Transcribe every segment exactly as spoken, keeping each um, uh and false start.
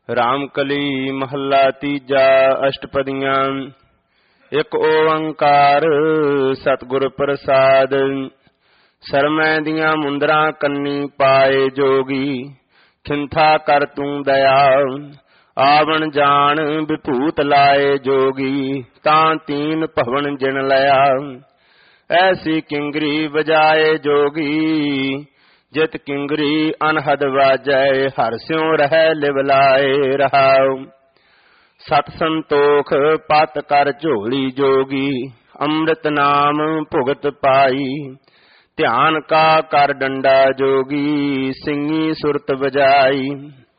ਰਾਮਕਲੀ ਮਹੱਲਾ ਤੀਜਾ। ਅਸ਼ਟਪਦੀਆਂ। ਇੱਕ ਓੰਕਾਰ ਸਤਿਗੁਰ ਪ੍ਰਸਾਦ। ਸਰਮੈ ਦੀਆਂ ਮੁੰਦਰਾਂ ਕੰਨੀ ਪਾਏ ਜੋਗੀ, ਖਿੰਥਾ ਕਰ ਤੂੰ ਦਇਆ। ਆਵਣ ਜਾਣ ਵਿਭੂਤ ਲਾਏ ਜੋਗੀ, ਤਾਂ ਤੀਨ ਭਵਨ ਜਿਣ ਲਿਆ। ਐਸੀ ਕਿੰਗਰੀ ਵਜਾਏ ਜੋਗੀ, ਜਿਤ ਕਿੰਗਰੀ ਅਨਹਦ ਵਾਜੈ। ਹਰਿ ਸਿਉ ਰਹਿ ਲਿਵ ਲਾਏ ਰਹਾਉ। ਸਤ ਸੰਤੋਖ ਪਤ ਕਰ ਝੋਲੀ ਜੋਗੀ, ਅੰਮ੍ਰਿਤ ਨਾਮ ਭੁਗਤ ਪਾਈ। ਧਿਆਨ ਕਾ ਕਰ ਡੰਡਾ ਜੋਗੀ, ਸਿੰਘੀ ਸੁਰਤ ਵਜਾਈ।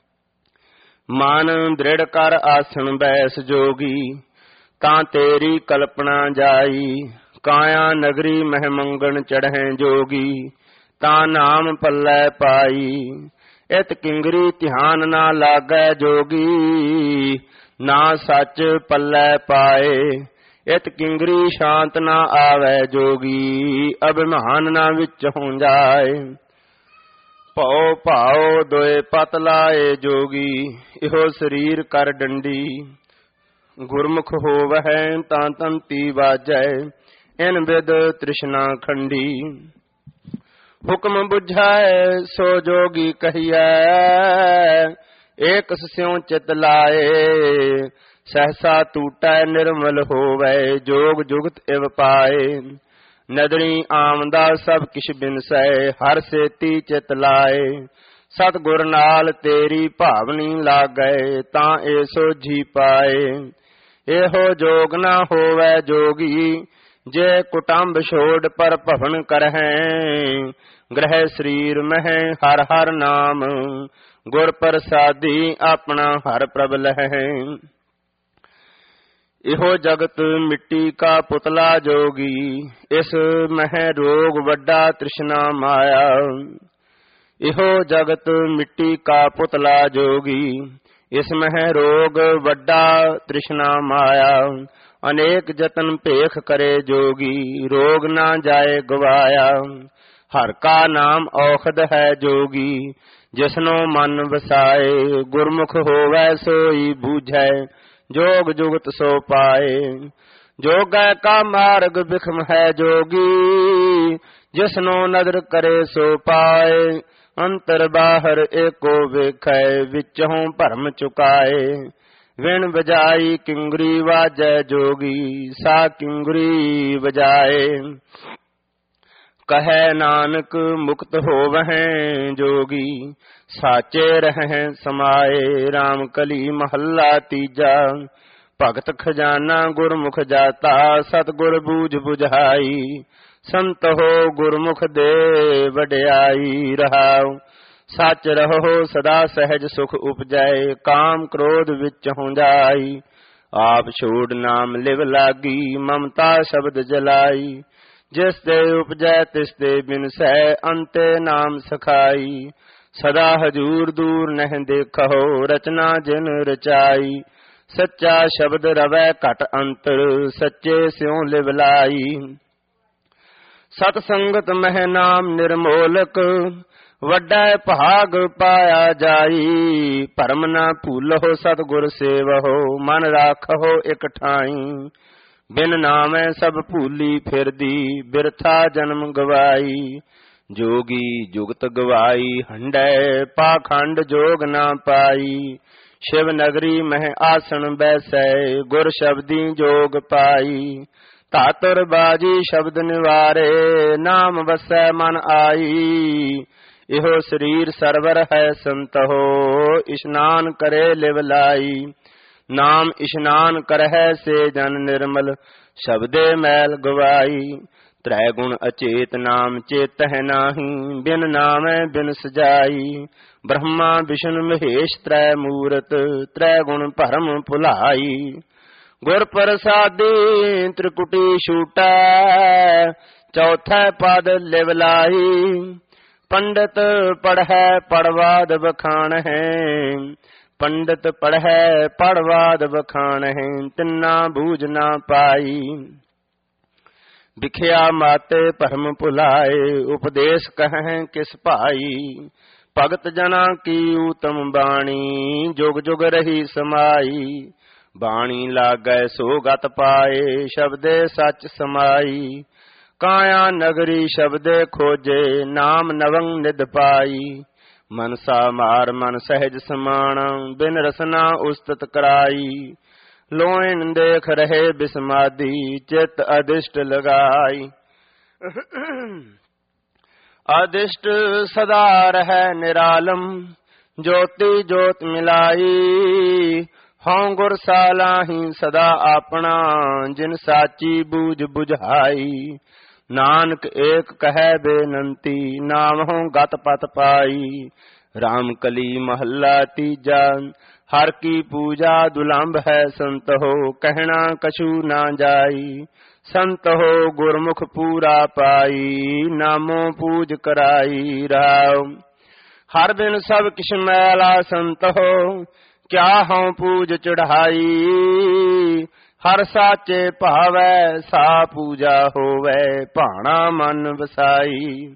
ਮਨ ਦ੍ਰਿੜ ਕਰ ਆਸਣ ਬੈਸ ਜੋਗੀ, ਤਾਂ ਤੇਰੀ ਕਲਪਨਾ ਜਾਈ। ਕਾਇਆ ਨਗਰੀ ਮਹਿ ਮੰਗਣ ਚੜ੍ਹੈ ਜੋਗੀ, ਤਾਂ ਨਾਮ ਪੱਲੇ ਪਾਈ। ਇਤ ਕਿੰਗਰੀ ਧਿਆਨ ਨਾ ਲਾਗੈ ਜੋਗੀ, ਨਾ ਸੱਚ ਪੱਲੇ ਪਾਏ। ਇਤ ਕਿੰਗਰੀ ਸ਼ਾਂਤ ਨਾ ਆਵੈ ਜੋਗੀ, ਅਭਿਮਾਨ ਨਾ ਵਿੱਚੋਂ ਜਾਏ। ਭਉ ਭਾਉ ਦੋਏ ਪਤ ਲਾਏ ਜੋਗੀ, ਇਹੋ ਸਰੀਰ ਕਰ ਡੰਡੀ। ਗੁਰਮੁਖ ਹੋਵਹਿ ਤਾਂ ਤੰਤੀ ਵਾਜੈ, ਇਨ ਬਿਦ ਤ੍ਰਿਸ਼ਨਾ ਖੰਡੀ। ਹੁਕਮ ਬੁਝਾਏ ਸੋ ਜੋਗੀ ਕਹੀਐ, ਏਕ ਸਿਉ ਚਿਤ ਲਾਏ। ਸਹਸਾ ਟੂਟੈ ਨਿਰਮਲ ਹੋਵੈ, ਜੋਗ ਜੁਗਤ ਇਵ ਪਾਏ। ਨਦਰੀ ਆਮਦਾ ਸਭ ਕਿਛ ਬਿਨਸੈ, ਹਰ ਸੇਤੀ ਚਿਤ ਲਾਏ। ਸਤਿਗੁਰ ਨਾਲ ਤੇਰੀ ਭਾਵਨੀ ਲਾਗੈ, ਤਾਂ ਏ ਸੋਝੀ ਪਾਏ। ਇਹੋ ਜੋਗ ਨਾ ਹੋਵੈ ਜੋਗੀ, ਜੇ ਕੁਟੰਬ ਛੋੜ ਪਰ ਭਵਨ ਕਰਹਿ। ਗ੍ਰਹਿ ਸਰੀਰ ਮਹਿ ਹਰ ਹਰ ਨਾਮ, ਗੁਰ ਪ੍ਰਸਾਦੀ ਆਪਣਾ ਹਰ ਪ੍ਰਭ ਲਹੈ। ਇਹੋ ਜਗਤ ਮਿੱਟੀ ਕਾ ਪੁਤਲਾ ਜੋਗੀ, ਇਸ ਮਹਿ ਰੋਗ ਵੱਡਾ ਤ੍ਰਿਸ਼ਨਾ ਮਾਇਆ। ਇਹੋ ਜਗਤ ਮਿੱਟੀ ਕਾ ਪੁਤਲਾ ਜੋਗੀ, ਇਸ ਮਹਿ ਰੋਗ ਵੱਡਾ ਤ੍ਰਿਸ਼ਨਾ ਮਾਇਆ। ਅਨੇਕ ਜਤਨ ਭੇਖ ਕਰੇ ਜੋਗੀ, ਰੋਗ ਨਾ ਜਾਏ ਗਵਾਇਆ। ਹਰ ਕਾ ਨਾਮ ਔਖਦ ਹੈ ਜੋਗੀ, ਜਿਸਨੋ ਮਨ ਵਸਾਏ। ਗੁਰਮੁਖ ਹੋਵੈ ਸੋਈ ਬੂਝੈ, ਜੋਗ ਜੁਗਤ ਸੋ ਪਾਏ। ਜੋਗੈ ਕਾ ਮਾਰਗ ਬਿਖਮ ਹੈ ਜੋਗੀ, ਜਿਸਨੋ ਨਦਰ ਕਰੇ ਸੋ ਪਾਏ। ਅੰਤਰ ਬਾਹਰ ਏਕੋ ਵੇਖੈ, ਵਿਚੋਂ ਭਰਮ ਚੁਕਾਏ। ਵਿਣ ਵਜਾਈ ਕਿੰਗਰੀ ਵਾਜੈ ਜੋਗੀ, ਸਾ ਕਿੰਗਰੀ ਵਜਾਏ। ਕਹੈ ਨਾਨਕ ਮੁਕਤ ਹੋਵਹਿ ਜੋਗੀ, ਸਾਚੇ ਰਹਿ ਸਮਾਏ। ਰਾਮਕਲੀ ਮਹੱਲਾ ਤੀਜਾ। ਭਗਤ ਖਜ਼ਾਨਾ ਗੁਰਮੁਖ ਜਾਤਾ, ਸਤਿਗੁਰ ਬੂਝ ਬੁਝਾਈ। ਸੰਤ ਹੋ ਗੁਰਮੁਖ ਦੇ ਵਡਿਆਈ ਰਹਾਉ। ਸੱਚ ਰਹੋ ਸਦਾ ਸਹਿਜ ਸੁਖ ਉਪਜੈ, ਕਾਮ ਕ੍ਰੋਧ ਵਿੱਚੋਂ ਜਾਈ। ਆਪ ਛੋੜ ਨਾਮ ਲਿਵ ਲਾਗੀ, ਮਮਤਾ ਸ਼ਬਦ ਜਲਾਈ। ਜਿਸ ਤੇ ਉਪਜੈ ਤਿਸ ਤੇ ਬਿਨਸੈ, ਅੰਤੇ ਨਾਮ ਸਖਾਈ। ਸਦਾ ਹਜੂਰ ਦੂਰ ਨਹਿ ਦੇਖੋ, ਰਚਨਾ ਜਿਨ ਰਚਾਈ। ਸੱਚਾ ਸ਼ਬਦ ਰਵੈ ਘਟ ਅੰਤਰ, ਸੱਚੇ ਸਿਉ ਲਿਵ ਲਾਈ। ਸਤ ਸੰਗਤ ਮਹਿ ਨਾਮ ਨਿਰਮੋਲਕ, ਵੱਡਾ ਭਾਗ ਪਾਇਆ ਜਾਈ। ਭਰਮ ਨਾ ਭੂਲਹੁ ਸਤਿਗੁਰ ਸੇਵਹੁ, ਮਨ ਰਾਖਹੁ ਇਕ ਠਾਈ। ਬਿਨ ਨਾਮੈ ਸਭ ਭੂਲੀ ਫਿਰਦੀ, ਬਿਰਥਾ ਜਨਮ ਗਵਾਈ। ਜੋਗੀ ਜੁਗਤ ਗਵਾਈ ਹੰਡੈ, ਪਾਖੰਡ ਜੋਗ ਨਾ ਪਾਈ। ਸ਼ਿਵ ਨਗਰੀ ਮਹਿ ਆਸਣ ਬੈਸੈ, ਗੁਰ ਸ਼ਬਦੀ ਜੋਗ ਪਾਈ। ਧਾਤੁਰ ਬਾਜੀ ਸ਼ਬਦ ਨਿਵਾਰੇ, ਨਾਮ ਵਸੈ ਮਨ ਆਈ। ਇਹੋ ਸਰੀਰ ਸਰਵਰ ਹੈ ਸੰਤਹੁ, ਇਸ਼ਨਾਨ ਕਰੇ ਲਿਵ ਲਾਈ। ਨਾਮ ਇਸ਼ਨਾਨ ਕਰਹਿ ਸੇ ਜਨ ਨਿਰਮਲ, ਸ਼ਬਦੇ ਮੈਲ ਗਵਾਈ। ਤ੍ਰੈ ਗੁਣ ਅਚੇਤ ਨਾਮ ਚੇਤਹਿ ਨਾਹੀ, ਬਿਨ ਨਾਮੈ ਬਿਨ ਸਜਾਈ। ਬ੍ਰਹਮਾ ਵਿਸ਼ਨੂੰ ਮਹੇਸ਼ ਤ੍ਰੈ ਮੂਰਤ, ਤ੍ਰੈ ਗੁਣ ਭਰਮ ਭੁਲਾਈ। ਗੁਰ ਪ੍ਰਸਾਦੀ ਤ੍ਰਿਕੁਟੀ ਛੂਟੈ, ਚੌਥੈ ਪਦ ਲਿਵ ਲਾਈ। ਪੰਡਿਤ ਪੜ੍ਹੈ ਪੜਵਾਦ ਬਖਾਣਹਿ, ਪੰਡਿਤ ਪੜ੍ਹੈ ਪੜਵਾਦ ਬਖਾਣਹਿ। ਤਿੰਨਾ ਬੂਝ ਨਾ ਪਾਈ। ਵਿਖਿਆ ਮਾਤੇ ਭਰਮ ਭੁਲਾਏ, ਉਪਦੇਸ਼ ਕਹੈ ਕਿਸ ਭਾਈ। ਭਗਤ ਜਨਾਂ ਕੀ ਊਤਮ ਬਾਣੀ, ਜੁਗ ਜੁਗ ਰਹੀ ਸਮਾਈ। ਬਾਣੀ ਲਾਗੈ ਸੋ ਗਤ ਪਾਏ, ਸ਼ਬਦੇ ਸੱਚ ਸਮਾਈ। ਕਾਇਆ ਨਗਰੀ ਸ਼ਬਦੇ ਖੋਜੇ, ਨਾਮ ਨਵੰ ਨਿਧ ਪਾਈ। ਮਨਸਾ ਮਾਰ ਮਨ ਸਹਿਜ ਸਮਾਣਾ, ਬਿਨ ਰਸਨਾ ਉਸਤਤ ਕਰਾਈ। ਲੋਇਨ ਦੇਖ ਰਹੇ ਬਿਸਮਾਦੀ, ਚਿਤ ਅਦਿਸ਼ਟ ਲਗਾਈ। ਅਦਿਸ਼ਟ ਸਦਾ ਰਹਿ ਨਿਰਾਲਮ, ਜੋਤੀ ਜੋਤ ਮਿਲਾਈ। ਹਉ ਗੁਰ ਸਾਲਾਹੀ ਸਦਾ ਆਪਣਾ, ਜਿਨ ਸਾਚੀ ਬੂਝ ਬੁਝਾਈ। ਨਾਨਕ ਏਕ ਕਹਿ ਬੇਨੰਤੀ, ਨਾਮ ਹਉ ਗਤ ਪਤ ਪਾਈ। ਰਾਮ ਕਲੀ ਮਹੱਲਾ ਤੀਜਾ, ਹਰ ਕੀ ਪੂਜਾ ਦੁਲੰਭ ਹੈ ਸੰਤ ਹੋ, ਕਹਿਣਾ ਕਛੂ ਨਾ ਜਾਈ। ਸੰਤ ਹੋ ਗੁਰਮੁਖ ਪੂਰਾ ਪਾਈ, ਨਾਮੋ ਪੂਜ ਕਰਾਈ। ਰਾਉ ਹਰ ਬਿਨ ਸਭ ਕਿਛ ਮੈਲਾ ਸੰਤ ਹੋ, ਕਿਆ ਹਉ ਪੂਜ ਚੜਾਈ। ਹਰ ਸਾਚੇ ਭਾਵੈ ਸਾ ਪੂਜਾ ਹੋਵੈ, ਭਾਣਾ ਮਨ ਵਸਾਈ।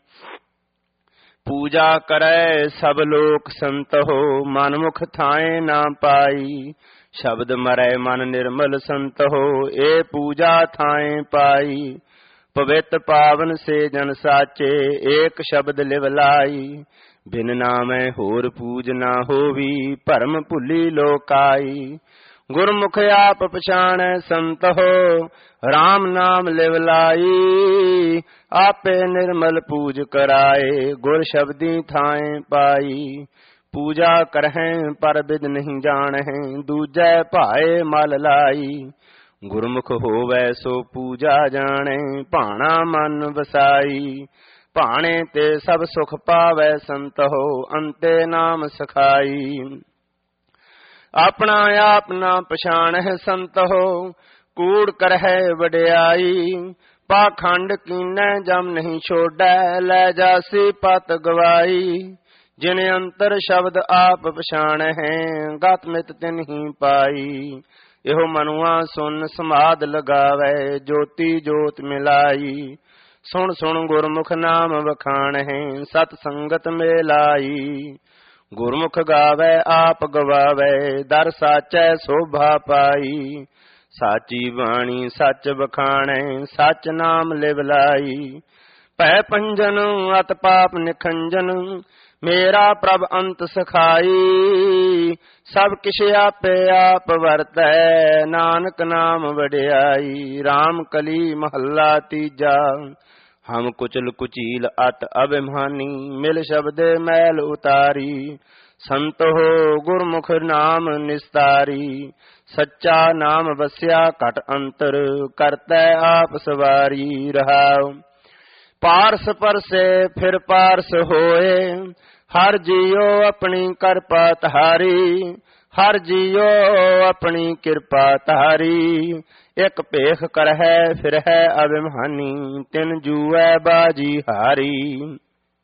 ਪੂਜਾ ਕਰੈ ਸਭ ਲੋਕ ਸੰਤ ਹੋ, ਮਨਮੁਖ ਥਾਏ ਨਾ ਪਾਈ। ਸ਼ਬਦ ਮਰੈ ਮਨ ਨਿਰਮਲ ਸੰਤ ਹੋ, ਏ ਪੂਜਾ ਥਾਏ ਪਾਈ। ਪਵਿੱਤ ਪਾਵਨ ਸੇ ਜਨ ਸਾਚੇ, ਏਕ ਸ਼ਬਦ ਲਿਵ ਲਾਈ। ਬਿਨ ਨਾਮੈ ਹੋਰ ਪੂਜ ਨਾ ਹੋਵੀ, ਭਰਮ ਭੁੱਲੀ ਲੋਕਾਈ। ਗੁਰਮੁਖ ਆਪ ਪਛਾਣੈ ਸੰਤ ਹੋ, ਰਾਮ ਨਾਮ ਲਿਵ ਲਾਈ। ਆਪੇ ਨਿਰਮਲ ਪੂਜ ਕਰਾਏ, ਗੁਰ ਸ਼ਬਦੀ ਥਾਏ ਪਾਈ। ਪੂਜਾ ਕਰਹਿ ਪਰ ਬਿਦ ਨਹੀਂ ਜਾਣਹਿ, ਦੂਜੈ ਭਾਏ ਮਲ ਲਾਈ। ਗੁਰਮੁਖ ਹੋਵੈ ਸੋ ਪੂਜਾ ਜਾਣੈ, ਭਾਣਾ ਮਨ ਵਸਾਈ। ਭਾਣੇ ਤੇ ਸਭ ਸੁਖ ਪਾਵੈ ਸੰਤ ਹੋ, ਅੰਤੇ ਨਾਮ ਸਖਾਈ। ਆਪਣਾ ਆਪ ਨਾ ਪਛਾਣਹਿ ਸੰਤ ਹੋ, ਕੂੜ ਕਰਹਿ ਵਡਿਆਈ। ਪਾਖੰਡ ਕੀਨੈ ਜਮ ਨਹੀਂ ਛੋੜੈ, ਲੈ ਜਾਸੀ ਪਤ ਗਵਾਈ। ਜਿਨ ਅੰਤਰ ਸ਼ਬਦ ਆਪ ਪਛਾਣਹਿ, ਗਤ ਮਿਤ ਤਿਨਹੀ ਪਾਈ। ਇਹੋ ਮਨੁਆ ਸੁਨ ਸਮਾਦ ਲਗਾਵੈ, ਜੋਤੀ ਜੋਤ ਮਿਲਾਈ। ਸੁਣ ਸੁਣ ਗੁਰਮੁਖ ਨਾਮ ਵਖਾਣਹਿ, ਸਤ ਸੰਗਤ ਮੇਲਾਈ। ਗੁਰਮੁਖ ਗਾਵੈ ਆਪ ਗਵਾਵੈ, ਦਰ ਸਾਚੈ ਸੋਭਾ ਪਾਈ। ਸਾਚੀ ਬਾਣੀ ਸੱਚ ਵਖਾਣੈ, ਸੱਚ ਨਾਮ ਲਿਵ ਲਾਈ। ਭੈ ਪੰਜਨ ਅਤ ਪਾਪ ਨਿਖੰਜਨ, ਮੇਰਾ ਪ੍ਰਭ ਅੰਤ ਸਖਾਈ। ਸਭ ਕਿਛ ਆਪੇ ਆਪ ਵਰਤੈ, ਨਾਨਕ ਨਾਮ ਵਡਿਆਈ। ਰਾਮ ਕਲੀ ਮਹੱਲਾ ਤੀਜਾ, ਹਮ ਕੁਚਲ ਕੁਚੀਲ ਅਤ ਅਭਿਮਾਨੀ, ਮਿਲ ਸ਼ਬਦੇ ਮੈਲ ਉਤਾਰੀ। ਸੰਤ ਹੋ ਗੁਰਮੁਖ ਨਾਮ ਨਿਸਤਾਰੀ, ਸੱਚਾ ਨਾਮ ਵਸਿਆ ਘਟ ਅੰਤਰ, ਕਰਤੈ ਆਪ ਸਵਾਰੀ। ਰਹਾਉ ਪਾਰਸ ਪਰਸੇ ਫਿਰ ਪਾਰਸ ਹੋਏ, ਹਰ ਜੀਓ ਆਪਣੀ ਕਿਰਪਾ ਧਾਰੀ। ਹਰ ਜੀਓ ਆਪਣੀ ਕਿਰਪਾ ਧਾਰੀ, ਇਕ ਭੇਖ ਕਰਹਿ ਫਿਰਹਿ ਅਭਿਮਾਨੀ। ਤਿਨ ਜੂਐ ਬਾਜੀ ਹਾਰੀ।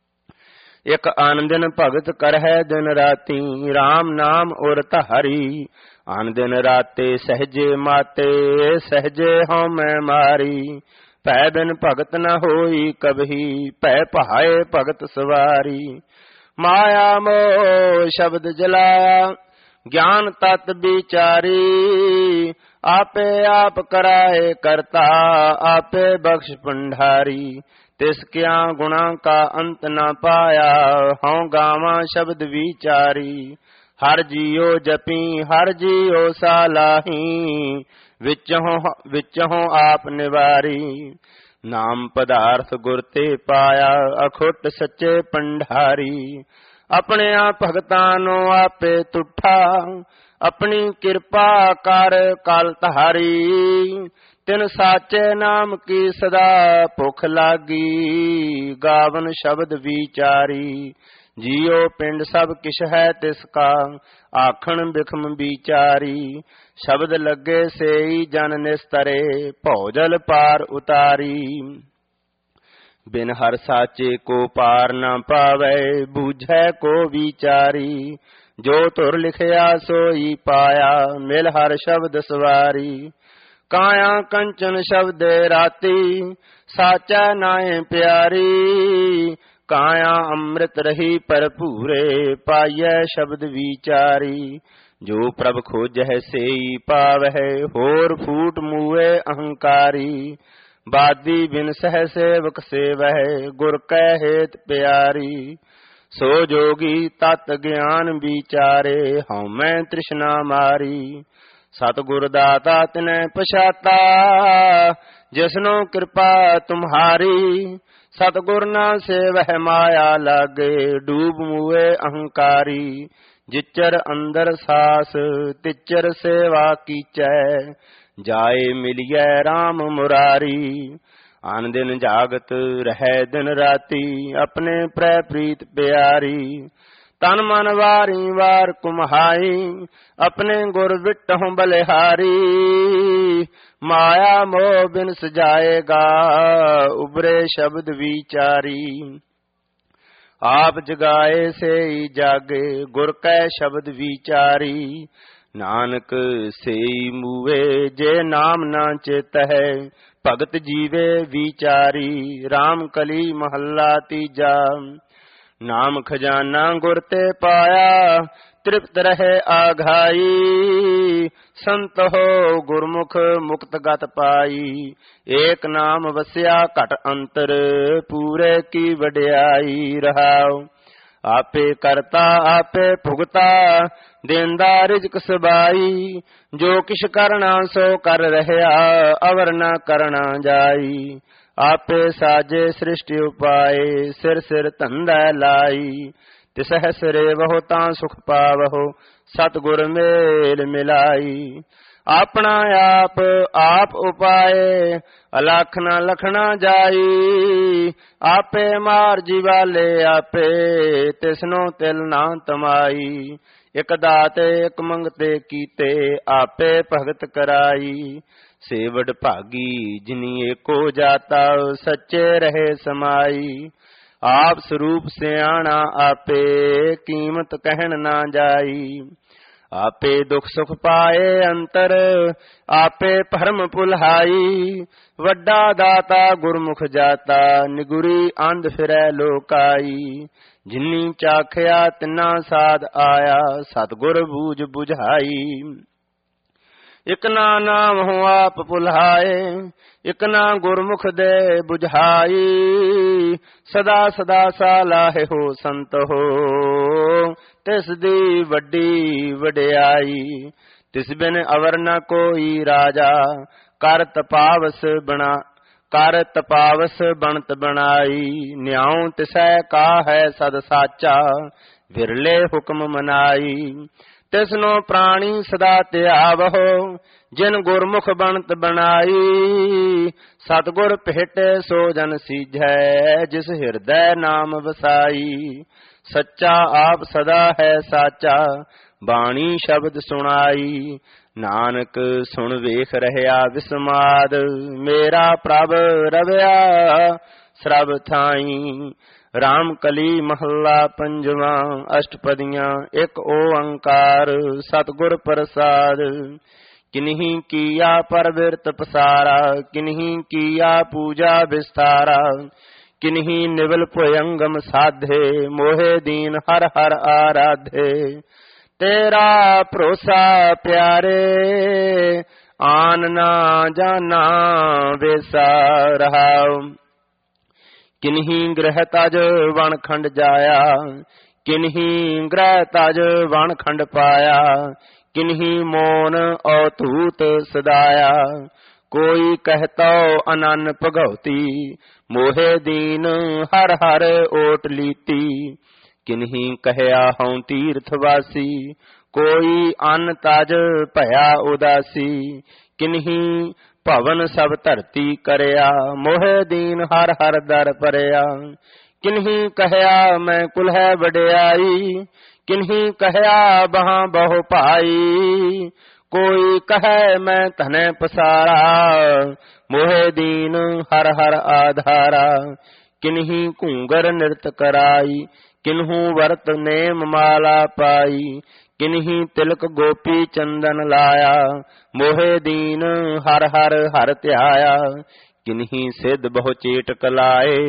ਇਕ ਅਨ ਦਿਨ ਭਗਤ ਕਰਹਿ ਦਿਨ ਰਾਤੀ, ਰਾਮ ਨਾਮ ਉਰ ਧਾਰੀ। ਅਨ ਦਿਨ ਰਾਤੇ ਸਹਜੇ ਮਾਤੇ, ਸਹਜੇ ਹਉ ਮੈਂ ਮਾਰੀ। ਭੈ ਬਿਨ ਭਗਤ ਨ ਹੋਈ ਕਬਹੀ, ਭੈ ਭਾਏ ਭਗਤ ਸਵਾਰੀ। ਮਾਇਆ ਮੋਹ ਸ਼ਬਦ ਜਲਾਇਆ, ਗਿਆਨ ਤਤ ਵਿਚਾਰੀ। ਆਪੇ ਆਪ ਕਰਾਏ ਕਰਤਾ, ਆਪੇ ਬਖਸ਼ ਭੰਡਾਰੀ। ਤਿਸ ਕਿਆ ਗੁਣਾ ਕਾ ਅੰਤ ਨ ਪਾਇਆ, ਹਉ ਗਾਵਾਂ ਸ਼ਬਦ ਵਿਚਾਰੀ। ਹਰ ਜੀਉ ਜਪੀ ਹਰ ਜੀਉ ਸਾਲਾਹੀ, ਵਿਚਹੁ ਵਿਚਹੁ ਆਪ ਨਿਵਾਰੀ। ਨਾਮ ਪਦਾਰਥ ਗੁਰ ਤੇ ਪਾਇਆ, ਅਖੁੱਟ ਸੱਚੇ ਭੰਡਾਰੀ। ਆਪਣਿਆਂ ਭਗਤਾਂ ਨੂੰ ਆਪੇ ਤੁਠਾ, ਆਪਣੀ ਕਿਰਪਾ ਕਰ ਕਲ ਧਾਰੀ। ਤਿਨ ਸਾਚੇ ਨਾਮ ਕੀ ਸਦਾ ਭੁਖ ਲਾਗੀ, ਗਾਵਨ ਸ਼ਬਦ ਵਿਚਾਰੀ। ਜੀਉ ਪਿੰਡ ਸਭ ਕਿਛ ਹੈ ਤਿਸ ਕਾ, ਆਖਣ ਬਿਖਮ ਵਿਚਾਰੀ। ਸ਼ਬਦ ਲੱਗੇ ਸੇਈ ਜਨ ਨਿਸਤਰੇ, ਭੌਜਲ ਪਾਰ ਉਤਾਰੀ। ਬਿਨ ਹਰ ਸਾਚੇ ਕੋ ਪਾਰ ਨਾ ਪਾਵੈ, ਬੂਝੈ ਕੋ ਵਿਚਾਰੀ। ਜੋ ਧੁਰ ਲਿਖਿਆ ਸੋਈ ਪਾਇਆ, ਮਿਲ ਹਰ ਸ਼ਬਦ ਸਵਾਰੀ। ਕਾਇਆ ਕੰਚਨ ਸ਼ਬਦੇ ਰਾਤੀ, ਸਾਚੈ ਨਾਏ ਪਿਆਰੀ। ਕਾਇਆ ਅੰਮ੍ਰਿਤ ਰਹੀ ਭਰਪੂਰੇ, ਪਾਈਐ ਸ਼ਬਦ ਵਿਚਾਰੀ। ਜੋ ਪ੍ਰਭ ਖੋਜਹਿ ਸੇਈ ਪਾਵਹਿ, ਹੋਰ ਫੂਟ ਮੂਏ ਅਹੰਕਾਰੀ। ਬਾਦੀ ਬਿਨ ਸਹਿ ਸੇਵਕ ਸੇਵਹਿ, ਗੁਰ ਕੈ ਹੇਤ ਪਿਆਰੀ। ਸੋ ਜੋਗੀ ਤਤ ਗਿਆਨ ਵਿਚਾਰੇ, ਹਉਮੈ ਤ੍ਰਿਸ਼ਨਾ ਮਾਰੀ। ਸਤਿਗੁਰ ਦਾਤਾ ਤਿਨੈ ਪਛਾਤਾ, ਜਿਸਨੋ ਕਿਰਪਾ ਤੁਮਹਾਰੀ। ਸਤਿਗੁਰ ਨਾ ਸੇਵਹਿ ਮਾਇਆ ਲਾਗੇ, ਡੂਬ ਮੂਏ ਅਹੰਕਾਰੀ। ਜਿਚਰ ਅੰਦਰ ਸਾਸ ਤਿਚਰ ਸੇਵਾ ਕੀਚੈ, ਜਾਏ ਮਿਲਿਐ ਰਾਮ ਮੁਰਾਰੀ। ਆਨ ਦਿਨ ਜਾਗਤ ਰਹਿ ਦਿਨ ਰਾਤੀ, ਆਪਣੇ ਪ੍ਰੈ ਪ੍ਰੀਤ ਪਿਆਰੀ। ਤਨ ਮਨ ਵਾਰੀ ਵਾਰ ਕੁਮਹਾਈ, ਆਪਣੇ ਗੁਰ ਵਿਟਹੁ ਬਲਿਹਾਰੀ। ਮਾਇਆ ਮੋਹ ਬਿਨ ਸਜਾਏਗਾ, ਉਬਰੇ ਸ਼ਬਦ ਵਿਚਾਰੀ। ਆਪ ਜਗਾਏ ਸੇਈ ਜਾਗੇ, ਗੁਰ ਕੈ ਸ਼ਬਦ ਵਿਚਾਰੀ। ਨਾਨਕ ਸੇਈ ਮੂਏ, ਜੇ ਨਾਮ ਨਾ ਚੇਤਹਿ। ਭਗਤ ਜੀਵੇ ਵਿਚਾਰੀ, ਰਾਮ ਕਲੀ ਮਹੱਲਾ ਤੀਜਾ। ਨਾਮ ਖਜ਼ਾਨਾ ਗੁਰ ਤੇ ਪਾਇਆ, ਤ੍ਰਿਪਤ ਰਹੇ ਆਘਾਈ। ਸੰਤ ਹੋ ਗੁਰਮੁਖ ਮੁਕਤ ਗਤ ਪਾਈ, ਏਕ ਨਾਮ ਵਸਿਆ ਘਟ ਅੰਤਰ। ਪੂਰੇ ਕੀ ਵਡਿਆਈ ਰਹਾਉ, ਆਪੇ ਕਰਤਾ ਆਪੇ ਭੁਗਤਾ। ਦੇਂਦਾ ਰਿਜ਼ਕ ਸਬਾਈ, ਜੋ ਕਿਛ ਕਰਨਾ ਸੋ ਕਰ ਰਹਿਆ। ਅਵਰ ਨਾ ਕਰਨਾ ਜਾਈ, ਆਪੇ ਸਾਜੇ ਸ੍ਰਿਸ਼ਟਿ ਉਪਾਏ। ਸਿਰ ਸਿਰ ਧੰਦਾ ਲਾਈ, ਤਿਸਹਿ ਸਿਰੇ ਵਹੁ ਤਾਂ ਸੁਖ ਪਾਵਹੁ। ਸਤਿਗੁਰ ਮੇਲ ਮਿਲਾਈ, ਆਪਣਾ ਆਪ ਆਪ ਉਪਾਏ। ਅਲਖ ਨਾ ਲਖਣਾ ਜਾਈ, ਆਪੇ ਮਾਰ ਜੀਵਾਲੇ ਆਪੇ। ਤਿਸਨੋ ਤਿਲ ਨਾ ਤਮਾਈ, ਇਕ ਦਾਤੇ ਇਕ ਮੰਗਤੇ ਕੀਤੇ। ਆਪੇ ਭਗਤ ਕਰਾਈ, ਸੇਵਡ ਭਾਗੀ ਜਿਨੀ ਏਕੋ ਜਾਤਾ। ਸੱਚੇ ਰਹੇ ਸਮਾਈ, ਆਪ ਸਰੂਪ ਸਿਆਣਾ ਆਪੇ। ਕੀਮਤ ਕਹਿਣ ਨਾ ਜਾਈ, ਆਪੇ ਦੁਖ ਸੁਖ ਪਾਏ ਅੰਤਰ। ਆਪੇ ਭਰਮ ਭੁਲਾਈ, ਵੱਡਾ ਦਾਤਾ ਗੁਰਮੁਖ ਜਾਤਾ। ਨਿਗੁਰੀ ਅੰਧ ਫਿਰੈ ਲੋਕਾਈ, ਜਿਨੀ ਚਾਖਿਆ ਤਿਨਾ ਸਾਧ ਆਇਆ। ਸਤਿਗੁਰ ਬੂਝ ਬੁਝਾਈ, ਇਕ ਨਾ ਨਾਮ ਹੋ ਆਪ ਭੁਲਾਏ। ਇਕ ਨਾ ਗੁਰਮੁਖ ਦੇ ਬੁਝਾਈ। ਸਦਾ ਸਦਾ ਸਾਲਾਹਿ ਹੋ ਸੰਤ ਹੋ, ਤਿਸ ਦੀ ਵੱਡੀ ਵਡਿਆਈ। ਤਿਸ ਬਿਨ ਅਵਰ ਨ ਕੋਈ ਰਾਜਾ, ਕਰ ਤਪਾਵਸ ਬਣਾ ਕਰ ਤਪਾਵਸ ਬਣਤ ਬਣਾਈ। ਨਿਆਉ ਤਿਸੈ ਕਾ ਹੈ ਸਦ ਸਾਚਾ, ਵਿਰਲੇ ਹੁਕਮ ਮਨਾਈ। ਤਿਸਨੋ ਪ੍ਰਾਣੀ ਸਦਾ ਧਿਆਵਹੁ, ਜਿਨ ਗੁਰਮੁਖ ਬਣਤ ਬਣਾਈ। ਸਤਿਗੁਰ ਭੇਟੇ ਸੋ ਜਨ ਸੀਝੈ, ਜਿਸ ਹਿਰਦੈ ਨਾਮ ਵਸਾਈ। ਸੱਚਾ ਆਪ ਸਦਾ ਹੈ ਸਾਚਾ, ਬਾਣੀ ਸ਼ਬਦ ਸੁਣਾਈ। ਨਾਨਕ ਸੁਣ ਵੇਖ ਰਹਿਆ ਵਿਸਮਾਦ, ਮੇਰਾ ਪ੍ਰਭ ਰਵਿਆ ਸਰਬ ਥਾਈ। ਰਾਮ ਕਲੀ ਮਹੱਲਾ ਪੰਜਵਾਂ, ਅਸ਼ਟਪਦੀਆਂ ਇਕ ਓੰਕਾਰ। ਸਤਿਗੁਰ ਪ੍ਰਸਾਦ, ਕਿਨਹੀ ਕੀਆ ਪਰਵਿਰਤ ਪਸਾਰਾ। ਕਿਨਹੀ ਕੀਆ ਪੂਜਾ ਵਿਸਤਾਰਾ। ਕਿਨਹੀ ਨਿਵਲ ਭੁਯੰਗਮ ਸਾਧੇ, ਮੋਹਿ ਦੀਨ ਹਰ ਹਰ ਆਰਾਧੇ। ਤੇਰਾ ਭਰੋਸਾ ਪਿਆਰੇ, ਆਨ ਨਾ ਜਾਨਾ ਵੇਸਾ ਰਹਾਉ। ਕਿਨਹੀ ਗ੍ਰਹਿ ਤਜ ਵਣ ਖੰਡ ਜਾਇਆ। ਕਿਨਹੀ ਗ੍ਰਹਿ ਤਜ ਵਣ ਖੰਡ ਪਾਇਆ। ਕਿਨਹੀ ਮੋਨ ਔਤੂਤ ਸਦਾਇਆ। ਕੋਈ ਕਹਿਤੋ ਅਨੰਨ ਭਗਉਤੀ, ਮੋਹਿ ਦੀਨ ਹਰ ਹਰ ਓਟ ਲੀਤੀ। ਕਿਨਹੀ ਕਹਿਆ ਹਉ ਤੀਰਥ ਵਾਸੀ, ਕੋਈ ਅੰਨ ਤਜ ਭਇਆ ਉਦਾਸੀ। ਕਿਨਹੀ ਭਵਨ ਸਭ ਧਰਤੀ ਕਰਿਆ, ਮੋਹਿ ਦੀਨ ਹਰ ਹਰ ਦਰ ਪਰਿਆ। ਕਿਨਹੀ ਕਹਿਆ ਮੈਂ ਕੁਲਹਿ ਵਡਿਆਈ। ਕਿਨਹੀ ਕਹਿਆ ਬਹਾਂ ਬਹੁ ਭਾਈ। ਕੋਈ ਕਹੈ ਮੈਂ ਧਨੈ ਪਸਾਰਾ, ਮੋਹਿ ਦੀਨ ਹਰ ਹਰ ਆਧਾਰਾ। ਕਿਨਹੀ ਘੂੰਗਰ ਨਿਰਤ ਕਰਾਈ। ਕਿਨਹੂ ਵਰਤ ਨੇਮ ਮਾਲਾ ਪਾਈ। ਕਿਨਹੀ ਤਿਲਕ ਗੋਪੀ ਚੰਦਨ ਲਾਇਆ, ਮੋਹਿ ਦੀਨ ਹਰ ਹਰ ਹਰ ਧਿਆਇਆ। ਕਿਨਹੀ ਸਿੱਧ ਬਹੁ ਚੇਟਕ ਲਾਏ।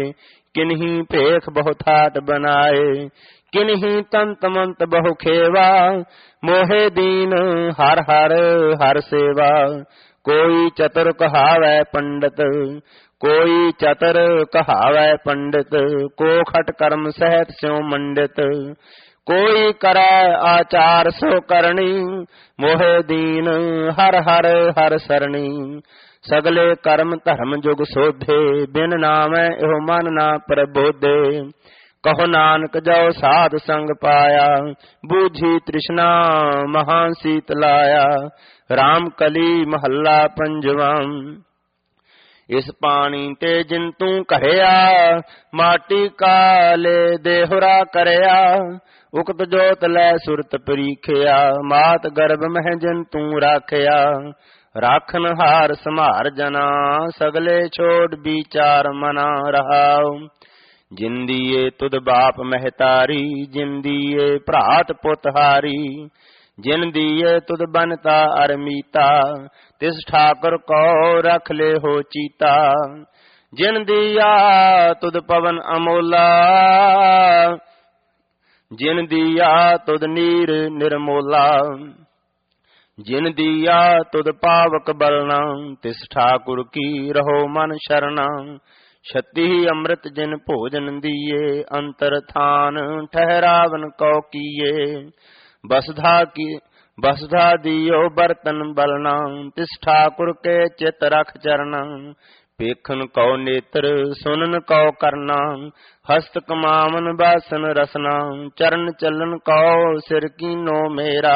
किन्ही पेख बहु ठाट बनाए, किन्ही तंत मंत बहु खेवा, मोहे दीन हर हर हर सेवा। कोई चतुर कहावै पंडित, कोई चतर कहावै पंडित, को खट कर्म सहत स्यों मंडित। कोई करे आचार सो करनी, मोहे दीन हर हर हर सरणी। सगले कर्म धर्म जुग शोधे, बिन नामै एहो मन ना प्रबोधे। कहो नानक जो साध संग पाया, बूझी तृष्णा महान शीत लाया। राम कली महला पंजवा। इस पानी ते जिन तू कहया, माटी काले देहुरा करया। उक्त जोत लै सुरत परीखया, मात गर्भ मह जिन तू राखया। राखन हार समार जना, सगले छोड़ विचार मना रहाओ। जिंदिए तुद बाप महतारी, जिंदिए भ्रात पुतहारी। जिन दिए तुद बनता अरमीता, तिस ठाकुर को रख ले हो चीता। जिन दिया तुद पवन अमोला, जिन दिया तुद नीर निर्मोला। जिन दिया तुद पावक बलना, तिस ठाकुर की रहो मन शरणा। छत्ती अमृत जिन भोजन दिए, अंतर थान ठहरावन को किए। बसधा की बसधा दियो बर्तन बलना, तिस ठाकुर के चित रख चरना। पेखन कौ नेत्र सुनन कौ करना, हस्त कमावन बासन रसना। चरण चलन कौ सिर कीनो मेरा,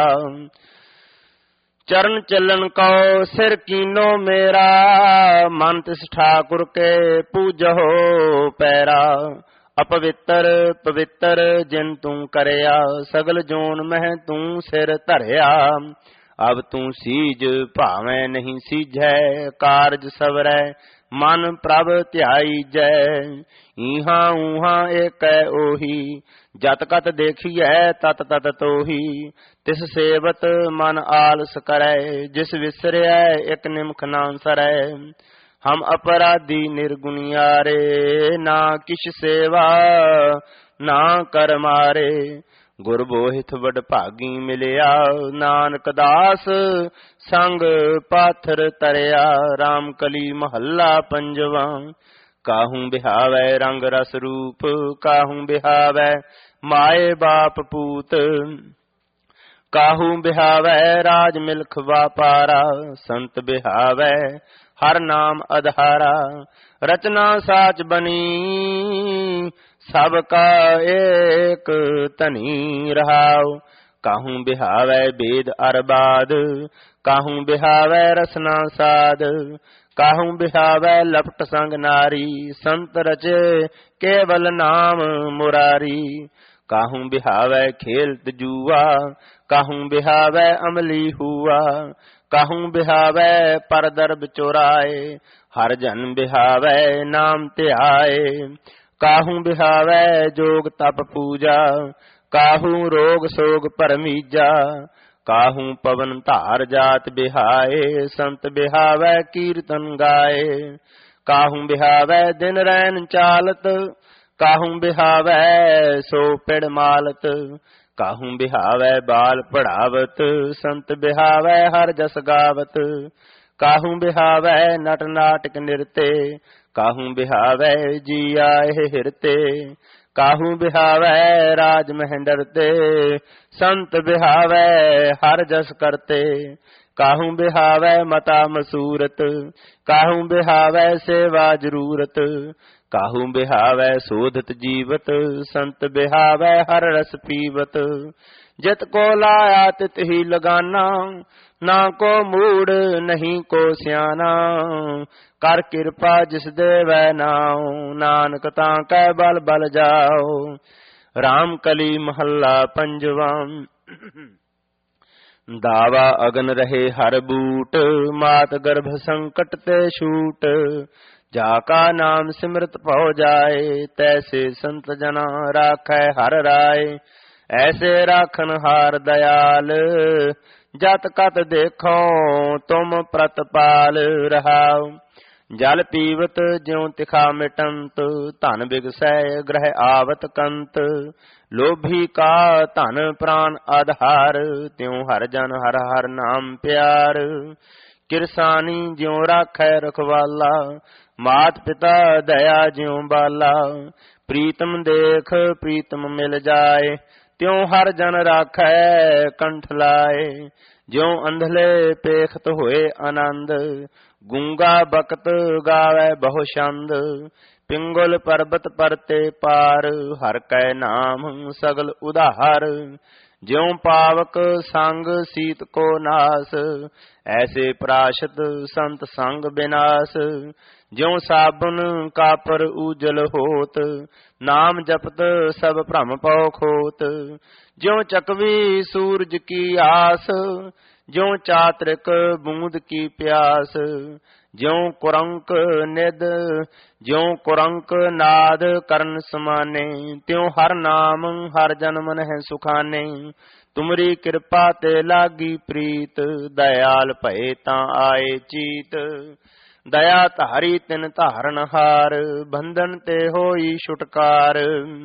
चरण चलन कौ सिर कीनो मेरा। मन तिस ठाकुर के पूजहो पैरा। अपवित्र पवित्र जिन तू करया, सगल जोन मह तू सिर धरया। अब तू सीज भावै नहीं सीझै, कारज सवरै मन प्रभ ध्याई जै। इहा उहा एक ओही, जत कत देखिए तत तत तोही। तिस सेवत मन आलस करै, जिस विसरै एक निमख ना सरै। हम अपराधी निर्गुणियारे, ना किश सेवा ना कर मारे। गुर बोहित बड़ भागी मिलिया, नानक दास संग पाथर तरया। राम कली महला पंजवा। काहू बिहावै रंग रस रूप, काहू बिहावै माए बाप पूत। काहू बिहावै राज मिल्ख वापारा, संत बिहावै हर नाम अधारा। रचना साच बनी, सबका एक तनी रहाओ। काहू बिहावै वेद अरबाद, काहू बिहावै रसना साध। काहू बिहावै लपट संग नारी, संत रचे केवल नाम मुरारी। काहू बिहावै खेलत जुआ, काहू बिहावै अमली हुआ। काहू बिहावै पर दरब चोराए, हर जन बिहावै नाम ध्याए। काहू बिहावै जोग तप पूजा, काहू रोग सोग परमीजा। काहू पवन धार जात बिहाए, संत बिहावै कीर्तन गाए। काहू बिहावै दिन रैन चालत, काहू बिहावै सो पिड़ मालत। काहू बिहावै बाल पढ़ावत, संत बिहावै हर जस गावत। काहू बिहावै नट नाटक निरते, काहू बिहावै जी आए हिरते। काहू बिहावै राज महेंद्र ते, संत बिहावै हर जस करते। काहू बिहावै मता मसूरत, काहू बिहावै सेवा जरूरत। काहू बिहावै शोधत जीवत, संत बिहावै हर रस पीवत। जित को लाया तित ही लगाना, ना को मूड नहीं को स्याना। कर कृपा जिस देवै नाउ, नानक तां कै बल बल जाओ। राम कली महला पंजवा। दावा अगन रहे हर बूट, मात गर्भ संकट ते छूट। जाका नाम सिमरत पौ जाए, तैसे संत जना राखै हर राय। ऐसे राखन हार दयाल, जत कत देखो तुम प्रतपाल रहाओ। ਜਲ ਪੀਵਤ ਜਿਉ ਤਿਖਾ ਮਿਟੰਤ, ਧਨ ਬਿਗਸੈ ਗ੍ਰਹਿ ਆਵਤ ਕੰਤ। ਲੋਭੀ ਕਾ ਧਨ ਪ੍ਰਾਨ ਆਧਾਰ, ਤਿਉ ਹਰ ਜਨ ਹਰ ਹਰ ਨਾਮ ਪਿਆਰ। ਕਿਰਸਾਨੀ ਜਿਉ ਰਾਖੈ ਰਖਵਾਲਾ, ਮਾਤ ਪਿਤਾ ਦਇਆ ਜਿਉ ਬਾਲਾ। ਪ੍ਰੀਤਮ ਦੇਖ ਪ੍ਰੀਤਮ ਮਿਲ ਜਾਏ, ਤਿਉ ਹਰ ਜਨ ਰਾਖੈ ਕੰਠ ਲਾਏ। ਜਿਉ ਅੰਧਲੇ ਪੇਖਤ ਹੋਏ ਆਨੰਦ, ਗੂੰਗਾ ਬਕਤ ਗਾਵੈ ਬਹੁ ਛੰਦ। ਪਿੰਗਲ ਪਰਬਤ ਪਰਤੇ ਪਾਰ, ਹਰ ਕੈ ਨਾਮ ਸਗਲ ਉਧਾਰ। ਜਿਉ ਪਾਵਕ ਸੰਗ ਸੀਤ ਕੋ ਨਾਸ, ਐਸੇ ਪ੍ਰਾਸ਼ਤ ਸੰਤ ਸੰਗ ਬਿਨਾਸ। ਜਿਉ ਸਾਬਨ ਕਾਪਰ ਊਜਲ ਹੋਤ, ਨਾਮ ਜਪਤ ਸਭ ਭ੍ਰਮ ਪਉ ਖੋਤ। ਜਿਉ ਚਕਵੀ ਸੂਰਜ ਕੀ ਆਸ, ਜਿਉ ਚਾਤ੍ਰਿਕ ਬੂੰਦ ਕੀ ਪਿਆਸ। ਜਿਉ ਕੁਰੰਕ ਨਿਦ ਜਿਉ ਕੁਰੰਕ ਨਾਦ ਕਰਨ ਸਮਾਨੇ, ਤਿਉ ਹਰ ਨਾਮ ਹਰ ਜਨ ਮਨ ਹੈ ਸੁਖਾਨੇ। ਤੁਮਰੀ ਕਿਰਪਾ ਤੇ ਲਾਗੀ ਪ੍ਰੀਤ, ਦਇਆਲ ਭਏ ਤਾਂ ਆਏ ਚੀਤ। ਦਇਆ ਧਾਰੀ ਤਿਨ ਧਾਰਨ ਹਾਰ, ਬੰਧਨ ਤੇ ਹੋਈ ਛੁਟਕਾਰ।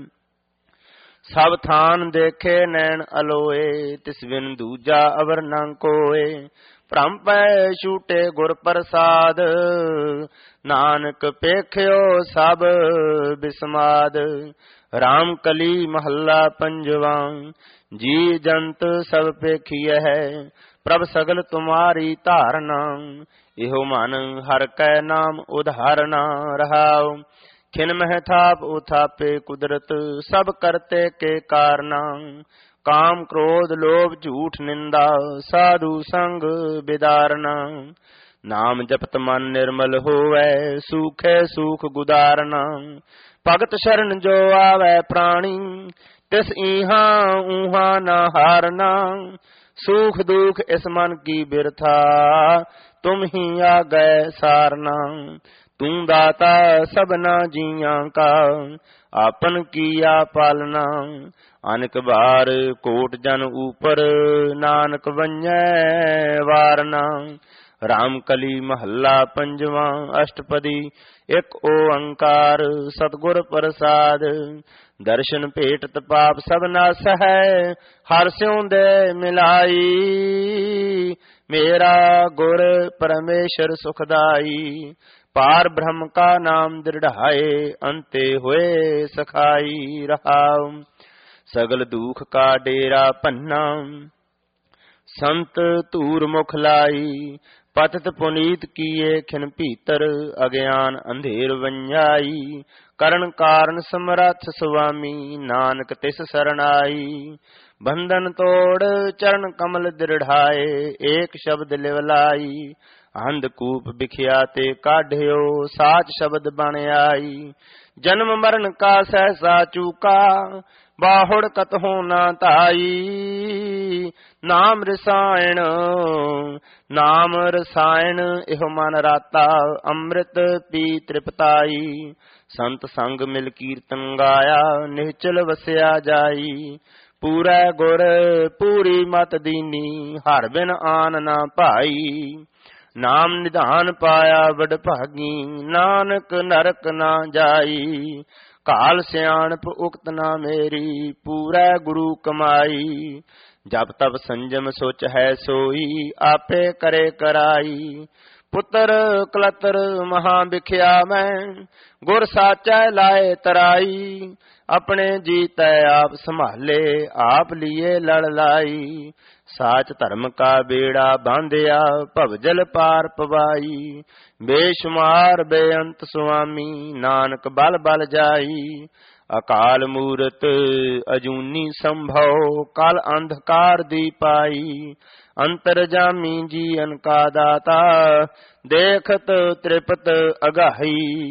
ਸਭ ਥਾਨ ਦੇਖੇ ਨੈਣ ਅਲੋਏ, ਤਿਸ ਬਿਨ ਦੂਜਾ ਅਵਰ ਨਾ ਕੋਏ। ਭ੍ਰਮ ਪੈ ਛੂਟੇ ਗੁਰ ਪ੍ਰਸਾਦ, ਨਾਨਕ ਪੇਖਿਓ ਸਭ ਬਿਸਮਾਦ। ਰਾਮ ਕਲੀ ਮਹੱਲਾ ਪੰਜਵਾ, ਜੀ ਜੰਤ ਸਭ ਪੇਖੀਐ ਹੈ, ਪ੍ਰਭ ਸਗਲ ਤੁਮਾਰੀ ਧਾਰਨਾ। ਇਹੋ ਮਨ ਹਰ ਕੈ ਨਾਮ ਉਧਾਰਨਾ ਰਹਾਉ। ਖਿਨ ਮਹਿ ਥਾਪ ਉਥਾਪੇ ਕੁਦਰਤ, ਸਭ ਕਰਤੇ ਕੇ ਕਾਰਨਾ। ਕਾਮ ਕ੍ਰੋਧ ਲੋਭ ਝੂਠ ਨਿੰਦਾ, ਸਾਧੂ ਸੰਗ ਬਿਦਾਰਨਾ। ਨਾਮ ਜਪਤ ਮਨ ਨਿਰਮਲ ਹੋਵੈ, ਸੂਖੈ ਸੂਖ ਗੁਦਾਰਨਾ। ਭਗਤ ਸ਼ਰਨ ਜੋ ਆਵੈ ਪ੍ਰਾਣੀ, ਤਿਸ ਈਹਾਂ ਊਹਾਂ ਨਾ ਹਾਰਨਾ। ਸੂਖ ਦੁਖ ਇਸ ਮਨ ਕੀ ਬਿਰਥਾ, ਤੁਮ ਹੀ ਆਗੈ ਸਾਰਨਾ। ਤੂੰ ਦਾਤਾ ਸਭਨਾ ਜੀਆਂ ਕਾ, ਆਪਨ ਕੀਆ ਪਾਲਨਾ। ਅਨਕ ਬਾਰ ਕੋਟ ਜਨ ਉਪਰ, ਨਾਨਕ ਵੰਜੈ ਵਾਰਨਾ। ਰਾਮ ਕਲੀ ਮਹੱਲਾ ਪੰਜਵਾ, ਅਸ਼ਟਪਦੀ ਇੱਕ ਓੰਕਾਰ। ਸਤਿਗੁਰ ਪ੍ਰਸਾਦ, ਦਰਸ਼ਨ ਭੇਟਤ ਪਾਪ ਸਭ ਨਾਸ ਹੈ। ਹਰਿ ਸਿਉ ਦੇ ਮਿਲਾਈ, ਮੇਰਾ ਗੁਰ ਪਰਮੇਸ਼ਰ ਸੁਖਦਾਈ। ਪਾਰ ਬ੍ਰਹਮ ਕਾ ਨਾਮ ਦ੍ਰਿੜਾਏ, ਅੰਤੇ ਹੋਏ ਸਖਾਈ ਰਹਾਉ। ਸਗਲ ਦੁਖ ਕਾ ਡੇਰਾ ਭੰਨਾ, ਸੰਤ ਧੂਰ ਮੁਖ ਲਾਈ। ਪਤਿਤ ਪੁਨੀਤ ਕੀਏ ਖਿਨ ਭੀਤਰ, ਅਗਿਆਨ ਅੰਧੇਰ ਵੰਝਾਈ। ਕਰਨ ਕਾਰਨ ਸਮਰੱਥ ਸੁਆਮੀ, ਨਾਨਕ ਤਿਸ ਸਰਣਾਈ। ਬੰਧਨ ਤੋੜ ਚਰਨ ਕਮਲ ਦ੍ਰਿੜਾਏ, ਏਕ ਸ਼ਬਦ ਲਿਵਲਾਈ। ਅੰਧਕੂਪ ਬਿਖਿਆ ਤੇ ਕਾਢਿਓ, ਸਾਚ ਸ਼ਬਦ ਬਣ ਆਈ। ਜਨਮ ਮਰਨ ਕਾ ਸਹਿਸਾ ਚੂਕਾ, ਬਾਹੁੜ ਕਤਹੁ ਨਾ ਧਾਈ। ਨਾਮ ਰਸਾਇਣ ਨਾਮ ਰਸਾਇਣ, ਇਹੋ ਮਨ ਰਾਤਾ। ਅੰਮ੍ਰਿਤ ਪੀ ਤ੍ਰਿਪਤਾਈ। ਸੰਤ ਸੰਗ ਮਿਲ ਕੀਰਤਨ ਗਾਇਆ, ਨਿਹਚਲ ਵਸਿਆ ਜਾਈ। ਪੂਰੈ ਗੁਰ ਪੂਰੀ ਮਤ ਦੀਨੀ, ਹਰ ਬਿਨ ਆਨ ਨਾ ਭਾਈ। ਨਾਮ ਨਿਧਾਨ ਪਾਇਆ ਵਡ ਭਾਗੀ, ਨਾਨਕ ਨਰਕ ਨਾ ਜਾਈ। ਕਾਲ ਸਿਆਣਪ ਉਕਤ ਨਾ ਮੇਰੀ, ਪੂਰੈ ਗੁਰੂ ਕਮਾਈ। ਜਪ ਤਪ ਸੰਜਮ ਸੋਚ ਹੈ ਸੋਈ, ਆਪੇ ਕਰੇ ਕਰਾਈ। ਪੁੱਤਰ ਕਲਤਰ ਮਹਾ ਬਿਖਿਆ ਮੈਂ, ਗੁਰ ਸਾਚੈ ਲਾਏ ਤਰਾਈ। ਆਪਣੇ ਜੀਤੈ ਆਪ ਸੰਭਾਲੇ, ਆਪ ਲੀਏ ਲੜ ਲਾਈ। ਸਾਚ ਧਰਮ ਕਾ ਬੇੜਾ ਬਾਂਧਿਆ, ਭਵਜਲ ਪਾਰ ਪਵਾਈ। ਬੇਸ਼ੁਮਾਰ ਬੇਅੰਤ ਸੁਆਮੀ, ਨਾਨਕ ਬਲ ਬਲ ਜਾਈ। ਅਕਾਲ ਮੂਰਤ ਅਜੂਨੀ ਸੰਭਉ, ਕਲ ਅੰਧਕਾਰ ਦੀ ਪਾਈ। ਅੰਤਰ ਜਾਮੀ ਜੀਅਨ ਕਾ ਦਾਤਾ, ਦੇਖਤ ਤ੍ਰਿਪਤ ਅਗਾਹੀ।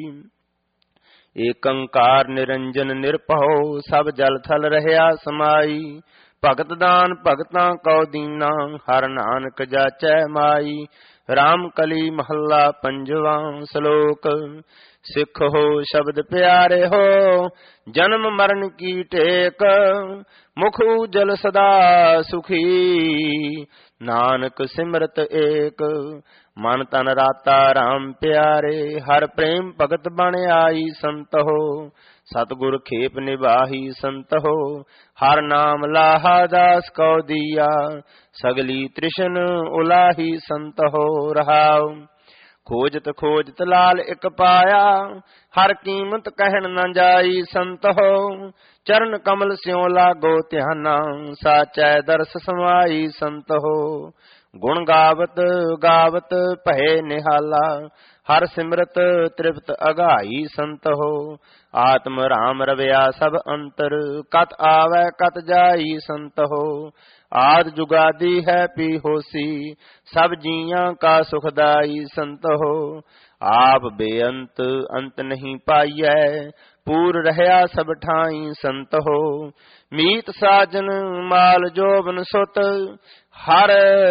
ਏਕੰਕਾਰ ਨਿਰੰਜਨ ਨਿਰਭਉ, ਸਭ ਜਲ ਥਲ ਰਹਿਆ ਸਮਾਈ। ਭਗਤ ਦਾਨ ਭਗਤਾਂ ਕਉ ਦੀਨਾ, ਹਰ ਨਾਨਕ ਜਾਚੈ ਮਾਈ। ਰਾਮ ਕਲੀ ਮਹੱਲਾ ਪੰਜਵਾ, ਸ਼ਲੋਕ। ਸਿੱਖ ਹੋ ਸ਼ਬਦ ਪਿਆਰੇ ਹੋ, ਜਨਮ ਮਰਨ ਕੀ ਟੇਕ। ਮੁਖ ਉਜਲ ਸਦਾ ਸੁਖੀ, ਨਾਨਕ ਸਿਮਰਤ ਏਕ। ਮਨ ਤਨ ਰਾਤਾ ਰਾਮ ਪਿਆਰੇ, ਹਰ ਪ੍ਰੇਮ ਭਗਤ ਬਣ ਆਈ ਸੰਤੋ। ਸਤਿਗੁਰ ਖੇਪ ਨਿਭਾਹੀ ਸੰਤੋ, ਹਰ ਨਾਮ ਲਾਹਾ ਦਾਸ ਕਉ ਦੀਆ। ਸਗਲੀ ਤ੍ਰਿਸ਼ਨ ਉਲਾਹੀ ਸੰਤੋ ਰਹਾਉ। ਖੋਜਤ ਖੋਜਤ ਲਾਲ ਇਕ ਪਾਇਆ, ਹਰ ਕੀਮਤ ਕਹਿਣ ਨ ਜਾਈ ਸੰਤੋ। ਚਰਨ ਕਮਲ ਸਿਉ ਲਾਗੋ ਧਿਆਨਾ, ਸਾਚੈ ਦਰਸ ਸਮਾਈ ਸੰਤੋ। ਗੁਣ ਗਾਵਤ ਗਾਵਤ ਭਏ ਨਿਹਾਲਾ, ਹਰ ਸਿਮਰਤ ਤ੍ਰਿਪਤ ਅਗਾਈ ਸੰਤੋ। ਆਤਮ ਰਾਮ ਰਵਿਆ ਸਭ ਅੰਤਰ, ਕਤ ਆਵੈ ਕਤ ਜਾਈ ਸੰਤੋ। ਆਦ ਜੁਗਾਦੀ ਹੈ ਪੀ ਹੋਸੀ, ਸਭ ਜੀਆਂ ਕਾ ਸੁਖਦਾਈ ਸੰਤੋ। ਆਪ ਬੇਅੰਤ ਅੰਤ ਨਹੀਂ ਪਾਈਐ, ਪੂਰ ਰਹਿਆ ਸਭ ਠਾਈ ਸੰਤੋ। ਮੀਤ ਸਾਜਨ ਮਾਲ ਜੋਬਨ ਸੁਤ, ਹਰ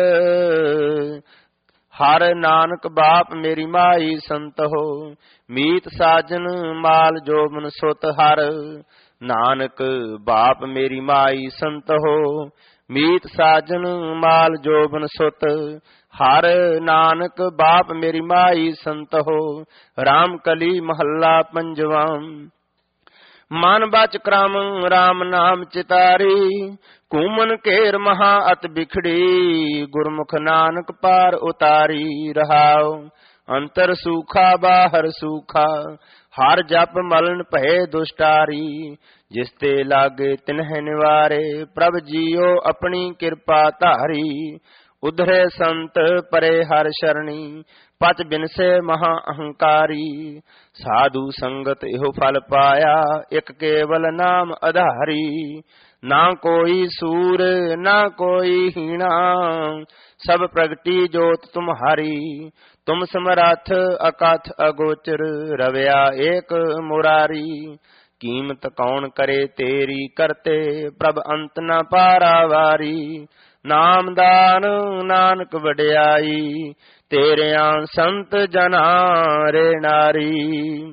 ਹਰ ਨਾਨਕ ਬਾਪ ਮੇਰੀ ਮਾਈ ਸੰਤੋ। ਮੀਤ ਸਾਜਨ ਮਾਲ ਜੋਬਨ ਸੁਤ, ਹਰ ਨਾਨਕ ਬਾਪ ਮੇਰੀ ਮਾਈ ਸੰਤੋ। ਮੀਤ ਸਾਜਨ ਮਾਲ ਜੋਬਨ ਸੁਤ, ਹਰ ਨਾਨਕ ਬਾਪ ਮੇਰੀ ਮਾਈ ਸੰਤੋ। ਰਾਮ ਕਲੀ ਮਹੱਲਾ ਪੰਜਵਾਂ। ਮਨ ਬਚ ਕ੍ਰਮ ਰਾਮ ਨਾਮ ਚਿਤਾਰੀ, ਘੂਮਨ ਘੇਰ ਮਹਾ ਅਤ ਬਿਖੜੀ। ਗੁਰਮੁਖ ਨਾਨਕ ਪਾਰ ਉਤਾਰੀ ਰਹਾਉ। ਅੰਤਰ ਸੂਖਾ ਬਾਹਰ ਸੂਖਾ, ਹਰ ਜਪ ਮਲਨ ਭਏ ਦੁਸ਼ਟਾਰੀ। ਜਿਸ ਤੇ ਲਾਗੇ ਤਿਨਹਿ ਨਿਵਾਰੇ, ਪ੍ਰਭ ਜੀਓ ਆਪਣੀ ਕਿਰਪਾ ਧਾਰੀ। ਉਧਰੇ ਸੰਤ ਪਰੇ ਹਰ ਸ਼ਰਣੀ, ਪਚ ਬਿਨਸੇ ਮਹਾ ਅਹੰਕਾਰੀ। ਸਾਧੂ ਸੰਗਤ ਇਹੋ ਫਲ ਪਾਇਆ, ਇੱਕ ਕੇਵਲ ਨਾਮ ਆਧਾਰੀ। ਨਾ ਕੋਈ ਸੂਰ ਨਾ ਕੋਈ ਹੀਣਾ, ਸਭ ਪ੍ਰਗਟੀ ਜੋਤ ਤੁਮਹਾਰੀ। ਤੁਮ ਸਮਰੱਥ ਅਕਥ ਅਗੋਚਰ, ਰਵਿਆ ਏਕ ਮੁਰਾਰੀ। ਕੀਮਤ ਕੌਣ ਕਰੇ ਤੇਰੀ ਕਰਤੇ, ਪ੍ਰਭ ਅੰਤ ਨ ਪਾਰਾਵਾਰੀ। ਨਾਮਦਾਨ ਨਾਨਕ ਵਡਿਆਈ, ਤੇਰਿਆਂ ਸੰਤ ਜਨਾਂ ਰੇ ਨਾਰੀ।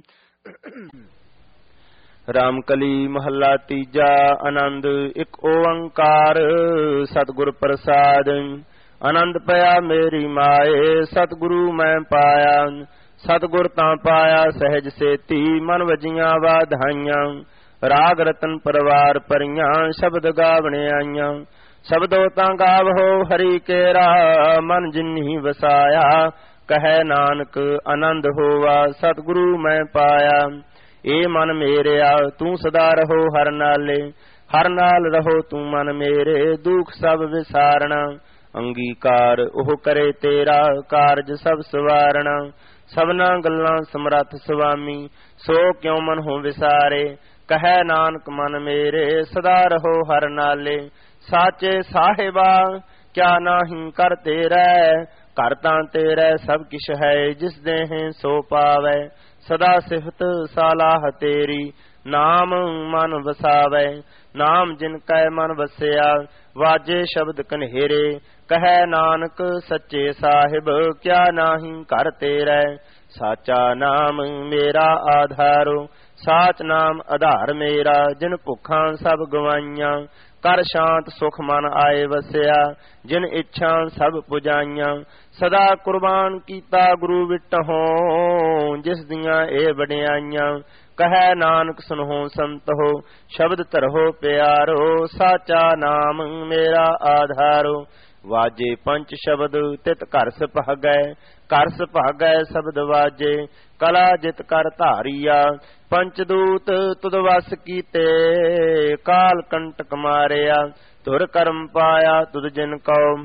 ਰਾਮਕਲੀ ਮਹੱਲਾ ਤੀਜਾ। ਆਨੰਦ ਇੱਕ ਓੰਕਾਰ ਸਤਿਗੁਰ ਪ੍ਰਸਾਦ। ਆਨੰਦ ਪਿਆ ਮੇਰੀ ਮਾਏ, ਸਤਿਗੁਰੂ ਮੈਂ ਪਾਇਆ। ਸਤਿਗੁਰ ਤਾਂ ਪਾਇਆ ਸਹਿਜ ਸੇਤੀ, ਮਨ ਵਜੀਆਂ ਵਾਧਾਈਆਂ। ਰਾਗ ਰਤਨ ਪਰਵਾਰ ਭਰੀਆਂ, ਸ਼ਬਦ ਗਾਵਣ ਆਈਆਂ। ਸ਼ਬਦੋ ਤਾਂ ਗਾਵੋ ਹਰੀ ਕੇਰਾ, ਮਨ ਜਿਨੀ ਵਸਾਇਆ। ਕਹੈ ਨਾਨਕ ਆਨੰਦ ਹੋਵਾ, ਸਤਿਗੁਰੂ ਮੈਂ ਪਾਇਆ। ਏ ਮਨ ਮੇਰਿਆ ਤੂੰ ਸਦਾ ਰਹੋ ਹਰ ਨਾਲੇ, ਹਰ ਨਾਲ ਰਹੋ ਤੂੰ ਮਨ ਮੇਰੇ। ਦੁਖ ਸਭ ਵਿਸਾਰਣਾ, ਅੰਗੀਕਾਰ ਉਹ ਕਰੇ ਤੇਰਾ। ਕਾਰਜ ਸਭ ਸਵਾਰਣਾ, ਸਭਨਾ ਗੱਲਾਂ ਸਮਰੱਥ ਸੁਆਮੀ। ਸੋ ਕਿਉ ਮਨ ਹੋ ਵਿਸਾਰੇ, ਕਹੈ ਨਾਨਕ ਮਨ ਮੇਰੇ। ਸਦਾ ਰਹੋ ਹਰ ਨਾਲੇ, ਸਾਚੇ ਸਾਹਿਬਾ ਕਿਆ ਨਾਹੀ ਕਰ ਤੇਰਾ। ਘਰ ਤਾਂ ਤੇਰਾ ਸਭ ਕਿਛ ਹੈ, ਜਿਸ ਦੇਹ ਸੋ ਪਾਵੈ। ਸਦਾ ਸਿਫਤ ਸਾਲਾਹ ਤੇਰੀ, ਨਾਮ ਮਨ ਵਸਾਵੈ। ਨਾਮ ਜਿਨ ਕੈ ਮਨ ਵਸਿਆ, ਵਾਜੇ ਸ਼ਬਦ ਕਨਹੇਰੇ। ਕਹੈ ਨਾਨਕ ਸੱਚੇ ਸਾਹਿਬ ਕਿਆ ਨਾਹੀ ਘਰ ਤੇਰਾ। ਸਾਚਾ ਨਾਮ ਮੇਰਾ ਆਧਾਰੋ, ਸਾਚ ਨਾਮ ਆਧਾਰ ਮੇਰਾ। ਜਿਨ ਭੁੱਖਾਂ ਸਭ ਗਵਾਈਆਂ, ਕਰ ਸ਼ਾਂਤ ਸੁਖ ਮਨ ਆਏ ਵਸਿਆ। ਜਿਨ ਇੱਛਾ ਸਭ ਪੁਜਾਈਆਂ, ਸਦਾ ਕੁਰਬਾਨ ਕੀਤਾ ਗੁਰੂ ਵਿਟਹੁ। ਜਿਸ ਦੀਆਂ ਇਹ ਵਡਿਆਈਆਂ, ਕਹੈ ਨਾਨਕ ਸੁਨਹੁ ਸੰਤੋ। ਸ਼ਬਦ ਧਰੋ ਪਿਆਰੋ, ਸਾਚਾ ਨਾਮ ਮੇਰਾ ਆਧਾਰੋ। ਵਾਜੇ ਪੰਚ ਸ਼ਬਦ ਤਿਤ ਘਰ ਸੁਭਾਗੈ, ਘਰ ਸੁਭਾਗੈ ਸ਼ਬਦ ਵਾਜੇ। ਕਲਾ ਜਿਤ ਕਰ ਧਾਰੀਆ, ਪੰਚ ਦੂਤ ਤੁਧ ਵਸ ਕੀਤੇ। ਕਾਲ ਕੰਟਕ ਮਾਰਿਆ, ਧੁਰ ਕਰਮ ਪਾਇਆ ਤੁਧ ਜਿਨ ਕਉ।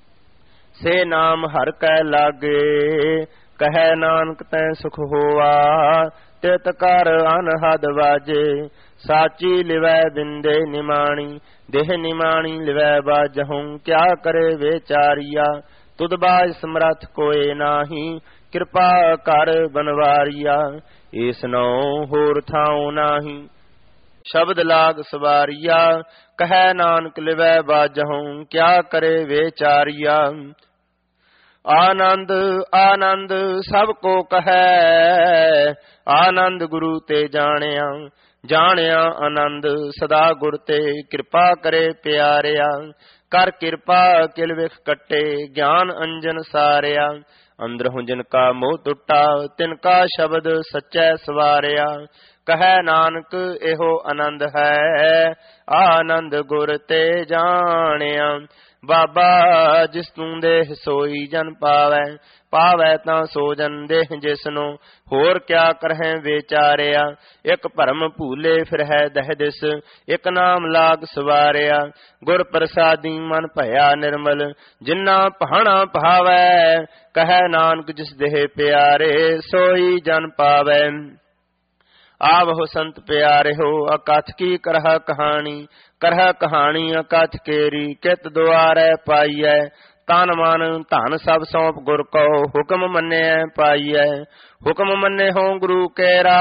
ਸੇ ਨਾਮ ਹਰ ਕੈ ਲਾਗੇ, ਕਹੈ ਨਾਨਕ ਤੈ ਸੁਖ ਹੋਆ। ਤਿਤ ਕਰ ਅਨਹਦ ਵਾਜੇ, ਸਾਚੀ ਲਿਵੈ ਬਿੰਦੇ ਨਿਮਾਣੀ। ਦੇਹ ਨਿਮਾਣੀ ਲਿਵੈ ਬਾਜਹੁ, ਕਿਆ ਕਰੇ ਵਿਚਾਰੀਆ। ਤੁਧ ਬਾਜ ਸਮਰੱਥ ਕੋਏ ਨਾਹੀ, ਕਿਰਪਾ ਕਰ ਬਨਵਾਰੀਆ। ਏਸ ਨਉ ਹੋਰ ਥਾਉ ਨਾਹੀ, ਸ਼ਬਦ ਲਾਗ ਸਵਾਰੀਆ। ਕਹੈ ਨਾਨਕ ਲਿਵੈ ਬਾਜਹੁ, ਕਿਆ ਕਰੇ ਵਿਚਾਰੀਆ। ਆਨੰਦ ਆਨੰਦ ਸਭ ਕੋ ਕਹੈ, ਆਨੰਦ ਗੁਰੂ ਤੇ ਜਾਣਿਆ। ਜਾਣਿਆ ਆਨੰਦ ਸਦਾ ਗੁਰ ਤੇ, ਕਿਰਪਾ ਕਰੇ ਪਿਆਰਿਆ। ਕਰ ਕਿਰਪਾ ਕਿਲ ਵਿਖ ਕੱਟੇ, ਗਿਆਨ ਅੰਜਨ ਸਾਰਿਆ। ਅੰਦਰੋਂ ਜਿਨ ਕਾ ਮੋਹ ਟੁੱਟਾ ਤਿਨ ਕਾ ਸ਼ਬਦ ਸੱਚੈ ਸਵਾਰਿਆ। ਕਹੈ ਨਾਨਕ ਇਹੋ ਆਨੰਦ ਹੈ ਆਨੰਦ ਗੁਰ ਤੇ ਜਾਣਿਆ। ਬਾਬਾ ਜਿਸ ਤੂੰ ਦੇਹ ਸੋਈ ਜਨ ਪਾਵੈ ਪਾਵੈ ਤਾਂ ਸੋ ਜਨ ਦੇਹ ਜਿਸਨੂੰ ਹੋਰ ਕਿਆ ਕਰਹਿ ਵਿਚਾਰਿਆ। ਇੱਕ ਭਰਮ ਭੂਲੇ ਫਿਰਹਿ ਦਹਿ ਦਿਸ ਇੱਕ ਨਾਮ ਲਾਗ ਸਵਾਰਿਆ। ਗੁਰ ਪ੍ਰਸਾਦੀ ਮਨ ਭਇਆ ਨਿਰਮਲ ਜਿਨਾ ਭਾਣਾ ਭਾਵੈ। ਕਹੈ ਨਾਨਕ ਜਿਸ ਦੇਹ ਪਿਆਰੇ ਸੋਈ ਜਨ ਪਾਵੈ। ਆਵਹੁ ਸੰਤ ਪਿਆਰਿਓ ਅਕਥ ਕੀ ਕਰਹ ਕਹਾਣੀ ਕਰਹ ਕਹਾਣੀ ਅਕਥ ਕੇਰੀ ਕਿਤ ਦੁਆਰੈ ਪਾਈਐ। ਤਨ ਮਨ ਧਨ ਸਭ ਸੌਂਪ ਗੁਰ ਕੋ ਹੁਕਮ ਮੰਨਿਐ ਪਾਈਐ। ਹੁਕਮ ਮੰਨੇ ਹੋ ਗੁਰੂ ਕੇਰਾ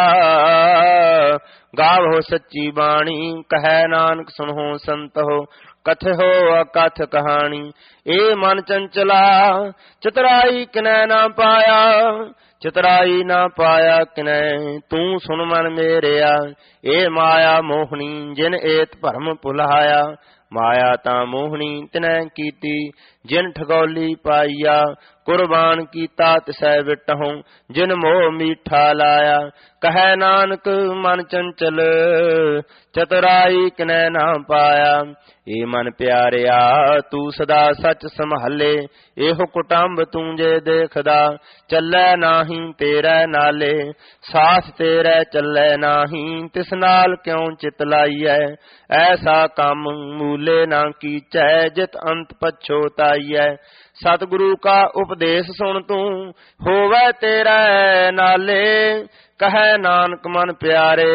ਗਾਵੋ ਸੱਚੀ ਬਾਣੀ। ਕਹੈ ਨਾਨਕ ਸੁਣੋ ਸੰਤੋ ਕਥਿਓ ਅਕਥ ਕਹਾਣੀ। ਏ ਮਨ ਚੰਚਲਾ ਚਤੁਰਾਈ ਕਿਨੈ ਨਾ ਪਾਇਆ ਚਤੁਰਾਈ ਨਾ ਪਾਇਆ ਕਿਨੈ ਤੂੰ ਸੁਣ ਮਨ ਮੇਰਿਆ। ਏ ਮਾਇਆ ਮੋਹਣੀ ਜਿਨ ਏਤ ਭਰਮ ਭੁਲਾਇਆ। ਮਾਇਆ ਤਾਂ ਮੋਹਣੀ ਤਿਨੈ ਕੀਤੀ ਜਿਨ ਠਗੌਲੀ ਪਾਈਆ। ਕੁਰਬਾਨ ਕੀਤਾ ਤਿਸੈ ਵਿਟਹੁ ਜਿਨ ਮੋਹ ਮੀਠਾ ਲਾਇਆ। ਕਹੈ ਨਾਨਕ ਮਨ ਚੰਚਲ ਚਤੁਰਾਈ ਕਿਨੈ ਨਾ ਪਾਇਆ। ਏ ਮਨ ਪਿਆਰਿਆ ਤੂੰ ਸਦਾ ਸੱਚ ਸੰਭਾਲੇ। ਇਹੋ ਕੁਟੰਬ ਤੂੰ ਜੇ ਦੇਖਦਾ ਚੱਲੈ ਨਾਹੀ ਤੇਰੇ ਨਾਲੇ। ਸਾਥ ਤੇਰੇ ਚੱਲੈ ਨਾਹੀ ਤਿਸ ਨਾਲ ਕਿਉ ਚਿਤ ਲਾਈਐ। ਐਸਾ ਕੰਮ ਮੂਲੇ ਨਾ ਕੀਚੈ ਜਿਤ ਅੰਤ ਪਛੋਤਾਈਐ। ਸਤਿਗੁਰੂ ਕਾ ਉਪਦੇਸ਼ ਸੁਣ ਤੂੰ ਹੋਵੈ ਤੇਰੇ ਨਾਲੇ। ਕਹੈ ਨਾਨਕ ਮਨ ਪਿਆਰੇ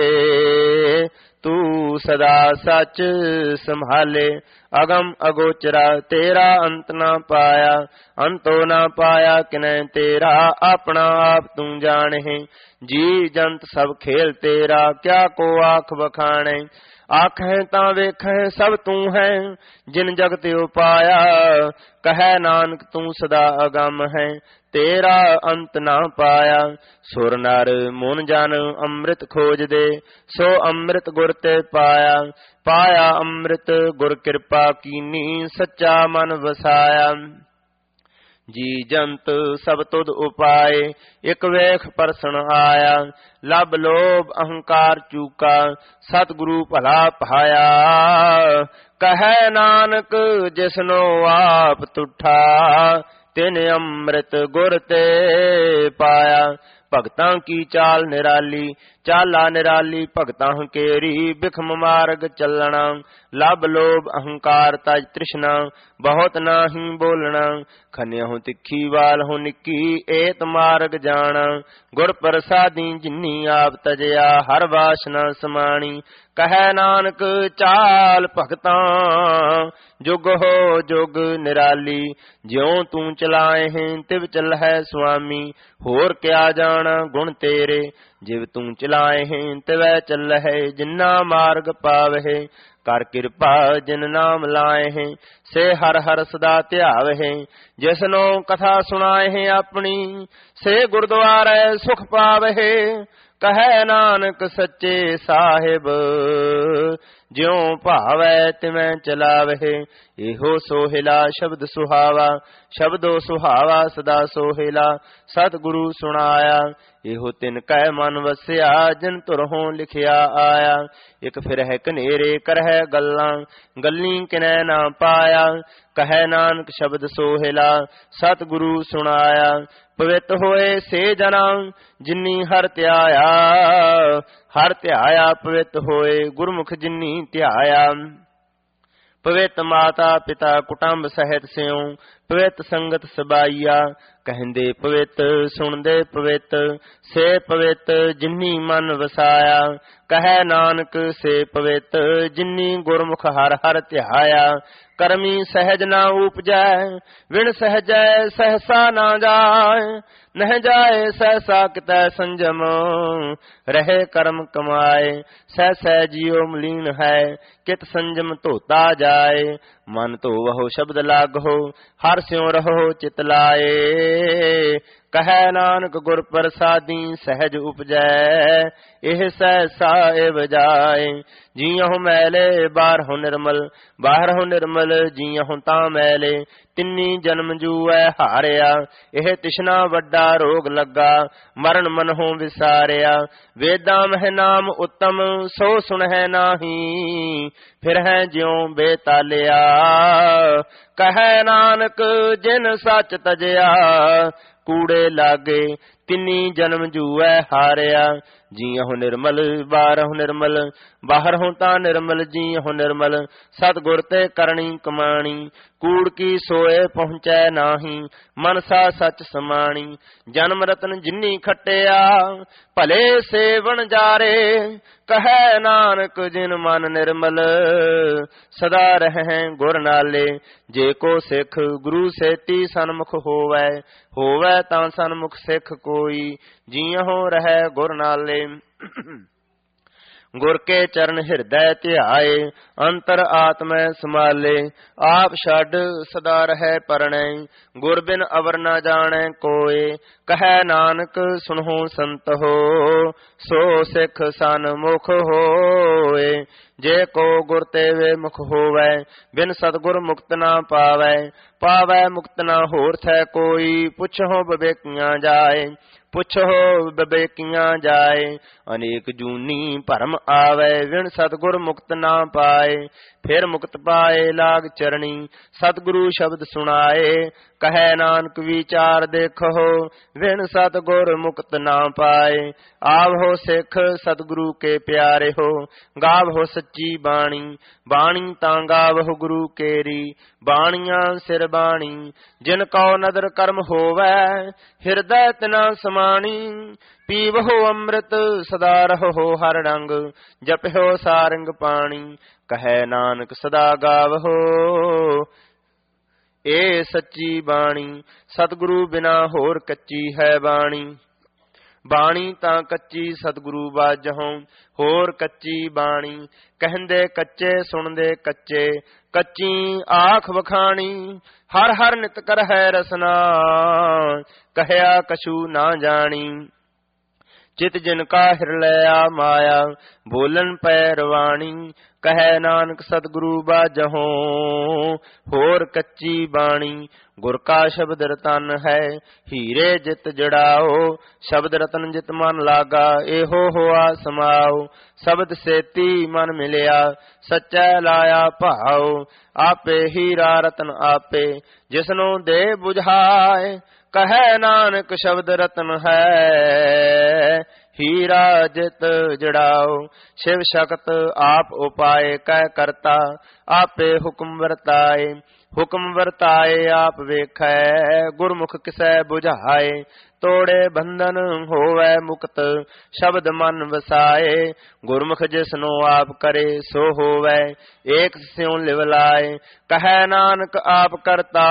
ਤੂੰ ਸਦਾ ਸੱਚ ਸੰਭਾਲੇ। ਅਗਮ ਅਗੋਚਰਾ ਤੇਰਾ ਅੰਤ ਨਾ ਪਾਇਆ ਅੰਤੋ ਨਾ ਪਾਇਆ ਕਿਨੈ ਤੇਰਾ। ਆਪਣਾ ਆਪ ਤੂੰ ਜਾਣਹਿ ਜੀ ਜੰਤ ਸਭ ਖੇਲ ਤੇਰਾ। ਕਿਆ ਕੋ ਆਖ ਬਖਾਣੈ ਆਖੈ ਤਾਂ ਵੇਖੈ ਸਭ ਤੂੰ ਹੈ ਜਿਨ ਜਗਤ ਉਪਾਇਆ। ਕਹੈ ਨਾਨਕ ਤੂੰ ਸਦਾ ਅਗੰਮ ਹੈ ਤੇਰਾ ਅੰਤ ਨਾ ਪਾਇਆ। ਸੁਰ ਨਰ ਮਨ ਜਨ ਅੰਮ੍ਰਿਤ ਖੋਜਦੇ ਸੋ ਅੰਮ੍ਰਿਤ ਗੁਰ ਤੇ ਪਾਇਆ। ਪਾਇਆ ਅੰਮ੍ਰਿਤ ਗੁਰ ਕਿਰਪਾ ਕੀਨੀ ਸੱਚਾ ਮਨ ਵਸਾਇਆ। ਜੀ ਜੰਤ ਸਭ ਤੁਧ ਉਪਾਏ ਇਕ ਵੇਖ ਪਰਸਨ ਆਇਆ। ਲਬ ਲੋਭ ਅਹੰਕਾਰ ਚੂਕਾ ਸਤਿਗੁਰੂ ਭਲਾ ਪਾਇਆ। ਕਹੈ ਨਾਨਕ ਜਿਸਨੋ ਆਪ ਤੁਠਾ ਤਿਨ ਅੰਮ੍ਰਿਤ ਗੁਰ ਤੇ ਪਾਇਆ। ਭਗਤਾਂ ਕੀ ਚਾਲ ਨਿਰਾਲੀ ਚਾਲਾ ਨਿਰਾਲੀ ਭਗਤਾਂ ਕੇਰੀ। ਬਿਖਮ ਮਾਰਗ ਚੱਲਣਾ ਲਬ ਲੋਭ ਅਹੰਕਾਰ ਤਜ ਤ੍ਰਿਸ਼ਨਾ ਬਹੁਤ ਨਾਹੀ ਬੋਲਣਾ। ਖਨਿਆਹੁ ਤਿੱਖੀ ਵਾਲ ਹੋ ਨਿੱਕੀ ਏਤ ਮਾਰਗ ਜਾਣਾ। ਗੁਰ ਪ੍ਰਸਾਦੀ ਜਿਨੀ ਆਪ ਤਜਿਆ ਹਰ ਵਾਸਨਾ ਸਮਾਣੀ। ਕਹੈ ਨਾਨਕ ਚਾਲ ਭਗਤਾਂ ਜੁਗ ਹੋ ਜੁਗ ਨਿਰਾਲੀ। ਜਿਉ ਤੂੰ ਚਲਾਏ ਹੈ ਤਿਵ ਚੱਲਹਿ ਸੁਆਮੀ। ਹੋਰ ਕਿਆ ਜਾਣਾ ਗੁਣ ਤੇਰੇ ਜਿਵ ਤੂੰ ਚਲਾਏ ਹੈ ਤਿਵੈ ਚੱਲਹਿ ਜਿਨਾ ਮਾਰਗ ਪਾਵਹਿ। ਕਰ ਕਿਰਪਾ ਜਿਨ ਨਾਮ ਲਾਏ ਹੈ ਸੇ ਹਰ ਹਰ ਸਦਾ ਧਿਆਵਹਿ। ਜਿਸਨੋ ਕਥਾ ਸੁਣਾਏ ਹੈ ਆਪਣੀ ਸੇ ਗੁਰਦੁਆਰੇ ਸੁਖ ਪਾਵਹਿ। ਕਹੈ ਨਾਨਕ ਸੱਚੇ ਸਾਹਿਬ ਜਿਉ ਭਾਵੈ ਤਿਵੇਂ ਚਲਾਵਹਿ। ਇਹੋ ਸੋਹਿਲਾ ਸ਼ਬਦ ਸੁਹਾਵਾ ਸ਼ਬਦੋ ਸੁਹਾਵਾ ਸਦਾ ਸੋਹਿਲਾ। ਸਤਿਗੁਰੂ ਸੁਣਾਇਆ ਇਹੋ ਤਿਨ ਕੈ ਮਨ ਵਸਿਆ ਜਿਨ ਧੁਰੋਂ ਲਿਖਿਆ ਆਇਆ। ਇਕ ਫਿਰਹਿ ਕਨੇਰੇ ਕਰਹਿ ਗੱਲਾਂ ਗੱਲੀ ਕਿਨੈ ਨਾ ਪਾਇਆ। ਕਹੈ ਨਾਨਕ ਸ਼ਬਦ ਸੋਹਿਲਾ ਸਤਿਗੁਰੂ ਸੁਣਾਇਆ। ਪਵਿੱਤ ਹੋਏ ਸੇ ਜਨਾ ਜਿਨੀ ਹਰ ਧਿਆਇਆ। ਹਰ ਧਿਆਇਆ ਪਵਿੱਤ ਹੋਏ ਗੁਰਮੁਖ ਜਿਨੀ ਧਿਆਇਆ। ਪਵਿੱਤ ਮਾਤਾ ਪਿਤਾ ਕੁਟੰਬ ਸਹਿਤ ਸਿਉ ਪਵਿੱਤ ਸੰਗਤ ਸਬਾਈਆ। ਕਹਿੰਦੇ ਪਵਿੱਤ ਸੁਣਦੇ ਪਵਿੱਤ ਸੇ ਪਵਿੱਤ ਜਿਨੀ ਮਨ ਵਸਾਇਆ। ਕਹੈ ਨਾਨਕ ਸੇ ਪਵਿੱਤ ਜਿਨੀ ਗੁਰਮੁਖ ਹਰ ਹਰ ਧਿਆਇਆ। ਕਰਮੀ ਸਹਿਜ ਨਾ ਉਪਜੈ ਵਿਣ ਸਹਿਜੈ ਸਹਸਾ ਨਾ ਜਾਏ। ਨਹਿ ਜਾਏ ਸਹਸਾ ਕਿਤੈ ਸੰਜਮ ਰਹੇ ਕਰਮ ਕਮਾਏ। ਸਹਿ ਸਹਿ ਜੀਉ ਮਲੀਨ ਹੈ ਕਿਤ ਸੰਜਮ ਧੋਤਾ ਜਾਏ। ਮਨ ਧੋਵਹੁ ਸ਼ਬਦ ਲਾਗਹੁ ਹਰ ਸਿਉ ਰਹੋ ਚਿਤ ਲਾਏ। ਕਹੈ ਨਾਨਕ ਗੁਰ ਪ੍ਰਸਾਦੀ ਸਹਿਜ ਉਪਜੈ, ਇਹ ਸਹਿਸਾ ਏਵ ਜਾਏ। ਜੀਅਹੁ ਮੈਲੇ ਬਾਹਰਹੁ ਨਿਰਮਲ, ਬਾਹਰਹੁ ਨਿਰਮਲ ਜੀਅਹੁ ਤਾਂ ਮੈਲੇ। ਤਿੰਨੀ ਜਨਮ ਜੂਐ ਹਾਰਿਆ, ਇਹ ਤਿਸ਼ਨਾ ਵੱਡਾ ਰੋਗ ਲੱਗਾ। ਮਰਨ ਮਨਹੁ ਵਿਸਾਰਿਆ, ਵੇਦਾਂ ਮਹਿ ਨਾਮ ਉੱਤਮ ਸੋ ਸੁਣਹਿ ਨਾਹੀ। ਫਿਰਹਿ ਜਿਉ ਬੇਤਾਲਿਆ, ਕਹੈ ਨਾਨਕ ਜਿਨ ਸੱਚ ਤਜਿਆ। ਕੂੜੇ ਲਾਗੇ ਤਿੰਨੀ ਜਨਮ ਜੂਐ ਹਾਰਿਆ, ਜੀਅਹੁ ਨਿਰਮਲ ਬਾਹਰਹੁ ਨਿਰਮਲ, ਬਾਹਰਹੁ ਤਾਂ ਨਿਰਮਲ ਜੀਅਹੁ ਨਿਰਮਲ। ਸਤਿਗੁਰ ਤੇ ਕਰਨੀ ਕਮਾਣੀ, ਕੂੜ ਕੀ ਸੋਏ ਪਹੁੰਚੈ ਨਾਹੀ। ਮਨਸਾ ਸੱਚ ਸਮਾਣੀ, ਜਨਮ ਰਤਨ ਜਿਨੀ ਖੱਟਿਆ। ਭਲੇ ਸੇਵਨ ਜਾਰੇ, ਕਹੈ ਨਾਨਕ ਜਿਨ ਮਨ ਨਿਰਮਲ। ਸਦਾ ਰਹਿ ਗੁਰ ਨਾਲੇ, ਜੇ ਕੋ ਸਿੱਖ ਗੁਰੂ ਸੇਤੀ ਸਨਮੁਖ ਹੋਵੈ। ਹੋਵੈ ਤਾਂ ਸਨਮੁਖ ਸਿੱਖ ਕੋਈ, ਜੀਅਹੁ ਰਹਿ ਗੁਰ ਨਾਲੇ। ਗੁਰ ਕੇ ਚਰਨ ਹਿਰਦੈ ਧਿਆਏ, ਅੰਤਰ ਆਤਮੈ ਸਮਾਲੇ। ਆਪ ਛੱਡ ਸਦਾ ਰਹਿ ਪਰਣੈ, ਗੁਰ ਬਿਨ ਅਵਰ ਨਾ ਜਾਣੈ ਕੋਏ। ਕਹੈ ਨਾਨਕ ਸੁਣਹੁ ਸੰਤੋ, ਸੋ ਸਿੱਖ ਸਨਮੁਖ ਹੋਏ। ਜੇ ਕੋ ਗੁਰ ਤੇ ਵੇ ਮੁਖ ਹੋਵੈ, ਬਿਨ ਸਤਿਗੁਰ ਮੁਕਤ ਨਾ ਪਾਵੈ। ਪਾਵੈ ਮੁਕਤ ਨਾ ਹੋਰ ਥੈ ਕੋਈ, ਪੁੱਛਹੁ ਵਿਵੇਕੀਆਂ ਜਾਏ। ਪੁੱਛੋ ਵਿਵੇਕੀਆਂ ਜਾਏ, ਅਨੇਕ ਜੂਨੀ ਭਰਮ ਆਵੈ। ਵਿਣ ਸਤਿਗੁਰ ਮੁਕਤ ਨਾ ਪਾਏ, ਫਿਰ ਮੁਕਤ ਪਾਏ ਲਾਗ ਚਰਣੀ। ਸਤਿਗੁਰੂ ਸ਼ਬਦ ਸੁਣਾਏ, ਕਹੈ ਨਾਨਕ ਵਿਚਾਰ ਦੇਖੋ। ਵਿਣ ਸਤਿਗੁਰ ਮੁਕਤ ਨਾ ਪਾਏ, ਆਵਹੁ ਸਿੱਖ ਸਤਿਗੁਰੂ ਕੇ ਪਿਆਰੇ ਹੋ। ਗਾਵਹੁ ਸੱਚੀ ਬਾਣੀ, ਬਾਣੀ ਤਾਂ ਗਾਵਹੁ ਗੁਰੂ ਕੇਰੀ। ਬਾਣੀਆਂ ਸਿਰ ਬਾਣੀ, ਜਿਨ ਕਉ ਨਦਰ ਕਰਮ ਹੋਵੈ। ਹਿਰਦੈ ਤਿਨਾ ਸਮਾਣੀ, ਪੀਵਹੁ ਅੰਮ੍ਰਿਤ ਸਦਾ ਰਹੋ ਹਰ ਰੰਗ। ਜਪਿਓ ਸਾਰੰਗ ਪਾਣੀ, ਕਹੈ ਨਾਨਕ ਸਦਾ ਗਾਵਹੁ ਏ ਸੱਚੀ ਬਾਣੀ। ਸਤਿਗੁਰੂ ਬਿਨਾ ਹੋਰ ਕੱਚੀ ਹੈ ਬਾਣੀ। ਬਾਣੀ ਤਾਂ ਕੱਚੀ ਸਤਿਗੁਰੂ ਬਾਝਹੁ, ਹੋਰ ਕੱਚੀ ਬਾਣੀ। ਕਹਿੰਦੇ ਕੱਚੇ ਸੁਣਦੇ ਕੱਚੇ, ਕੱਚੀ ਆਖ ਵਖਾਣੀ। ਹਰ ਹਰ ਨਿਤ ਕਰਹਿ ਰਸਨਾ, ਕਹਿਆ ਕਛੂ ਨਾ ਜਾਣੀ। ਚਿਤ ਜਿਨ ਕਾ ਹਿਰਲਿਆ ਮਾਇਆ, ਬੋਲਨ ਪੈ ਰਵਾਣੀ। ਕਹੈ ਨਾਨਕ ਸਤਿਗੁਰੂ ਬਾਝਹੁ, ਹੋਰ ਕੱਚੀ ਬਾਣੀ। ਗੁਰ ਕਾ ਸ਼ਬਦ ਰਤਨ ਹੈ, ਹੀਰੇ ਜਿਤ ਜੜਾਓ। ਸ਼ਬਦ ਰਤਨ ਜਿਤ ਮਨ ਲਾਗਾ, ਇਹੋ ਹੋਆ ਸਮਾਓ। ਸ਼ਬਦ ਸੇਤੀ ਮਨ ਮਿਲਿਆ, ਸੱਚੈ ਲਾਇਆ ਭਾਉ। ਆਪੇ ਹੀਰਾ ਰਤਨ ਆਪੇ, ਜਿਸਨੂੰ ਦੇ ਬੁਝਾਏ। ਕਹੈ ਨਾਨਕ ਸ਼ਬਦ ਰਤਨ ਹੈ, ਹੀਰਾ ਜਿਤ ਜੜਾਓ। ਸ਼ਿਵ ਸ਼ਕਤ ਆਪ ਉਪਾਏ, ਕਹਿ ਕਰਤਾ ਆਪੇ ਹੁਕਮ ਵਰਤਾਏ। ਹੁਕਮ ਵਰਤਾਏ ਆਪ ਵੇਖੈ, ਗੁਰਮੁਖ ਕਿਸੈ ਬੁਝਾਏ। ਤੋੜੇ ਬੰਧਨ ਹੋਵੈ ਮੁਕਤ, ਸ਼ਬਦ ਮਨ ਵਸਾਏ। ਗੁਰਮੁਖ ਜਿਸਨੂੰ ਆਪ ਕਰੇ ਸੋ ਹੋਵੈ, ਏਕ ਸਿਉ ਲਿਵ ਲਾਏ। ਕਹੈ ਨਾਨਕ ਆਪ ਕਰਤਾ,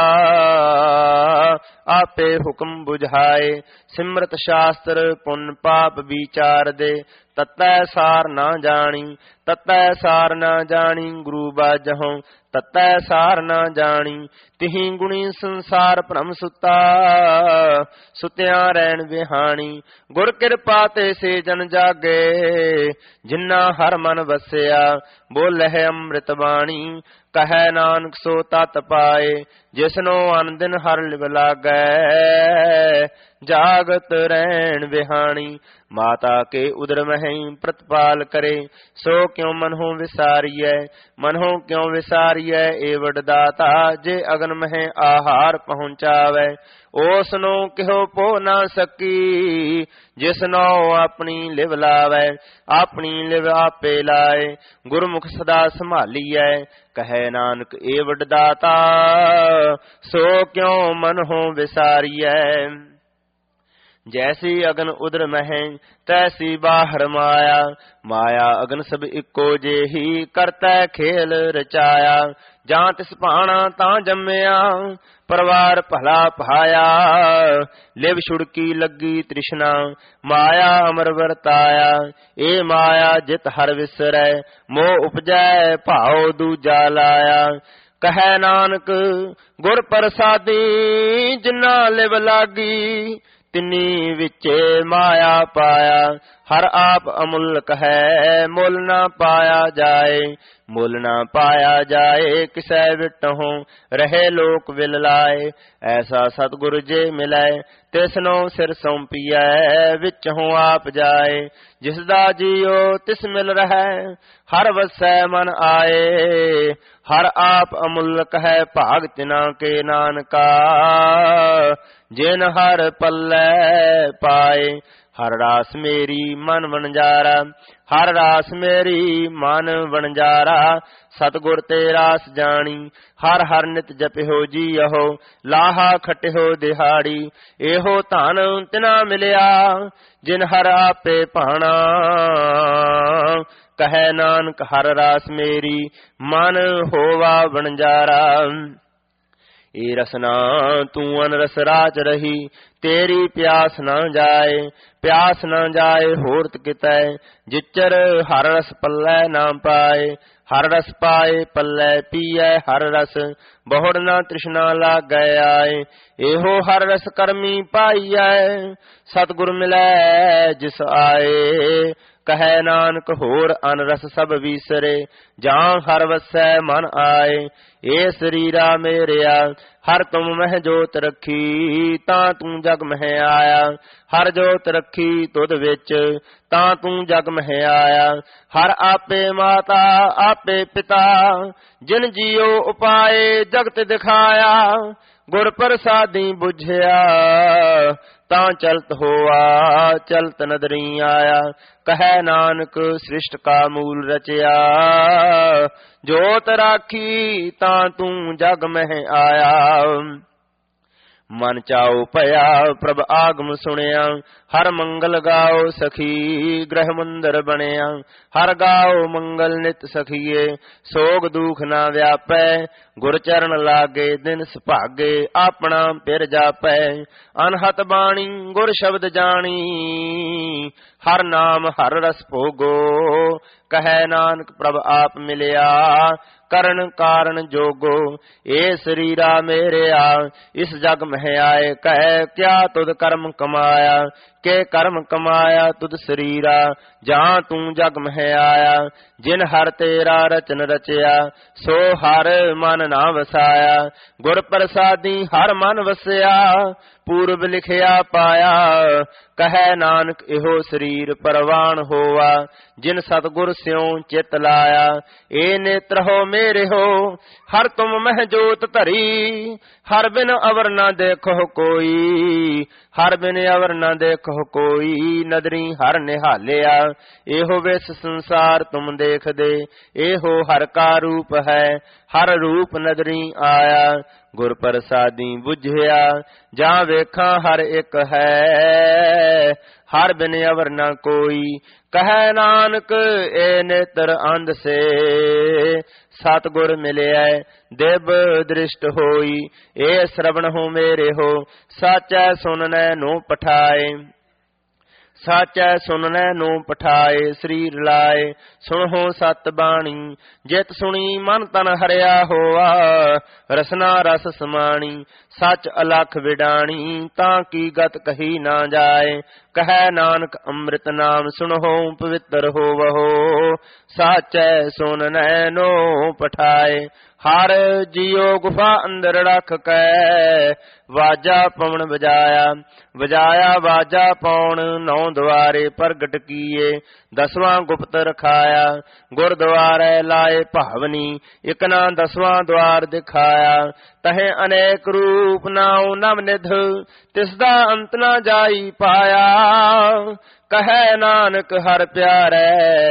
ਆਪੇ ਹੁਕਮ ਬੁਝਾਏ। ਸਿਮਰਤ ਸ਼ਾਸਤਰ ਪੁੰਨ ਪਾਪ ਵਿਚਾਰ ਦੇ, ਤਤੈ ਸਾਰ ਨਾ ਜਾਣੀ। ਤਤੈ ਸਾਰ ਨਾ ਜਾਣੀ, ਗੁਰੂ ਬਾਝਹੁ ਤਤੈ ਸਾਰ ਨਾ ਜਾਣੀ। ਤਿਹੀ ਗੁਣੀ ਸੰਸਾਰ ਭ੍ਰਮ ਸੁਤਾ, ਸੁਤਿਆਂ ਰਹਿਣ ਵਿਹਾਣੀ। ਗੁਰ ਕਿਰਪਾ ਤੇ ਸੇ ਜਨ ਜਾਗੇ, ਜਿਨ੍ਹਾਂ ਹਰ ਮਨ ਵਸਿਆ। ਬੋਲਹਿ ਅੰਮ੍ਰਿਤ ਬਾਣੀ, ਕਹੈ ਨਾਨਕ ਸੋ ਤਤ ਪਾਏ। ਜਿਸਨੂੰ ਅਨ ਦਿਨ ਹਰ ਲਿਵ ਲਾਗੈ, ਜਾਗਤ ਰਹਿਣ ਵਿਹਾਣੀ। ਮਾਤਾ ਕੇ ਉਦਰ ਮਹਿ ਪ੍ਰਤਪਾਲ ਕਰੇ, ਸੋ ਕਿਉ ਮਨਹੁ ਵਿਸਾਰੀਐ। ਮਨਹੁ ਕਿਉ ਵਿਸਾਰੀਐ, ਏ ਵਡ ਦਾਤਾ। ਜੇ ਅਗਨ ਮਹਿ ਆਹਾਰ ਪਹੁੰਚਾਵੈ, ਉਸ ਨੂੰ ਕਿਹੋ ਪੋ ਨਾ ਸਕੀ। ਜਿਸਨੂੰ ਆਪਣੀ ਲਿਵ ਲਾਵੈ, ਆਪਣੀ ਲਿਵ ਆਪੇ ਲਾਏ। ਗੁਰਮੁਖ ਸਦਾ ਸੰਭਾਲੀਐ, ਕਹੈ ਨਾਨਕ ਏ ਵਡ ਦਾਤਾ। ਸੋ ਕਿਉ ਮਨਹੁ ਵਿਸਾਰੀਐ। ਜੈਸੀ ਅਗਨ ਉਦਰ ਮਹਿ, ਤੈਸੀ ਬਾਹਰ ਮਾਇਆ। ਮਾਇਆ ਅਗਨ ਸਭ ਇੱਕੋ ਜਿਹੀ, ਕਰਤੈ ਖੇਲ ਰਚਾਇਆ। ਜਾਂ ਤਿਸ ਭਾਣਾ ਤਾਂ ਜੰਮਿਆ, ਪਰਵਾਰ ਭਲਾ ਪਾਇਆ। ਲਿਵ ਛੁੜਕੀ ਲੱਗੀ ਤ੍ਰਿਸ਼ਨਾ, ਮਾਇਆ ਅਮਰ ਵਰਤਾਇਆ। ਇਹ ਮਾਇਆ ਜਿਤ ਹਰ ਵਿਸਰੈ, ਮੋਹ ਉਪਜੈ ਭਾਉ ਦੂਜਾ ਲਾਇਆ। ਕਹੈ ਨਾਨਕ ਗੁਰ ਪ੍ਰਸਾਦੀ, ਜਿਨਾ ਲਿਵ ਲਾਗੀ। ਤਿਨੀ ਵਿਚੇ ਮਾਇਆ ਪਾਇਆ। ਹਰ ਆਪ ਅਮੁੱਲਕ ਹੈ ਮੁੱਲ ਨਾ ਪਾਇਆ ਜਾਏ। ਮੁੱਲ ਨਾ ਪਾਇਆ ਜਾਏ ਕਿਸੈ ਵਿਟਹੁ ਰਹੇ ਲੋਕ ਵਿਲ ਲਾਏ। ਐਸਾ ਸਤਿਗੁਰ ਜੇ ਮਿਲੈ ਤਿਸਨੋ ਸਿਰ ਸੌਂਪੀਐ ਵਿਚਹੁ ਆਪ ਜਾਏ। ਜਿਸ ਦਾ ਜੀਉ ਤਿਸ ਮਿਲ ਰਹੈ ਹਰ ਵਸੈ ਮਨ ਆਏ। ਹਰ ਆਪ ਅਮੁੱਲਕ ਹੈ ਭਾਗ ਤਿਨਾ ਕੇ ਨਾਨਕਾ ਜਿਨ ਹਰ ਪੱਲੇ ਪਾਏ। ਹਰ ਰਾਸ ਮੇਰੀ ਮਨ ਵਣਜਾਰਾ ਹਰ ਰਾਸ ਮੇਰੀ ਮਨ ਵਣਜਾਰਾ। ਸਤਿਗੁਰ ਤੇ ਰਾਸ ਜਾਣੀ ਹਰ ਹਰ ਨਿਤ ਜਪਿਓ ਜੀਅਹੋ ਲਾਹਾ ਖਟਿਓ ਦਿਹਾੜੀ। ਇਹੋ ਧਨ ਤਿਨਾ ਮਿਲਿਆ ਜਿਨ ਹਰ ਆਪੇ ਭਾਣਾ ਕਹੈ ਨਾਨਕ ਹਰ ਰਾਸ ਮੇਰੀ ਮਨ ਹੋਵਾ ਵਣਜਾਰਾ। ਏ ਰਸਨਾ ਤੂੰ ਅਨਰਸ ਰਾਜ ਰਹੀ ਤੇਰੀ ਪਿਆਸ ਨਾ ਜਾਏ। ਪਿਆਸ ਨਾ ਜਾਏ ਹੋਰਤ ਕਿਤੈ ਜਿਚਰ ਹਰ ਰਸ ਪੱਲੇ ਨਾ ਪਾਏ। ਹਰ ਰਸ ਪਾਏ ਪੱਲੇ ਪੀਐ ਹਰ ਰਸ ਬਹੁੜ ਨਾ ਤ੍ਰਿਸ਼ਨਾ ਲਾਗੈ ਆਏ। ਇਹੋ ਹਰ ਰਸ ਕਰਮੀ ਪਾਈਐ ਸਤਿਗੁਰ ਮਿਲੈ ਜਿਸ ਆਏ। ਕਹੈ ਨਾਨਕ ਹੋਰ ਅਨਰਸ ਸਭ ਵੀਸਰੇ ਜਾਂ ਹਰ ਵਸੈ ਮਨ ਆਏ। ਏ ਸਰੀਰਾ ਮੇਰਿਆ ਹਰ ਤੁਮ ਮਹਿ ਜੋਤ ਰੱਖੀ ਤਾਂ ਤੂੰ ਜਗ ਮਹਿ ਆਇਆ। ਹਰ ਜੋਤ ਰੱਖੀ ਤੁਧ ਵਿੱਚ ਤਾਂ ਤੂੰ ਜਗ ਮਹਿ ਆਇਆ। ਹਰ ਆਪੇ ਮਾਤਾ ਆਪੇ ਪਿਤਾ ਜਿਨ ਜੀਉ ਉਪਾਏ ਜਗਤ ਦਿਖਾਇਆ। ਗੁਰ ਪ੍ਰਸਾਦੀ ਬੁਝਿਆ ਤਾਂ ਚਲਤ ਹੋਆ ਚਲਤ ਨਦਰੀ ਆਇਆ। ਕਹੈ ਨਾਨਕ ਸ੍ਰਿਸ਼ਟ ਕਾ ਮੂਲ ਰਚਿਆ ਜੋਤ ਰਾਖੀ ਤਾਂ ਤੂੰ ਜਗ ਮਹਿ ਆਇਆ। ਮਨ ਚਾਉ ਭਇਆ ਪ੍ਰਭ ਆਗਮ ਸੁਣਿਆ ਹਰ ਮੰਗਲ ਗਾਓ ਸਖੀ ਗ੍ਰਹਿ ਮੰਦਰ ਬਣਿਆ। ਹਰ ਗਾਓ ਮੰਗਲ ਨਿਤ ਸਖੀਏ ਸੋਗ ਦੁਖ ਨਾ ਵਿਆਪੈ। ਗੁਰ ਚਰਨ ਲਾਗੇ ਦਿਨ ਸੁਭਾਗੇ ਆਪਣਾ ਪਿਰ ਜਾਪੈ। ਅਨਹਤ ਬਾਣੀ ਗੁਰ ਸ਼ਬਦ ਜਾਣੀ ਹਰ ਨਾਮ ਹਰ ਰਸ ਭੋਗੋ। ਕਹੈ ਨਾਨਕ ਪ੍ਰਭ ਆਪ ਮਿਲਿਆ ਕਰਨ ਕਾਰਨ ਜੋਗੋ। ਏ ਸਰੀਰਾ ਮੇਰਿਆ ਇਸ ਜਗ ਮਹਿ ਆਏ ਕਹਿ ਕਿਆ ਤੁਧ ਕਰਮ ਕਮਾਇਆ। ਕੇ ਕਰਮ ਕਮਾਇਆ ਤੁਧ ਸਰੀਰਾ ਜਾਂ ਤੂੰ ਜਗ ਮਹਿ ਆਇਆ। ਜਿਨ ਹਰ ਤੇਰਾ ਰਚਨ ਰਚਿਆ ਸੋ ਹਰ ਮਨ ਨਾ ਵਸਾਇਆ। ਗੁਰ ਪ੍ਰਸਾਦੀ ਹਰ ਮਨ ਵਸਿਆ ਪੂਰਬ ਲਿਖਿਆ ਪਾਇਆ। ਕਹੈ ਨਾਨਕ ਇਹੋ ਸਰੀਰ ਪਰਵਾਨ ਹੋਆ ਜਿਨ ਸਤਿਗੁਰ ਸਿਉ ਚਿਤ ਲਾਇਆ। ਏ ਨੇਤਰ ਹੋ ਮੇਰੇ ਹੋ ਹਰ ਤੁਮ ਮਹਿ ਜੋਤ ਧਰੀ। ਹਰ ਬਿਨ ਅਵਰ ਨਾ ਦੇਖੋ ਕੋਈ ਹਰ ਬਿਨ ਅਵਰ ਨਾ ਦੇਖੋ ਕੋਈ। ਨਦਰੀ ਹਰ ਨਿਹਾਲਿਆ ਇਹੋ ਵਿਸ ਸੰਸਾਰ ਤੁਮ ਦੇਖਦੇ। ਇਹੋ ਹਰ ਕਾ ਰੂਪ ਹੈ ਹਰ ਰੂਪ ਨਦਰੀ ਆਇਆ। ਗੁਰ ਪ੍ਰਸਾਦੀ ਬੁਝਿਆ ਜਾਂ ਵੇਖਾਂ ਹਰ ਇੱਕ ਹੈ ਹਰ ਬਿਨ ਅਵਰ ਨਾ ਕੋਈ। ਕਹੈ ਨਾਨਕ ਏ ਨੇਤਰ ਅੰਧ ਸੇ ਸਤਿਗੁਰ ਮਿਲਿਆ ਦਿਵ ਦ੍ਰਿਸ਼ਟ ਹੋਈ। ਏ ਸ਼ਰਵਣ ਹੋ ਮੇਰੇ ਹੋ ਸਾਚੈ ਸੁਨਨੈ ਨੂੰ ਪਠਾਏ। ਸਾਚੈ ਸੁਨਨੈ ਨੂੰ ਪਠਾਏ ਸਰੀਰ ਲਾਏ ਸੁਣਹੁ ਸਤ ਬਾਣੀ। ਜਿਤ ਸੁਣੀ ਮਨ ਤਨ ਹਰਿਆ ਹੋਆ ਰਸਨਾ ਰਸ ਸਮਾਣੀ। ਸੱਚ ਅਲਖ ਵਿਡਾਣੀ ਤਾਂ ਕੀ ਗਤ ਕਹੀ ਨਾ ਜਾਏ। ਕਹੈ ਨਾਨਕ ਅੰਮ੍ਰਿਤ ਨਾਮ ਸੁਣਹੁ ਪਵਿੱਤਰ ਹੋਵਹੁ। ਸਾਚੈ ਸੁਨਨੈ ਨੂੰ ਪਠਾਏ। ਹਰ ਜੀਉ ਗੁਫਾ ਅੰਦਰ ਰੱਖ ਕੈ ਵਾਜਾ ਪਵਨ ਵਜਾਇਆ। ਵਜਾਇਆ ਵਾਜਾ ਪਉਣ ਨੌ ਦੁਆਰੇ ਪ੍ਰਗਟ ਕੀਏ। ਦਸਵਾਂ ਗੁਪਤ ਰਖਾਇਆ ਗੁਰਦੁਆਰੇ ਲਾਏ ਭਾਵਨੀ। ਇਕ ਨਾ ਦਸਵਾਂ ਦੁਆਰ ਦਿਖਾਇਆ ਤਹੇ ਅਨੇਕ ਰੂਪ ਨਾਉ ਨਵ ਨਿਧ ਤਿਸ ਦਾ ਅੰਤ ਨਾ ਜਾਈ ਪਾਇਆ। ਕਹੈ ਨਾਨਕ ਹਰ ਪਿਆਰੇ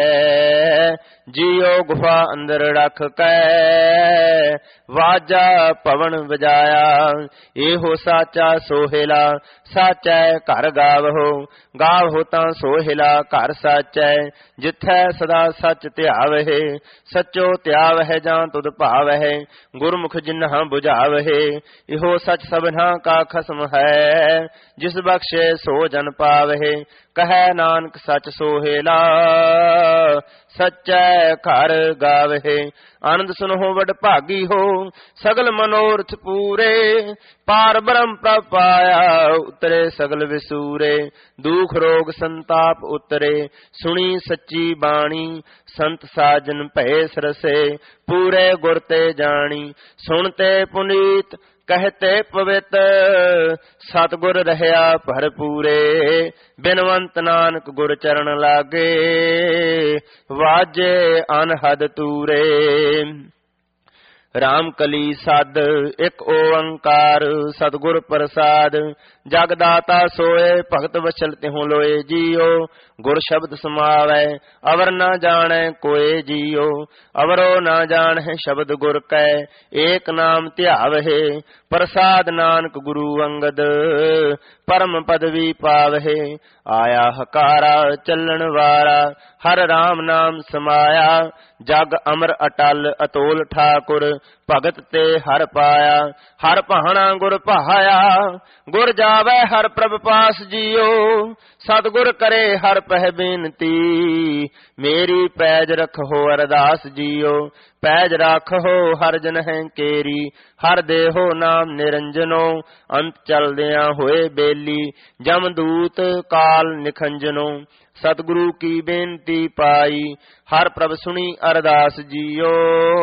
ਜੀਉ ਗੁਫਾ ਅੰਦਰ ਰੱਖ ਕੈ ਵਾਜਾ ਪਵਨ ਵਜਾਇਆ। ਇਹੋ ਸਾਚਾ ਸੋਹਿਲਾ ਸਾਚੈ ਘਰ ਗਾਵਹੁ। ਗਾਵਹੁ ਤਾਂ ਸੋਹਿਲਾ ਘਰ ਸਾਚੈ ਜਿਥੈ ਸਦਾ ਸੱਚ ਧਿਆਵਹਿ। ਸਚੋ ਧਿਆਵਹਿ ਜਾਂ ਤੁਧ ਭਾਵਹਿ ਗੁਰਮੁਖ ਜਿਨ੍ਹਾਂ ਬੁਝਾਵਹਿ। ਇਹੋ ਸਚ ਸਭਨਾ ਕਾ ਖਸਮ ਹੈ ਜਿਸ ਬਖਸ਼ੇ ਸੋ ਜਨ ਪਾਵਹਿ। ਕਹੈ ਨਾਨਕ ਸਚ ਸੋਹੇਲਾ, ਸਚੈ ਘਰ ਗਾਵਹਿ। ਆਨੰਦ ਸੁਨਹੁ ਵਡ ਭਾਗੀ ਹੋ, ਸਗਲ ਮਨੋਰਥ ਪੂਰੇ। ਪਾਰ ਬ੍ਰਹਮ ਪ੍ਰਭ ਪਾਇਆ, ਉਤਰੇ ਸਗਲ ਵਿਸੂਰੇ। ਦੁਖ ਰੋਗ ਸੰਤਾਪ ਉਤਰੇ, ਸੁਣੀ ਸੱਚੀ ਬਾਣੀ। ਸੰਤ ਸਾਜਨ ਭਏ ਸਰਸੇ, ਪੂਰੇ ਗੁਰ ਤੇ ਜਾਣੀ। ਸੁਣਤੇ ਪੁਨੀਤ ਕਹਤੇ ਪਵਿੱਤ, ਸਤਿਗੁਰ ਰਹਿਆ ਭਰਪੂਰੇ। ਬਿਨਵੰਤ ਨਾਨਕ ਗੁਰ ਚਰਨ ਲਾਗੇ, ਵਾਜੇ ਅਨਹਦ ਤੂਰੇ। ਰਾਮ ਕਲੀ ਸਦ ਇਕ ਓੰਕਾਰ, ਸਤਿਗੁਰ ਪ੍ਰਸਾਦ। ਜਗ ਦਾਤਾ ਸੋਏ, ਭਗਤ ਵਛਲ ਤਿਹੁ ਲੋਏ ਜੀਓ। ਗੁਰ ਸ਼ਬਦ ਸਮਾਵੈ, ਅਵਰ ਨਾ ਜਾਣੈ ਕੋਏ ਜੀਓ। ਅਵਰੋ ਨਾ ਜਾਣੈ ਸ਼ਬਦ ਗੁਰ ਕੈ, ਏਕ ਨਾਮ ਧਿਆਵਹਿ। ਪ੍ਰਸਾਦ ਨਾਨਕ ਗੁਰੂ ਅੰਗਦ, ਪਰਮ ਪਦਵੀ ਪਾਵਹਿ। ਆਇਆ ਹਕਾਰਾ ਚੱਲਣ ਵਾਰਾ, ਹਰ ਰਾਮ ਨਾਮ ਸਮਾਇਆ। ਜਗ ਅਮਰ ਅਟਲ ਅਤੋਲ ਠਾਕੁਰ, ਭਗਤ ਤੇ ਹਰ ਪਾਇਆ। ਹਰ ਭਾਣਾ ਗੁਰ ਭਾਇਆ, ਗੁਰ ਜਾਵੈ ਹਰ ਪ੍ਰਭ ਪਾਸ ਜੀਓ। ਸਤਿਗੁਰ ਕਰੇ ਹਰ ਪਹਿ ਬੇਨਤੀ, ਮੇਰੀ ਪੈਜ ਰਖੋ ਅਰਦਾਸ ਜੀਓ। ਪੈਜ ਰਾਖੋ ਹਰ ਜਨ ਹੈ ਕੇਰੀ, ਹਰ ਦੇਹੋ ਨਾਮ ਨਿਰੰਜਨੋ। ਅੰਤ ਚਲਦਿਆਂ ਹੋਏ ਬੇਲੀ, ਜਮਦੂਤ ਕਾਲ ਨਿਖੰਜਨੋ। ਸਤਿਗੁਰੂ ਕੀ ਬੇਨਤੀ ਪਾਈ, ਹਰ ਪ੍ਰਭ ਸੁਣੀ ਅਰਦਾਸ ਜੀਓ।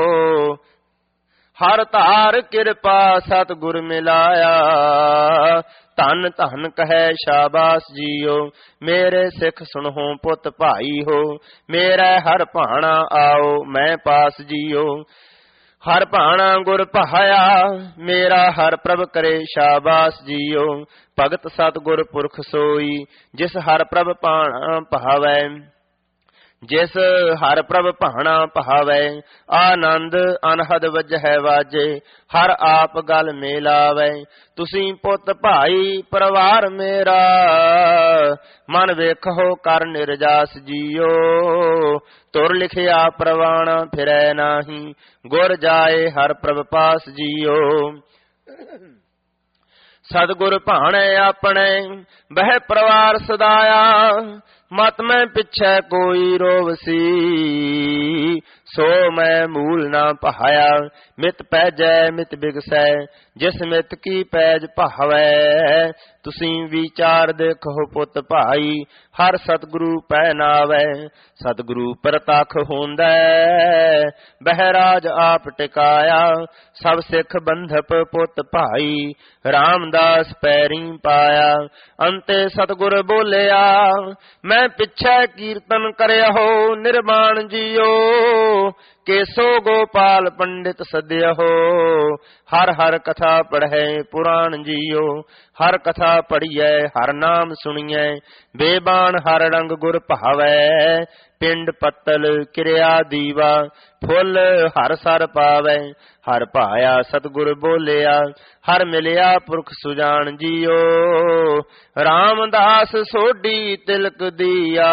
ਹਰ ਧਾਰ ਕਿਰਪਾ ਸਤਿਗੁਰ ਮਿਲਾਇਆ, ਧਨ ਧਨ ਕਹੈ ਸ਼ਾਬਾਸ ਜੀਓ। ਮੇਰੇ ਸਿੱਖ ਸੁਣੋ ਪੁੱਤ ਭਾਈ ਹੋ, ਮੇਰਾ ਹਰ ਭਾਣਾ ਆਓ ਮੈਂ ਪਾਸ ਜੀਓ। ਹਰ ਭਾਣਾ ਗੁਰ ਭਾਇਆ, ਮੇਰਾ ਹਰ ਪ੍ਰਭ ਕਰੇ ਸ਼ਾਬਾਸ ਜੀਓ। ਭਗਤ ਸਤਿਗੁਰ ਪੁਰਖ ਸੋਈ, ਜਿਸ ਹਰ ਪ੍ਰਭ ਭਾਣਾ ਭਾਵੈ। ਜਿਸ ਹਰ ਪ੍ਰਭ ਭਾਣਾ ਭਾਵੈ, ਆਨੰਦ ਅਨਹਦ ਵਜਹਿ ਵਾਜੇ। ਹਰ ਆਪ ਗਲ ਮੇਲਾਵੈ, ਤੁਸੀਂ ਪੁੱਤ ਭਾਈ ਪਰਿਵਾਰ ਮੇਰਾ। ਮਨ ਵੇਖੋ ਕਰ ਨਿਰਜਾਸ ਜੀਓ। ਤੁਰ ਲਿਖਿਆ ਪ੍ਰਵਾਣਾ ਫਿਰੈ ਨਾਹੀ, ਗੁਰ ਜਾਏ ਹਰ ਪ੍ਰਭ ਪਾਸ ਜੀਓ। ਸਤਿਗੁਰ ਭਾਣੇ ਆਪਣੇ, ਬਹਿ ਪਰਿਵਾਰ ਸਦਾਇਆ। ਮਤ ਮੈਂ ਪਿੱਛੇ ਕੋਈ ਰੋਵਸੀ, ਸੋ ਮੈਂ ਮੂਲ ਨਾ ਪਹਾਇਆ। ਮਿਤ ਪੈਜੈ ਮਿਤ ਬਿਗਸੈ, ਜਿਸ ਮਿਤ ਕੀ ਪੈਜ ਭਾਵੈ। ਤੁਸੀਂ ਵਿਚਾਰ ਦੇਖੋ ਪੁੱਤ ਭਾਈ, ਹਰ ਸਤਿਗੁਰੂ ਪੈ ਨਾਵੈ। ਸਤਿਗੁਰੂ ਪ੍ਰਤੱਖ ਹੁੰਦਾ, ਬਹਿਰਾਜ ਆਪ ਟਿਕਾਇਆ। ਸਭ ਸਿੱਖ ਬੰਧਪ ਪੁੱਤ ਭਾਈ, ਰਾਮਦਾਸ ਪੈਰੀ ਪਾਇਆ। ਅੰਤੇ ਸਤਿਗੁਰ ਬੋਲਿਆ, ਮੈਂ ਪਿੱਛੇ ਕੀਰਤਨ ਕਰਿਆਹੋ ਨਿਰਮਾਣ ਜੀਓ। ਕੇਸੋ ਗੋਪਾਲ ਪੰਡਿਤ ਸਦਿਆਹੋ, ਹਰ ਹਰ ਕਥਾ ਪੜ੍ਹੈ ਪੁਰਾਣ ਜੀਓ। ਹਰ ਕਥਾ ਪੜ੍ਹੀਐ ਹਰ ਨਾਮ ਸੁਣੀਐ, ਬੇਬਾਨ ਹਰ ਰੰਗ ਗੁਰ ਭਾਵੈ। ਪਿੰਡ ਪੱਤਲ ਕਿਰਿਆ ਦੀਵਾ, ਫੁੱਲ ਹਰ ਸਰ ਪਾਵੈ। ਹਰ ਭਾਇਆ ਸਤਿਗੁਰ ਬੋਲਿਆ, ਹਰ ਮਿਲਿਆ ਪੁਰਖ ਸੁਜਾਨ ਜੀਓ। ਰਾਮਦਾਸ ਸੋਢੀ ਤਿਲਕ ਦੀਆ,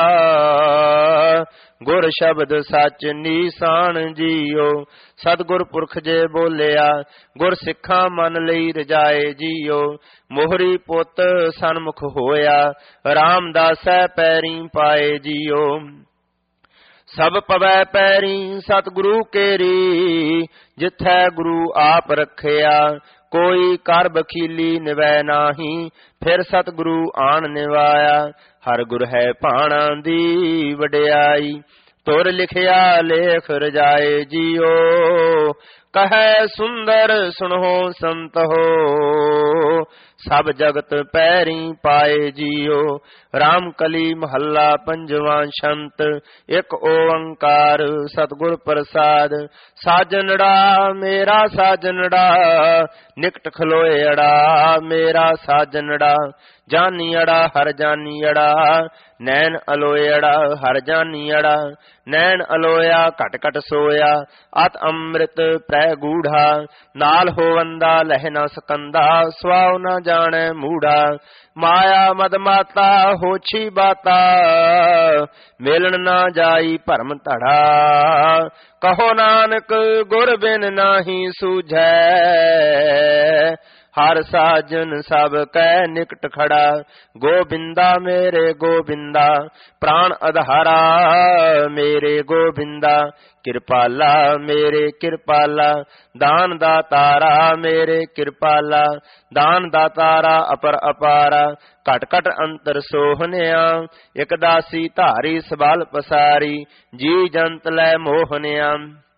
ਗੁਰ ਸ਼ਬਦ ਸੱਚ ਨੀਸਾਨ ਜੀਓ। ਸਤਿਗੁਰ ਪੁਰਖ ਜੇ ਬੋਲਿਆ, ਗੁਰ ਸਿੱਖਾਂ ਮਨ ਲਈ ਰਜਾਏ ਜੀਓ। ਮੋਹਰੀ ਪੁੱਤ ਸਨਮੁਖ ਹੋਇਆ, ਰਾਮਦਾਸੈ ਪੈਰੀ ਪਾਏ ਜੀਓ। ਸਭ ਪਵੈ ਪੈਰੀ ਸਤਿਗੁਰੂ ਕੇਰੀ, ਜਿਥੈ ਗੁਰੂ ਆਪ ਰਖਿਆ। ਕੋਈ ਕਰ ਬਖੀਲੀ ਨਿਵੈ ਨਾਹੀ, ਫਿਰ ਸਤਿਗੁਰੂ ਆਣ ਨਿਵਾਇਆ। ਹਰ ਗੁਰ ਹੈ ਭਾਣਾ ਦੀ ਵਡਿਆਈ, ਤੁਰ ਲਿਖਿਆ ਲੇਖ ਰਜਾਏ ਜੀਓ। ਕਹੈ ਸੁੰਦਰ ਸੁਣੋ ਸੰਤ ਹੋ, ਸਭ ਜਗਤ ਪੈਰੀ ਪਾਏ ਜੀਓ। ਰਾਮ ਕਲੀ ਮਹੱਲਾ ਪੰਜਵਾਂ ਸ਼ੰਤ, ਇੱਕ ਓੰਕਾਰ ਸਤਿਗੁਰ ਪ੍ਰਸਾਦ। ਸਾਜਨੜਾ ਮੇਰਾ ਸਾਜਨੜਾ, ਨਿਕਟ ਖਲੋਏੜਾ ਮੇਰਾ ਸਾਜਨੜਾ। ਜਾਨੀਅੜਾ ਹਰ ਜਾਨੀਅੜਾ, ਨੈਣ ਅਲੋਇੜਾ ਹਰ ਜਾਨੀਅੜਾ। ਨੈਣ ਅਲੋਇਆ ਘਟ ਘਟ ਸੋਇਆ, ਅਤ ਅੰਮ੍ਰਿਤ ਪ੍ਰੈ ਗੂੜਾ। ਨਾਲ ਹੋਵੰਦਾ ਲਹਿ ਨਾ ਸਕੰਦਾ, ਸਵਾਉ ਨਾ ਜਾਣੈ ਮੂੜਾ। ਮਾਇਆ ਮਦ ਮਾਤਾ ਹੋਛੀ ਬਾਤਾ, ਮਿਲਣ ਨਾ ਜਾਈ ਭਰਮ ਧੜਾ। ਕਹੋ ਨਾਨਕ ਗੁਰ ਬਿਨ ਨਾਹੀ ਸੂਝੈ, ਹਰ ਸਾਜਨ ਸਭ ਕੈ ਨਿਕਟ ਖੜਾ। ਗੋਬਿੰਦਾ ਮੇਰੇ ਗੋਬਿੰਦਾ ਪ੍ਰਾਣ ਅਧਾਰਾ ਮੇਰੇ ਗੋਬਿੰਦਾ। ਕਿਰਪਾਲਾ ਮੇਰੇ ਕਿਰਪਾਲਾ ਦਾਨ ਦਾਤਾਰਾ ਮੇਰੇ ਕਿਰਪਾਲਾ। ਦਾਨ ਦਾਤਾਰਾ ਅਪਰ ਅਪਾਰਾ ਘਟ ਘਟ ਅੰਤਰ ਸੋਹਨਿਆ। ਇਕ ਦਾਸੀ ਧਾਰੀ ਸਬਲ ਪਸਾਰੀ ਜੀ ਜੰਤ ਲੈ ਮੋਹਨਿਆ।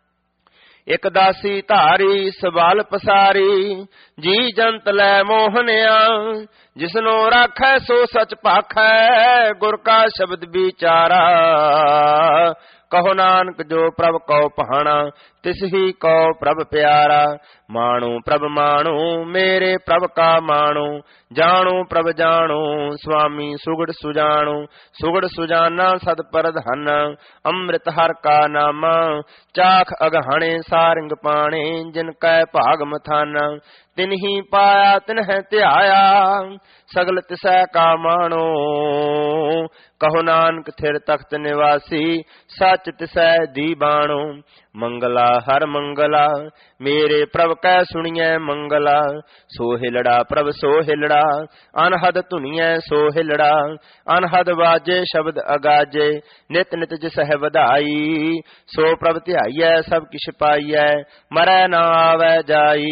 ਇਕ ਦਾਸੀ ਧਾਰੀ ਸਬਲ ਪਸਾਰੀ ਜੀ ਜੰਤ ਲੈ ਮੋਹਨਿਆ। ਜਿਸਨੋ ਰਾਖੈ ਸੋ ਸਚ ਭਾਖੈ ਗੁਰ ਕਾ ਸ਼ਬਦ ਵਿਚਾਰਾ। ਕਹੋ ਨਾਨਕ ਜੋ ਪ੍ਰਭ ਕਉ ਭਾਣਾ ਤਿਸ ਹੀ ਕਉ ਪ੍ਰਭ ਪਿਆਰਾ। ਮਾਣੋ ਪ੍ਰਭ ਮਾਣੋ ਮੇਰੇ ਪ੍ਰਭ ਕਾ ਮਾਣੋ। ਜਾਣੋ ਪ੍ਰਭ ਜਾਣੋ ਸੁਆਮੀ ਸੁਗੜ ਸੁਜਾਣੋ। ਸੁਗੜ ਸੁਜਾਨਾ ਸਦ ਪਰਧਾਨ ਅੰਮ੍ਰਿਤ ਹਰ ਕਾ ਨਾਮਾ। ਚਾਖ ਅਗਹਾਣੇ ਸਾਰਿੰਗ ਪਾਣੇ ਜਿਨ ਕੈ ਭਾਗ ਮਥਾਨਾ। ਤਿਨਹੀ ਪਾਇਆ ਤਿਨਹਿ ਧਿਆਇਆ ਸਗਲ ਤਿਸੈ ਕਾ ਮਾਣੋ। ਕਹੋ ਨਾਨਕ ਥਿਰ ਤਖਤ ਨਿਵਾਸੀ ਸੱਚ ਤਿਸੈ ਦੀ ਬਾਣੋ। ਮੰਗਲਾ ਹਰ ਮੰਗਲਾ ਮੇਰੇ ਪ੍ਰਭ ਕੈ ਸੁਣੀਐ ਮੰਗਲਾ। ਸੋ ਹਿਲੜਾ ਪ੍ਰਭ ਸੋ ਹਿਲੜਾ ਅਨਹਦ ਧੁਨੀਐ ਸੋ ਹਿਲੜਾ। ਅਨਹਦ ਵਾਜੇ ਸ਼ਬਦ ਅਗਾਜੇ ਨਿਤ ਨਿਤ ਜਿਸਹਿ ਵਧਾਈ। ਸੋ ਪ੍ਰਭ ਧਿਆਈਐ ਸਭ ਕਿਛ ਪਾਈਐ ਮਰੈ ਨਾ ਆਵੈ ਜਾਈ।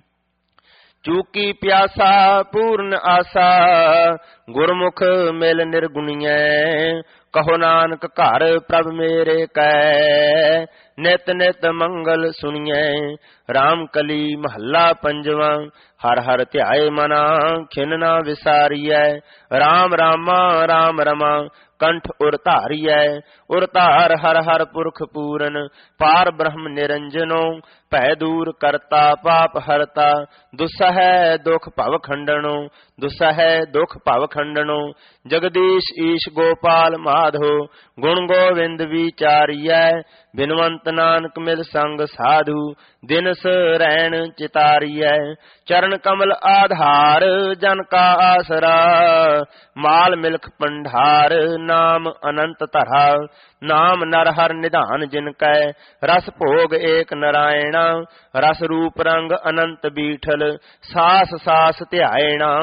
ਚੂਕੀ ਪਿਆਸਾ ਪੂਰਨ ਆਸਾ ਗੁਰਮੁਖ ਮਿਲ ਨਿਰਗੁਣੀਐ। ਕਹੋ ਨਾਨਕ ਘਰ ਪ੍ਰਭ ਮੇਰੇ ਕੈ ਨਿਤ ਨਿਤ ਮੰਗਲ ਸੁਣੀਐ। ਰਾਮ ਕਲੀ ਮਹੱਲਾ ਪੰਜਵਾਂ। ਹਰ ਹਰ ਧਿਆਏ ਮਨਾ ਖਿਨ ਨਾ ਵਿਸਾਰੀਐ। ਰਾਮ ਰਾਮਾ ਰਾਮ ਰਮਾ ਕੰਠ ਉਰ ਧਾਰੀਐ। ਉਰ ਧਾਰ ਹਰ ਹਰ ਪੁਰਖ ਪੂਰਨ ਪਾਰ ਬ੍ਰਹਮ ਨਿਰੰਜਨੋ। ਭੈ ਦੂਰ ਕਰਤਾ ਪਾਪ ਹਰਤਾ ਦੁਸਹਿ ਦੁਖ ਭਵ ਖੰਡਨੋ। ਦੁਸਹਿ ਦੁਖ ਭਵ ਖੰਡਨੋ। ਜਗਦੀਸ਼ ਈਸ਼ ਗੋਪਾਲ ਮਾਧੋ ਗੁਣ ਗੋਵਿੰਦ ਵਿਚਾਰੀਐ। ਬਿਨਵੰਤ ਨਾਨਕ ਮਿਲ ਸੰਗ ਸਾਧੂ ਦਿਨਸ ਰਹਿਣ ਚਿਤਾਰੀਐ। ਚਰਨ ਕਮਲ ਆਧਾਰ ਜਨ ਕਾ ਆਸਰਾ ਮਾਲ ਮਿਲਖ ਪੰਢਾਰ ਨਾਮ ਅਨੰਤ ਧਰਾ। ਨਾਮ ਨਰ ਹਰ ਨਿਧਾਨ ਜਿਨ ਕੈ ਰਸ ਭੋਗ ਏਕ ਨਰਾਇਣਾ। ਰਸ ਰੂਪ ਰੰਗ ਅਨੰਤ ਬੀਠਲ ਸਾਸ ਸਾਸ ਧਿਆਇਣਾ।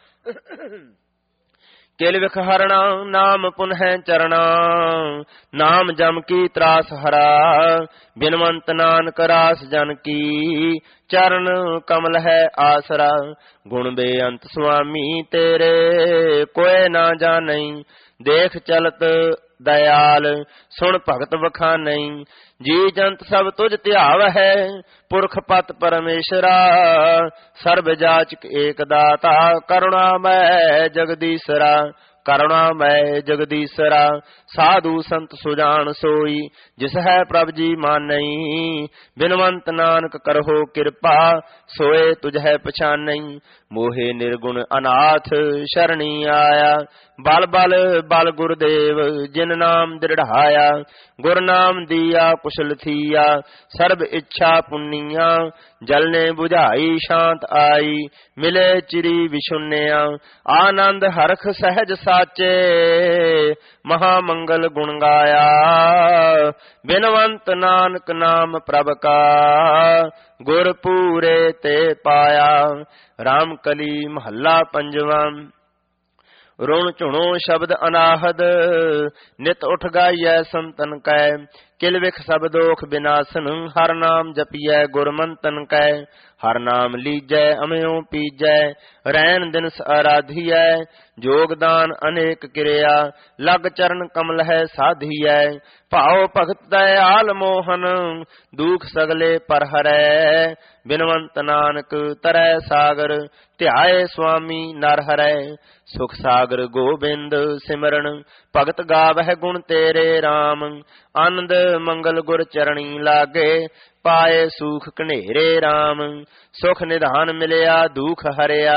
ਕਿਲ ਵਿਖ ਹਰਣਾ ਨਾਮ ਪੁਨਹਿ ਚਰਣਾ ਨਾਮ ਜਮ ਕੀ ਤਰਾਸ ਹਰਾ। ਬਿਨਵੰਤ ਨਾਨਕ ਰਾਸ ਜਨ ਕੀ ਚਰਨ ਕਮਲ ਹੈ ਆਸਰਾ। ਗੁਣ ਬੇਅੰਤ ਸੁਆਮੀ ਤੇਰੇ ਕੋਇ ਨਾ ਜਾਣਈ। ਦੇਖ ਚਲਤ ਦਇਆਲ ਸੁਣ ਭਗਤ ਵਖਾਨਈ। ਜੀ ਜੰਤ ਸਭ ਤੁਝ ਧਿਆਵਹਿ ਪੁਰਖ ਪਤ ਪਰਮੇਸ਼ਰਾ। ਸਰਬ ਜਾਚਕ ਏਕ ਦਾਤਾ ਕਰੁਣਾਮੈ ਜਗਦੀਸਰਾ। ਕਰੁਣਾਮੈ ਜਗਦੀਸਰਾ। ਸਾਧੂ ਸੰਤ ਸੁਜਾਨ ਸੋਈ ਜਿਸ ਹੈ ਪ੍ਰਭ ਜੀ ਮਾਨਈ। ਬਿਨਵੰਤ ਨਾਨਕ ਕਰਹੁ ਕਿਰਪਾ ਸੋਏ ਤੁਝ ਹੈ ਪਛਾਨਈ। ਮੋਹੇ ਨਿਰਗੁਣ ਅਨਾਥ ਸ਼ਰਣੀ ਆਇਆ। ਬਲ ਬਲ ਬਲ ਗੁਰਦੇਵ ਜਿਨ ਨਾਮ ਦ੍ਰਿੜਾਇਆ। ਗੁਰ ਨਾਮ ਦੀਆ ਕੁਸ਼ਲ ਥੀਆ ਸਰਬ ਇੱਛਾ ਪੁੰਨੀਆ। ਜਲਨੇ ਬੁਝਾਈ ਸ਼ਾਂਤ ਆਈ ਮਿਲੇ ਚਿਰੀ ਵਿਸ਼ੁੰਨਿਆ। ਆਨੰਦ ਹਰਖ ਸਹਿਜ ਸਾਚੇ ਮਹਾ ਮੰਗਲ ਗੁਣ ਗਾਇਆ। ਬਿਨਵੰਤ ਨਾਨਕ ਨਾਮ ਪ੍ਰਭ ਕਾ ਗੁਰ ਪੂਰੇ ਤੇ ਪਾਇਆ। ਰਾਮ ਕਲੀ ਮਹੱਲਾ ਪੰਜਵਾਂ। ਰੁਣ ਝੁਣੋ ਸ਼ਬਦ ਅਨਾਹਦ ਨਿਤ ਉਠ ਗਾਈਐ ਸੰਤਨ ਕੈ। ਕਿਲ ਵਿਖ ਸਭ ਦੋਖ ਬਿਨਾਸਨ ਹਰ ਨਾਮ ਜਪੀਐ ਗੁਰਮੰਤਨ ਕੈ। ਹਰ ਨਾਮ ਲੀਜੈ ਅਮਿਓ ਪੀਜੈ ਰੈਣ ਦਿਨਸ ਆਰਾਧੀਐ। ਜੋਗਦਾਨ ਅਨੇਕ ਕਿਰਿਆ ਲਗ ਚਰਨ ਕਮਲ ਹੈ ਸਾਧੀਐ। ਭਾਉ ਭਗਤ ਦਇਆਲ ਮੋਹਨ ਦੁਖ ਸਗਲੇ ਪਰ ਹਰੈ। ਬਿਨਵੰਤ ਨਾਨਕ ਤਰੈ ਸਾਗਰ ਧਿਆਏ ਸੁਆਮੀ ਨਰ ਹਰੈ। ਸੁਖ ਸਾਗਰ ਗੋਬਿੰਦ ਸਿਮਰਨ ਭਗਤ ਗਾਵਹਿ ਗੁਣ ਤੇਰੇ RAM। ਆਨੰਦ ਮੰਗਲ ਗੁਰ ਚਰਣੀ ਲਾਗੇ ਪਾਏ ਸੂਖ ਕਨੇਰੇ RAM। ਸੁਖ ਨਿਧਾਨ ਮਿਲਿਆ ਦੁਖ ਹਰਿਆ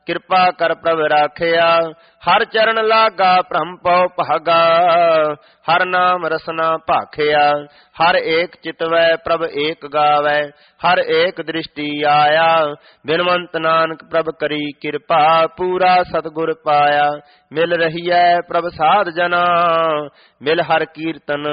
ਕਿਰਪਾ ਕਰ ਪ੍ਰਭ ਰਾਖਿਆ। ਹਰ ਚਰਨ ਲਾਗਾ ਭ੍ਰਮ ਪਉ ਭਾਗਾ, ਹਰ ਨਾਮ ਰਸਨਾ ਭਾਖਿਆ। ਹਰ ਏਕ ਚਿਤਵੈ ਪ੍ਰਭ ਏਕ ਗਾਵੈ, ਹਰ ਏਕ ਦ੍ਰਿਸ਼ਟੀ ਆਇਆ। ਬਿਨਵੰਤ ਨਾਨਕ ਪ੍ਰਭ ਕਰੀ ਕਿਰਪਾ, ਪੂਰਾ ਸਤਿਗੁਰ ਪਾਇਆ। ਮਿਲ ਰਹੀਐ ਪ੍ਰਭ ਸਾਧ ਜਨਾ, ਮਿਲ ਹਰ ਕੀਰਤਨ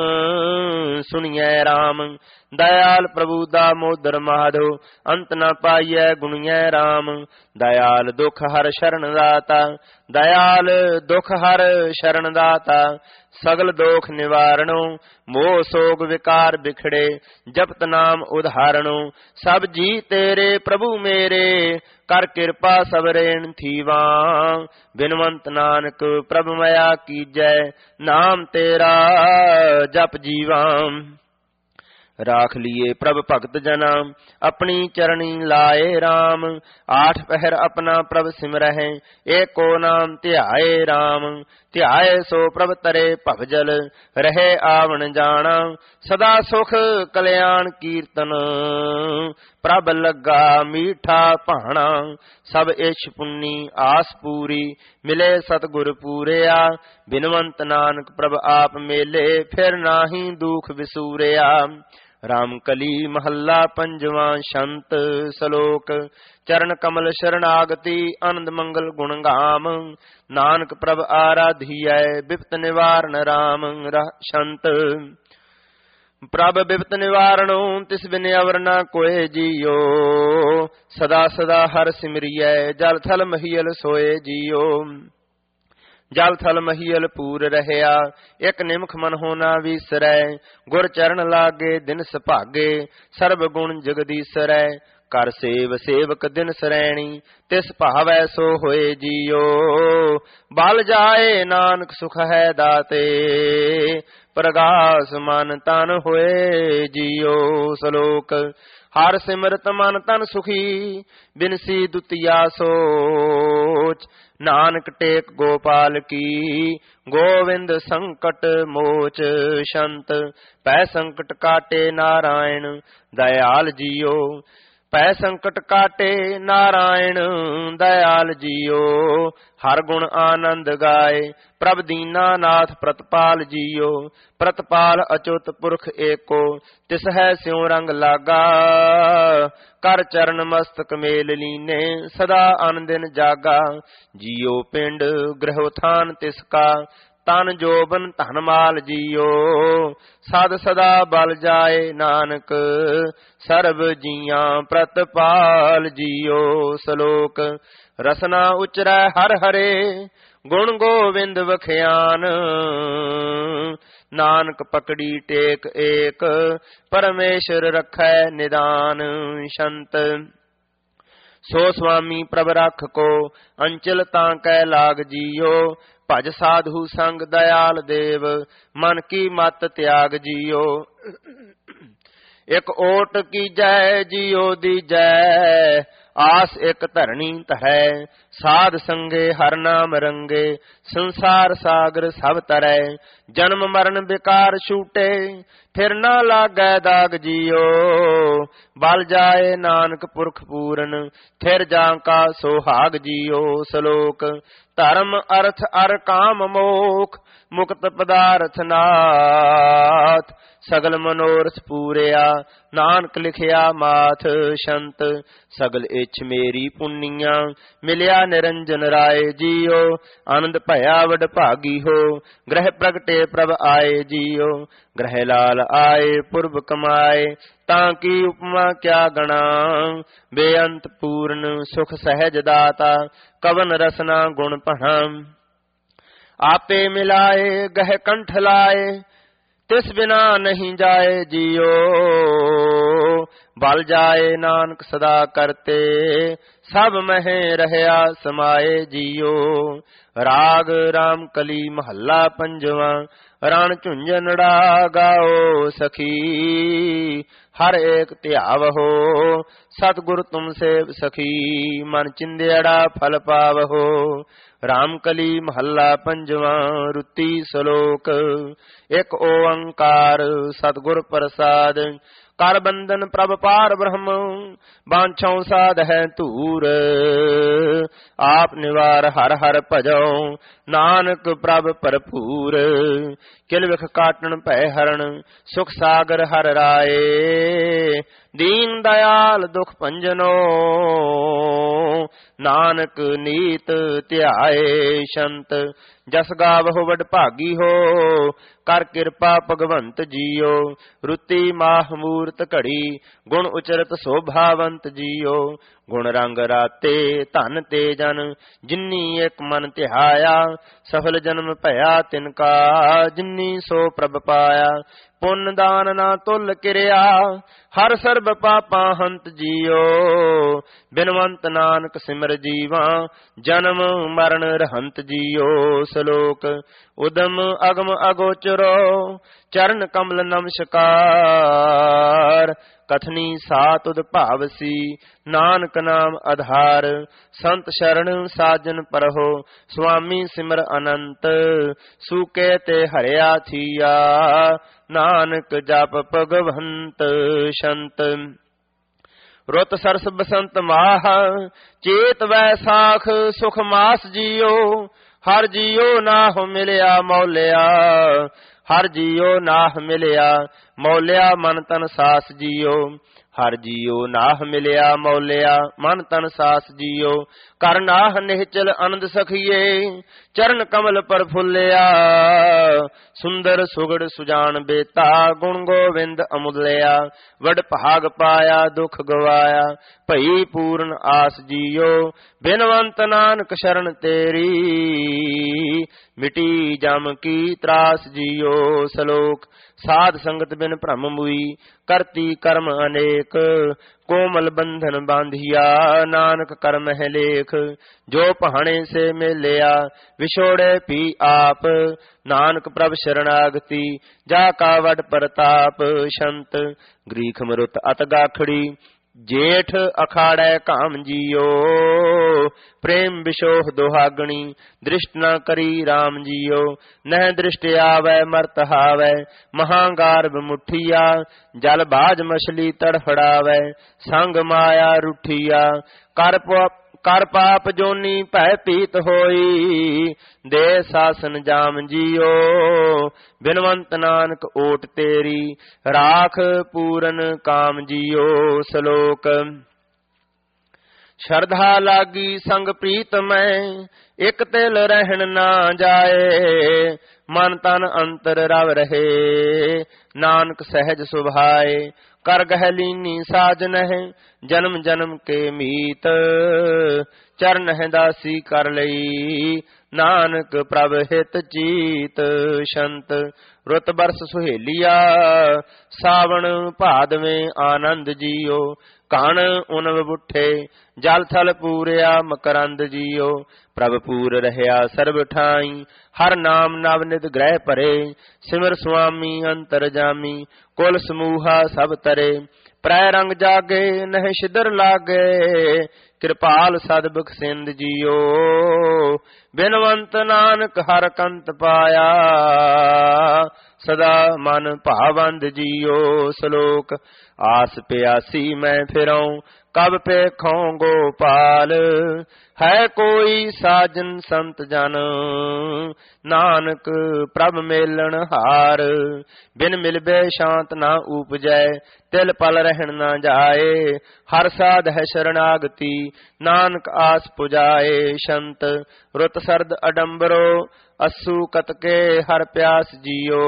ਸੁਣੀਐ ਰਾਮ। ਦਇਆਲ ਪ੍ਰਭੂ ਦਾ ਮੋਦਰ ਮਾਧੋ, ਅੰਤ ਨ ਪਾਈਐ ਗੁਣੀਐ ਰਾਮ। ਦਇਆਲ ਦੁਖ ਹਰ ਸ਼ਰਨ ਦਾਤਾ, ਦਇਆਲ ਦੁਖ ਹਰ ਸ਼ਰਨ ਦਾਤਾ। ਸਗਲ ਦੋਖ ਨਿਵਾਰਣੋ, ਮੋਹ ਸੋਗ ਵਿਕਾਰ ਬਿਖੜੇ। ਜਪਤ ਨਾਮ ਉਧਾਰਣੋ, ਸਭ ਜੀ ਤੇਰੇ ਪ੍ਰਭੂ ਮੇਰੇ। ਕਰ ਕਿਰਪਾ ਸਬਰੇਣ ਥੀਵਾ, ਬਿਨਵੰਤ ਨਾਨਕ ਪ੍ਰਭ ਮਇਆ ਕੀਜੈ। ਨਾਮ ਤੇਰਾ ਜਪ ਜੀਵਾ। ਰਾਖ ਲੀਏ ਪ੍ਰਭ ਭਗਤ ਜਨਾ, ਆਪਣੀ ਚਰਣੀ ਲਾਏ ਰਾਮ। ਆਠ ਪਹਿਰ ਆਪਣਾ ਪ੍ਰਭ ਸਿਮਰਹਿ, ਏਕੋ ਨਾਮ ਧਿਆਏ ਰਾਮ। ਧਿਆਏ ਸੋ ਪ੍ਰਭ ਤਰੇ ਭਵਜਲ, ਰਹੇ ਆਵਣ ਜਾਣਾ। ਸਦਾ ਸੁਖ ਕਲਿਆਣ ਕੀਰਤਨ, ਪ੍ਰਭ ਲੱਗਾ ਮੀਠਾ ਭਾਣਾ। ਸਭ ਇਛ ਪੁੰਨੀ ਆਸ ਪੂਰੀ, ਮਿਲੇ ਸਤਿਗੁਰ ਪੂਰਿਆ। ਬਿਨਵੰਤ ਨਾਨਕ ਪ੍ਰਭ ਆਪ ਮੇਲੇ, ਫਿਰ ਨਾਹੀ ਦੁਖ ਵਿਸੂਰਿਆ। ਰਾਮ ਕਲੀ ਮਹੱਲਾ ਪੰਜਵਾਂ। ਸ਼ੰਤ ਸਲੋਕ। ਚਰਨ ਕਮਲ ਸ਼ਰਨਾਗਤੀ, ਆਨੰਦ ਮੰਗਲ ਗੁਣ ਗਾਮ। ਨਾਨਕ ਪ੍ਰਭ ਆਰਾਧੀਐ, ਬਿਪਤ ਨਿਵਾਰਨ ਰਾਮ। ਸ਼ੰਤ ਪ੍ਰਭ ਬਿਪਤ ਨਿਵਾਰਣੋ, ਤਿਸ ਬਿਨ ਅਵਰ ਨ ਕੋਇ ਜੀਓ। ਸਦਾ ਸਦਾ ਹਰ ਸਿਮਰਿਐ, ਜਲ ਥਲ ਮਹੀਲ ਸੋਏ ਜੀਓ। ਜਲ ਥਲ ਮਹੀਲ ਪੂਰ ਰਹਿਆ, ਇਕ ਨਿਮਖ ਮਨ ਹੋ ਨਾ ਵੀਸਰੈ। ਗੁਰ ਚਰਨ ਲਾਗੇ ਦਿਨ ਸੁਭਾਗੇ, ਸਰਬ ਗੁਣ ਜਗਦੀਸਰੈ। ਕਰ ਸੇਵ ਸੇਵਕ ਦਿਨ ਸਰੈਣੀ, ਤਿਸ ਭਾਵੈ ਸੋ ਹੋਏ ਜੀਓ। ਬਲ ਜਾਏ ਨਾਨਕ ਸੁਖ ਹੈ ਦਾਤੇ, ਪ੍ਰਗਾਸ ਮਨ ਤਨ ਹੋਏ ਜੀਓ। ਸਲੋਕ। ਹਰ ਸਿਮਰਤ ਮਨ ਤਨ ਸੁਖੀ, ਬਿਨਸੀ ਦੁਤੀਆ ਸੋਚ। ਨਾਨਕ ਟੇਕ ਗੋਪਾਲ ਕੀ, ਗੋਵਿੰਦ ਸੰਕਟ ਮੋਚ। ਸ਼ੰਤ ਪੈ ਸੰਕਟ ਕਾਟੇ ਨਾਰਾਇਣ, ਦਇਆਲ ਜੀਓ। ਪੈ ਸੰਕਟ ਕਾਟੇ ਨਾਰਾਇਣ, ਦਇਆਲ ਜੀਓ। ਹਰ ਗੁਣ ਆਨੰਦ ਗਾਏ, ਪ੍ਰਭ ਦੀਨਾ ਨਾਥ ਪ੍ਰਤਪਾਲ ਜੀਓ। ਪ੍ਰਤਪਾਲ ਅਚੁੱਤ ਪੁਰਖ ਏਕੋ, ਤਿਸ ਹੈ ਸਿਉ ਰੰਗ ਲਾਗਾ। ਕਰ ਚਰਨ ਮਸਤਕ ਮੇਲ ਲੀਨੇ, ਸਦਾ ਅਨਦਿਨ ਜਾਗਾ। ਜੀਓ ਪਿੰਡ ਗ੍ਰਹਿ ਥਾਨ ਤਿਸ ਕਾ, ਤਨ ਜੋਬਨ ਧਨ ਮਾਲ ਜੀਓ। ਸਦ ਸਦਾ ਬਲ ਜਾਏ ਨਾਨਕ, ਸਰਬ ਜੀਆਂ ਪ੍ਰਤਪਾਲ ਜੀਓ। ਸਲੋਕ। ਰਸਨਾ ਉਚਰੈ ਹਰ ਹਰੇ, ਗੁਣ ਗੋਵਿੰਦ ਵਖਿਆਨ। ਨਾਨਕ ਪਕੜੀ ਟੇਕ ਏਕ, ਪਰਮੇਸ਼ਰ ਰਖੈ ਨਿਦਾਨ। ਸ਼ੰਤ ਸੋ ਸੁਆਮੀ ਪ੍ਰਭ ਰਖ ਕੋ, ਅੰਚਲ ਤਾਂ ਕੈ ਲਾਗ ਜੀਓ। ਭਜ ਸਾਧੂ ਸੰਗ ਦਇਆਲ ਦੇਵ, ਮਨ ਕੀ ਮਤ ਤਿਆਗ ਜੀਓ। ਇਕ ਓਟ ਕੀਜੈ ਜੀਓ ਦੀਜੈ, ਆਸ ਇਕ ਧਰਣੀ ਧਰੈ। ਸਾਧ ਸੰਗੇ ਹਰ ਨਾਮ ਰੰਗੇ, ਸੰਸਾਰ ਸਾਗਰ ਸਭ ਤਰੈ। ਜਨਮ ਮਰਨ ਬਿਕਾਰ ਛੂਟੇ, ਫਿਰ ਨਾ ਲਾਗੈ ਦਾਗ ਜੀਓ। ਬਲ ਜਾਏ ਨਾਨਕ ਪੁਰਖ ਪੂਰਨ, ਫਿਰ ਜਾਂ ਕਾ ਸੁਹਾਗ ਜੀਓ। ਸਲੋਕ। ਧਰਮ ਅਰਥ ਅਰ ਕਾਮ ਮੋਖ, ਮੁਕਤ ਪਦਾਰਥ ਨਾਥ। ਸਗਲ ਮਨੋਰਥ ਪੂਰਿਆ, ਨਾਨਕ ਲਿਖਿਆ ਮਾਥ। ਸ਼ੰਤ ਸਗਲ ਇਛ ਮੇਰੀ ਪੁੰਨੀਆਂ, ਮਿਲਿਆ ਨਿਰੰਜਨ ਰਾਏ ਜੀਓ। ਆਨੰਦ ਭਇਆ ਵਡ ਭਾਗੀ ਹੋ, ਗ੍ਰਹਿ ਪ੍ਰਗਟੇ ਪ੍ਰਭ ਆਏ ਜੀਓ। ਗ੍ਰਹਿ ਲਾਲ ਆਏ ਪੁਰਬ ਕਮਾਏ, ਤਾਂ ਕੀ ਉਪਮਾ ਕਿਆ ਗਣਾ। ਬੇਅੰਤ ਪੂਰਨ ਸੁਖ ਸਹਿਜ ਦਾਤਾ, ਕਵਨ ਰਸਨਾ ਗੁਣ ਭਣਾ। ਆਪੇ ਮਿਲਾਏ ਗਹਿ ਕੰਠ ਲਾਏ, ਤਿਸ ਬਿਨਾ ਨਹੀਂ ਜਾਏ ਜੀਓ। ਬਲ ਜਾਏ ਨਾਨਕ ਸਦਾ ਕਰਤੇ, ਸਭ ਮਹਿ ਰਹਿਆ ਸਮਾਏ ਜੀਓ। ਰਾਗ ਰਾਮ ਕਲੀ ਮਹੱਲਾ ਪੰਜਵਾਂ। ਰਣ ਝੁੰਝਨੜਾ ਗਾਓ ਸਖੀ, ਹਰ ਏਕ ਧਿਆਵਹੋ। ਸਤਿਗੁਰ ਤੁਮ ਸੇਵ ਸਖੀ, ਮਨ ਚਿੰਦਿਆੜਾ ਫਲ ਪਾਵਹੋ। ਰਾਮ ਕਲੀ ਮਹੱਲਾ ਪੰਜਵਾਂ। ਰੁੱਤੀ ਸਲੋਕ। ਇਕ ਓੰਕਾਰ ਸਤਿਗੁਰ ਪ੍ਰਸਾਦ, ਕਰ ਬੰਧਨ ਪ੍ਰਭ ਪਾਰ ਬ੍ਰਹਮ, ਬਾਂਛਉ ਸਾਧ ਹੈ ਧੂਰ। ਆਪ ਨਿਵਾਰ ਹਰ ਹਰ ਭਜਉ, ਨਾਨਕ ਪ੍ਰਭ ਭਰਪੂਰ। ਕਿਲ ਵਿਖ ਕਾਟਣ ਭੈ ਹਰਣ, ਸੁਖ ਸਾਗਰ ਹਰ ਰਾਏ। ਦੀਨ ਦਇਆਲ ਦੁਖ ਭੰਜਨੋ, ਨਾਨਕ ਨੀਤ ਧਿਆਏ। ਸੰਤ ਜਸ ਗਾਵਹੁ ਵਡ ਭਾਗੀ ਹੋ, ਕਰ ਕਿਰਪਾ ਭਗਵੰਤ ਜੀਓ। ਰੁਤੀ ਮਾਹ ਮੂਰਤ ਘੜੀ, ਗੁਣ ਉਚਰਤ ਸੋਭਾਵੰਤ ਜੀਓ। ਗੁਣ ਰੰਗ ਰਾਤੇ ਧਨ ਤੇ ਜਨ, ਜਿਨੀ ਇੱਕ ਮਨ ਧਿਆਇਆ। ਸਫਲ ਜਨਮ ਭਇਆ ਤਿਨ ਕਾ, ਜਿਨੀ ਸੋ ਪ੍ਰਭ ਪਾਇਆ। ਪੁੰਨ ਦਾਨ ਨਾ ਤੁਲ ਕਿਰਿਆ, ਹਰ ਸਰਬ ਪਾਪਾ ਹੰਤ ਜੀਓ। ਬਿਨਵੰਤ ਨਾਨਕ ਸਿਮਰ ਜੀਵਾ, ਜਨਮ ਮਰਨ ਰਹੰਤ ਜੀਓ। ਸ਼ਲੋਕ ਉਦਮ ਅਗਮ ਅਗੋਚਰੋ, ਚਰਨ ਕਮਲ ਨਮਸਕਾਰ। ਕਥਨੀ ਸਾਤੁਦ ਭਾਵਸੀ, ਨਾਨਕ ਨਾਮ ਆਧਾਰ। ਸੰਤ ਸ਼ਰਨ ਸਾਜਨ ਪਰਹੋ, ਸੁਆਮੀ ਸਿਮਰ ਅਨੰਤ। ਸੂਕੇ ਤੇ ਹਰਿਆ ਥੀਆ, ਨਾਨਕ ਜਪ ਭਗਵੰਤ। ਸੰਤ ਰੁੱਤ ਸਰਸ ਬਸੰਤ ਮਾਹ, ਚੇਤ ਵੈਸਾਖ ਸੁਖ ਮਾਸ ਜੀਓ। ਹਰ ਜੀਓ ਨਾਹ ਮਿਲਿਆ ਮੌਲਿਆ, ਹਰ ਜੀਓ ਨਾਹ ਮਿਲਿਆ ਮੌਲਿਆ। ਮਨ ਤਨ ਸਾਸ ਜੀਓ, ਹਰ ਜੀਓ ਨਾਹ ਮਿਲਿਆ ਮੌਲਿਆ। ਮਨ ਤਨ ਸਾਸ ਜੀਓ, ਕਰ ਨਾਹ ਨਿਹਚਲ ਅਨੰਦ ਸਖੀਏ। ਚਰਨ ਕਮਲ ਪਰ ਫੁੱਲਿਆ, ਸੁੰਦਰ ਸੁਗੜ ਸੁਜਾਨ ਬੇਤਾ। ਗੁਣ ਗੋਵਿੰਦ ਅਮੁੱਲਿਆ, ਵਡ ਭਾਗ ਪਾਇਆ ਦੁਖ ਗਵਾਇਆ। ਭਈ ਪੂਰਨ ਆਸ ਜੀਓ, ਬਿਨਵੰਤ ਨਾਨਕ ਸ਼ਰਨ ਤੇਰੀ। ਮਿਟੀ ਜਮ ਕੀ ਤਰਾਸ ਜੀਓ। ਸ਼ਲੋਕ ਸਾਧ ਸੰਗਤ ਬਿਨ ਭ੍ਰਮ ਮੁਈ, ਕਰਤੀ ਕਰਮ ਅਨੇਕ। ਕੋਮਲ ਬੰਧਨ ਬਾਂਧਿਆ, ਨਾਨਕ ਕਰਮ ਹੈ ਲੇਖ। ਜੋ ਪਹਾਣੇ ਸੇ ਮਿਲਿਆ, ਵਿਛੋੜੇ ਪੀ ਆਪ। ਨਾਨਕ ਪ੍ਰਭ ਸ਼ਰਨਾਗਤੀ, ਜਾ ਕਾ ਵਡ ਪ੍ਰਤਾਪ। ਸੰਤ ਗ੍ਰੀਖ ਮਰੁਤ ਅਤ ਗਾਖੜੀ, ਜੇਠ ਅਖਾੜੈ ਕਾਮ ਜੀਓ। ਪ੍ਰੇਮ ਵਿਸ਼ੋਹ ਦੁਹਾਗਣੀ, ਦ੍ਰਿਸ਼ਟ ਨ ਕਰੀ ਰਾਮ ਜੀਓ। ਨਹਿ ਦ੍ਰਿਸ਼ਟ ਆਵੈ ਮਰਤ ਹਾਵੈ, ਮਹਾਂਗਾਰਭ ਮੁਠੀਆ। ਜਲ ਬਾਜ ਮਛਲੀ ਤੜਫੜਾਵੈ, ਸੰਗ ਮਾਇਆ ਰੁਠੀਆ। ਕਰ ਕਰ ਪਾਪ ਜੋਨੀ ਭੈ ਪੀਤ ਹੋਈ, ਦੇ ਸਾਸਨ ਜਾਮ ਜੀਓ। ਬਿਨਵੰਤ ਨਾਨਕ ਓਟ ਤੇਰੀ, ਰਾਖ ਪੂਰਨ ਕਾਮ ਜੀਓ। ਸ਼ਲੋਕ ਸ਼ਰਧਾ ਲਾਗੀ ਸੰਗ ਪ੍ਰੀਤ ਮੈਂ, ਇਕ ਤਿਲ ਰਹਿਣ ਨਾ ਜਾਏ। ਮਨ ਤਨ ਅੰਤਰ ਰਵ ਰਹੇ, ਨਾਨਕ ਸਹਿਜ ਸੁਭਾਏ। ਕਰ ਗਹਿ ਲੀਨੀ ਸਾਜਨਹਿ, ਜਨਮ ਜਨਮ ਕੇ ਮੀਤ। ਚਰਨ ਹੈ ਦਾਸੀ ਕਰ ਲਈ, ਨਾਨਕ ਪ੍ਰਭ ਹਿਤ ਚੀਤ। ਸੰਤ ਰੁੱਤ ਬਰਸ ਸੁਹੇਲੀਆ, ਸਾਵਣ ਭਾਦਵੇਂ ਆਨੰਦ ਜੀਓ। ਕਣ ਉਨਵ ਬੁੱਠੇ, ਜਲ ਥਲ ਪੂਰਿਆ ਮਕਰੰਦ ਜੀਓ। ਪ੍ਰਭ ਪੂਰ ਰਹਿਆ ਸਰਬ ਠਾਈ, ਹਰ ਨਾਮ ਨਵ ਨਿਤ ਗ੍ਰਹਿ ਭਰੇ। ਸਿਮਰ ਸੁਆਮੀ ਅੰਤਰ ਜਾਮੀ, ਕੁਲ ਸਮੂਹਾ ਸਭ ਤਰੇ। ਪ੍ਰੈ ਰੰਗ ਜਾਗੇ ਨਹਿ ਛਿਦਰ ਲਾਗੇ, ਕਿਰਪਾਲ ਸਦ ਬਖਸ਼ਿੰਦ ਜੀਓ। ਬਿਨਵੰਤ ਨਾਨਕ ਹਰ ਕੰਤ ਪਾਇਆ, ਸਦਾ ਮਨ ਭਾਵੰਦ ਜੀਓ। ਸ਼ਲੋਕ ਆਸ ਪਿਆਸੀ ਮੈਂ ਫਿਰਉ, ਕਬ ਪੇਖੋਂ ਗੋਪਾਲ। ਹੈ ਕੋਈ ਸਾਜਨ ਸੰਤ ਜਨ, ਨਾਨਕ ਪ੍ਰਭ ਮੇਲਣ ਹਾਰ। ਬਿਨ ਮਿਲਬੇ ਸ਼ਾਂਤ ਨਾ ਊਪਜੈ, ਤਿਲ ਪਲ ਰਹਿਣ ਨਾ ਜਾਏ। ਹਰ ਸਾਧ ਹੈ ਸ਼ਰਨਾਗਤੀ, ਨਾਨਕ ਆਸ ਪੁਜਾਏ। ਸੰਤ ਰੁੱਤ ਸਰਦ ਅਡੰਬਰੋ, ਅਸੂ ਕਤਕੇ ਹਰ ਪਿਆਸ ਜੀਓ।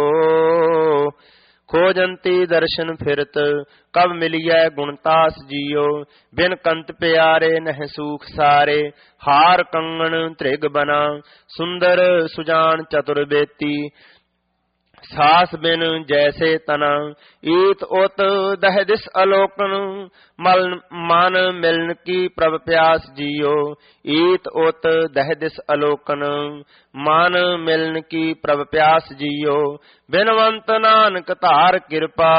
ਖੋਜੰਤੀ ਦਰਸ਼ਨ ਫਿਰਤ, ਕਬ ਮਿਲਿਐ ਗੁਣਤਾਸ ਜੀਓ। ਬਿਨ ਕੰਤ ਪਿਆਰੇ ਨਹਿ ਸੂਖ ਸਾਰੇ, ਹਾਰ ਕੰਗਣ ਤ੍ਰਿਗ ਬਨਾ। ਸੁੰਦਰ ਸੁਜਾਨ ਚਤੁਰ ਬੇਤੀ, ਸਾਸ ਬਿਨ ਜੈਸੇ ਤਨਾ। ਈਤ ਉਤ ਦਹਿ ਦਿਸ ਅਲੋਕਨ, ਮਲ ਮਨ ਮਿਲਨ ਕੀ ਪ੍ਰਭ ਪਿਆਸ ਜੀਓ। ਈਤ ਉਤ ਦਹਿ ਦਿਸ ਅਲੋਕਨ, ਮਨ ਮਿਲਨ ਕੀ ਪ੍ਰਭ ਪਿਆਸ ਜੀਓ। ਬਿਨਵੰਤ ਨਾਨਕ ਧਾਰ ਕਿਰਪਾ,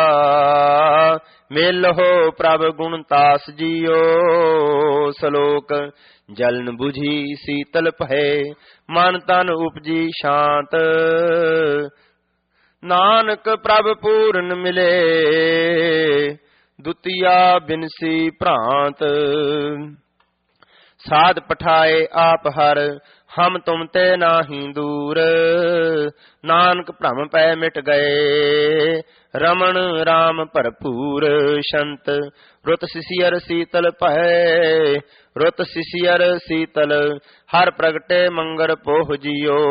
ਮਿਲਹੁ ਪ੍ਰਭ ਗੁਣਤਾਸ ਜੀਓ। ਸ਼ਲੋਕ ਜਲਨ ਬੁਝੀ ਸੀਤਲ ਭਏ, ਮਨ ਤਨ ਉਪਜੀ ਸ਼ਾਂਤ। ਨਾਨਕ ਪ੍ਰਭ ਪੂਰਨ ਮਿਲੇ ਦੁਤੀਆ ਬਿਨਸੀ ਭ੍ਰਾਂਤ। ਸਾਧ ਪਠਾਏ ਆਪ ਹਰ ਹਮ ਤੁਮ ਤੇ ਨਾਹੀ ਦੂਰ। ਨਾਨਕ ਭ੍ਰਮ ਪੈ ਮਿਟ ਗਏ ਰਮਣ ਰਾਮ ਭਰਪੂਰ। ਸ਼ੰਤ ਰੁਤ ਸਿਸਿਅਰ ਸੀਤਲ ਭਏ ਰੁਤ ਸਿਸਿਅਰ ਸੀਤਲ ਹਰ ਪ੍ਰਗਟੇ ਮੰਗਰ ਪੋਹ ਜਿਓ।